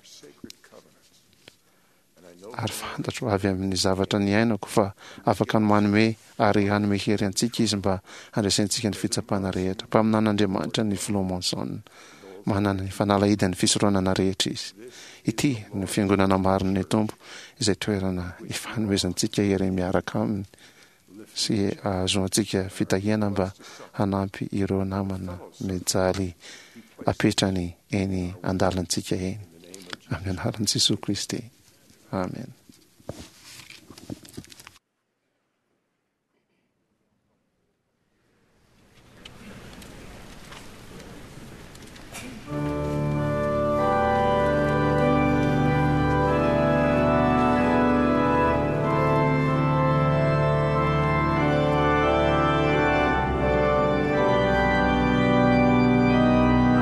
Speaker 2: Ary fantatro avy amin'ny zavatra ny ainako fa afaka ny manome ary hanome hery antsika izy mba handraisantsika ny fitsapana rehetra. Mpaminan'Andriamanitra ny Filomonson, manana ny fanalahidany fisorohanana rehetra izy. Ity ny fiangonana marin'ny Tompo izay toerana ifanomezantsika hery miaraka aminy sy ahazoantsika fitahiana mba hanampy ireo namana mijaly apetrany eny andalantsika eny. Amin'ny anaran'i Jesosy Kristy. Amen.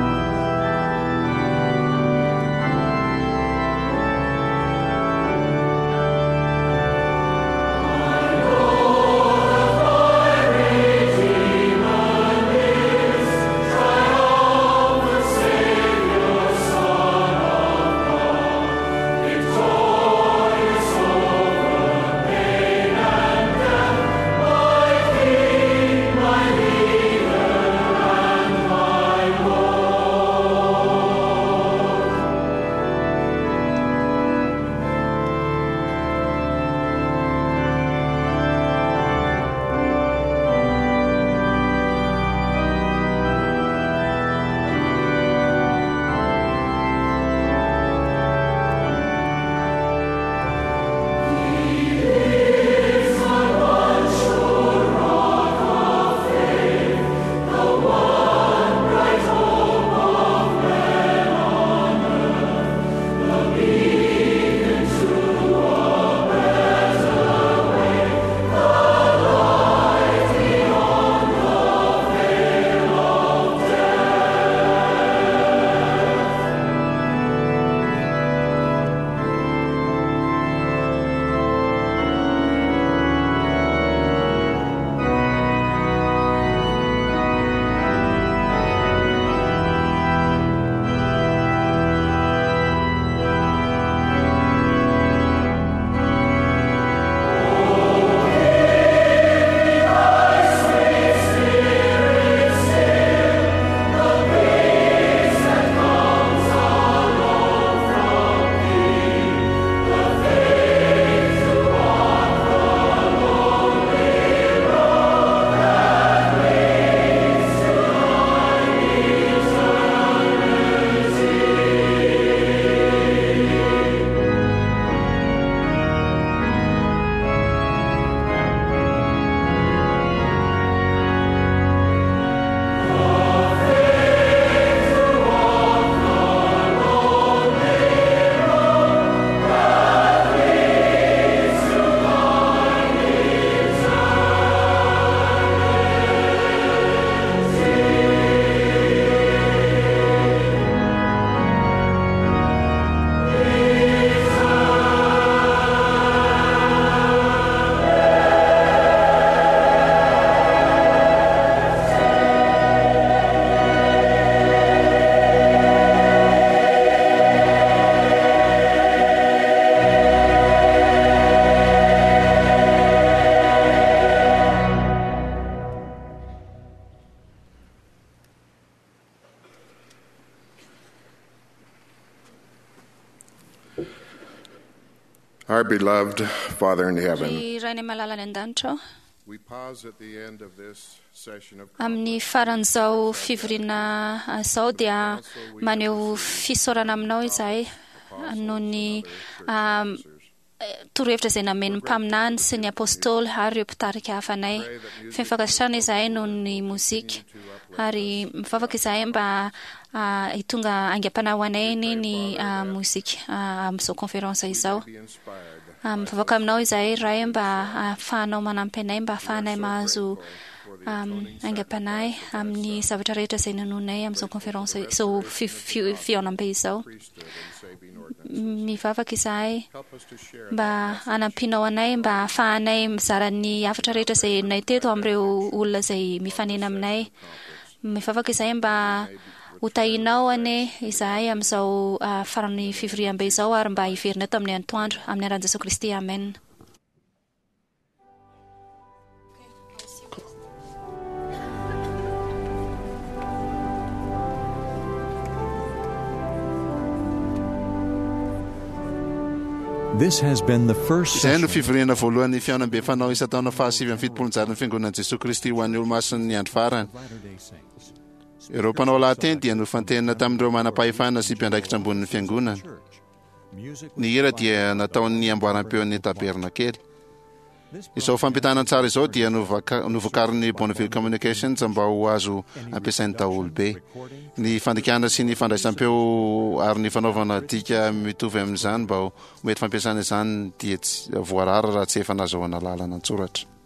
Speaker 13: Thank
Speaker 12: Our beloved Father in heaven,
Speaker 11: Ry Ray ny malalany an-danitra,
Speaker 12: we pause at the end of this session of
Speaker 11: amin'ny faran'izao fivoriana izao dia maneho fisaorana aminao izahay noho ny um, torohevitra izay namen'ny mpaminany sy ny apôstôly ary ireo mpitarika hafanay. Fifankatrana izahay noho ny mozika ary mivavaka izahay mba uh, hitonga aingam-panahy anay ny ny uh, mozika uh, amin'izao konferensa izao. Um, mivavaka aminao izahay ray mba ahafahanao manampy anay mba ahafahanay mahazo um, aingam-panahy amin'ny zavatra rehetra izay nanonay amin'izao konferensa izao fihaonam-be izao. Mivavaka izahay mba anampinao anay mba ahafahanay mizara ny hafatra rehetra izay nay teto amin'ireo olona izay mifanena aminay. Mivavaka izahay mba hotahinao ane izahay amin'izao uh, farany fivoriam-be izao ary mba hiverina eto amin'ny antoandro amin'ny aran'i Jesosy Kristy. Amen.
Speaker 1: This has been the first
Speaker 2: Izay no
Speaker 1: session
Speaker 2: fivoriana voalohany fihaonam-be fanao isa-taona fahasivy amin'ny fitopolon-jato ny fiangonan'i Jesosy Kristy ho an'ny olo-masony ny andro farany. Ireo mpanao lahateny dia nofantenina tamin'ireo manam-pahefana sy mpiandraikitra ambonin'ny fiangonana. Ny hira dia nataon'ny amboaram-peon'ny tabernakely. Izao fampitanan tsara izao dia novokarin'ny Bonneville Communications mba ho azo ampiasain'ny daholo be. Ny fandikana sy ny fandraisam-peo ary ny fanaovana dika mitovy amin'izany mba ho mety fampiasana izany dia voarara raha tsy efa nazahoana lalana an-tsoratra.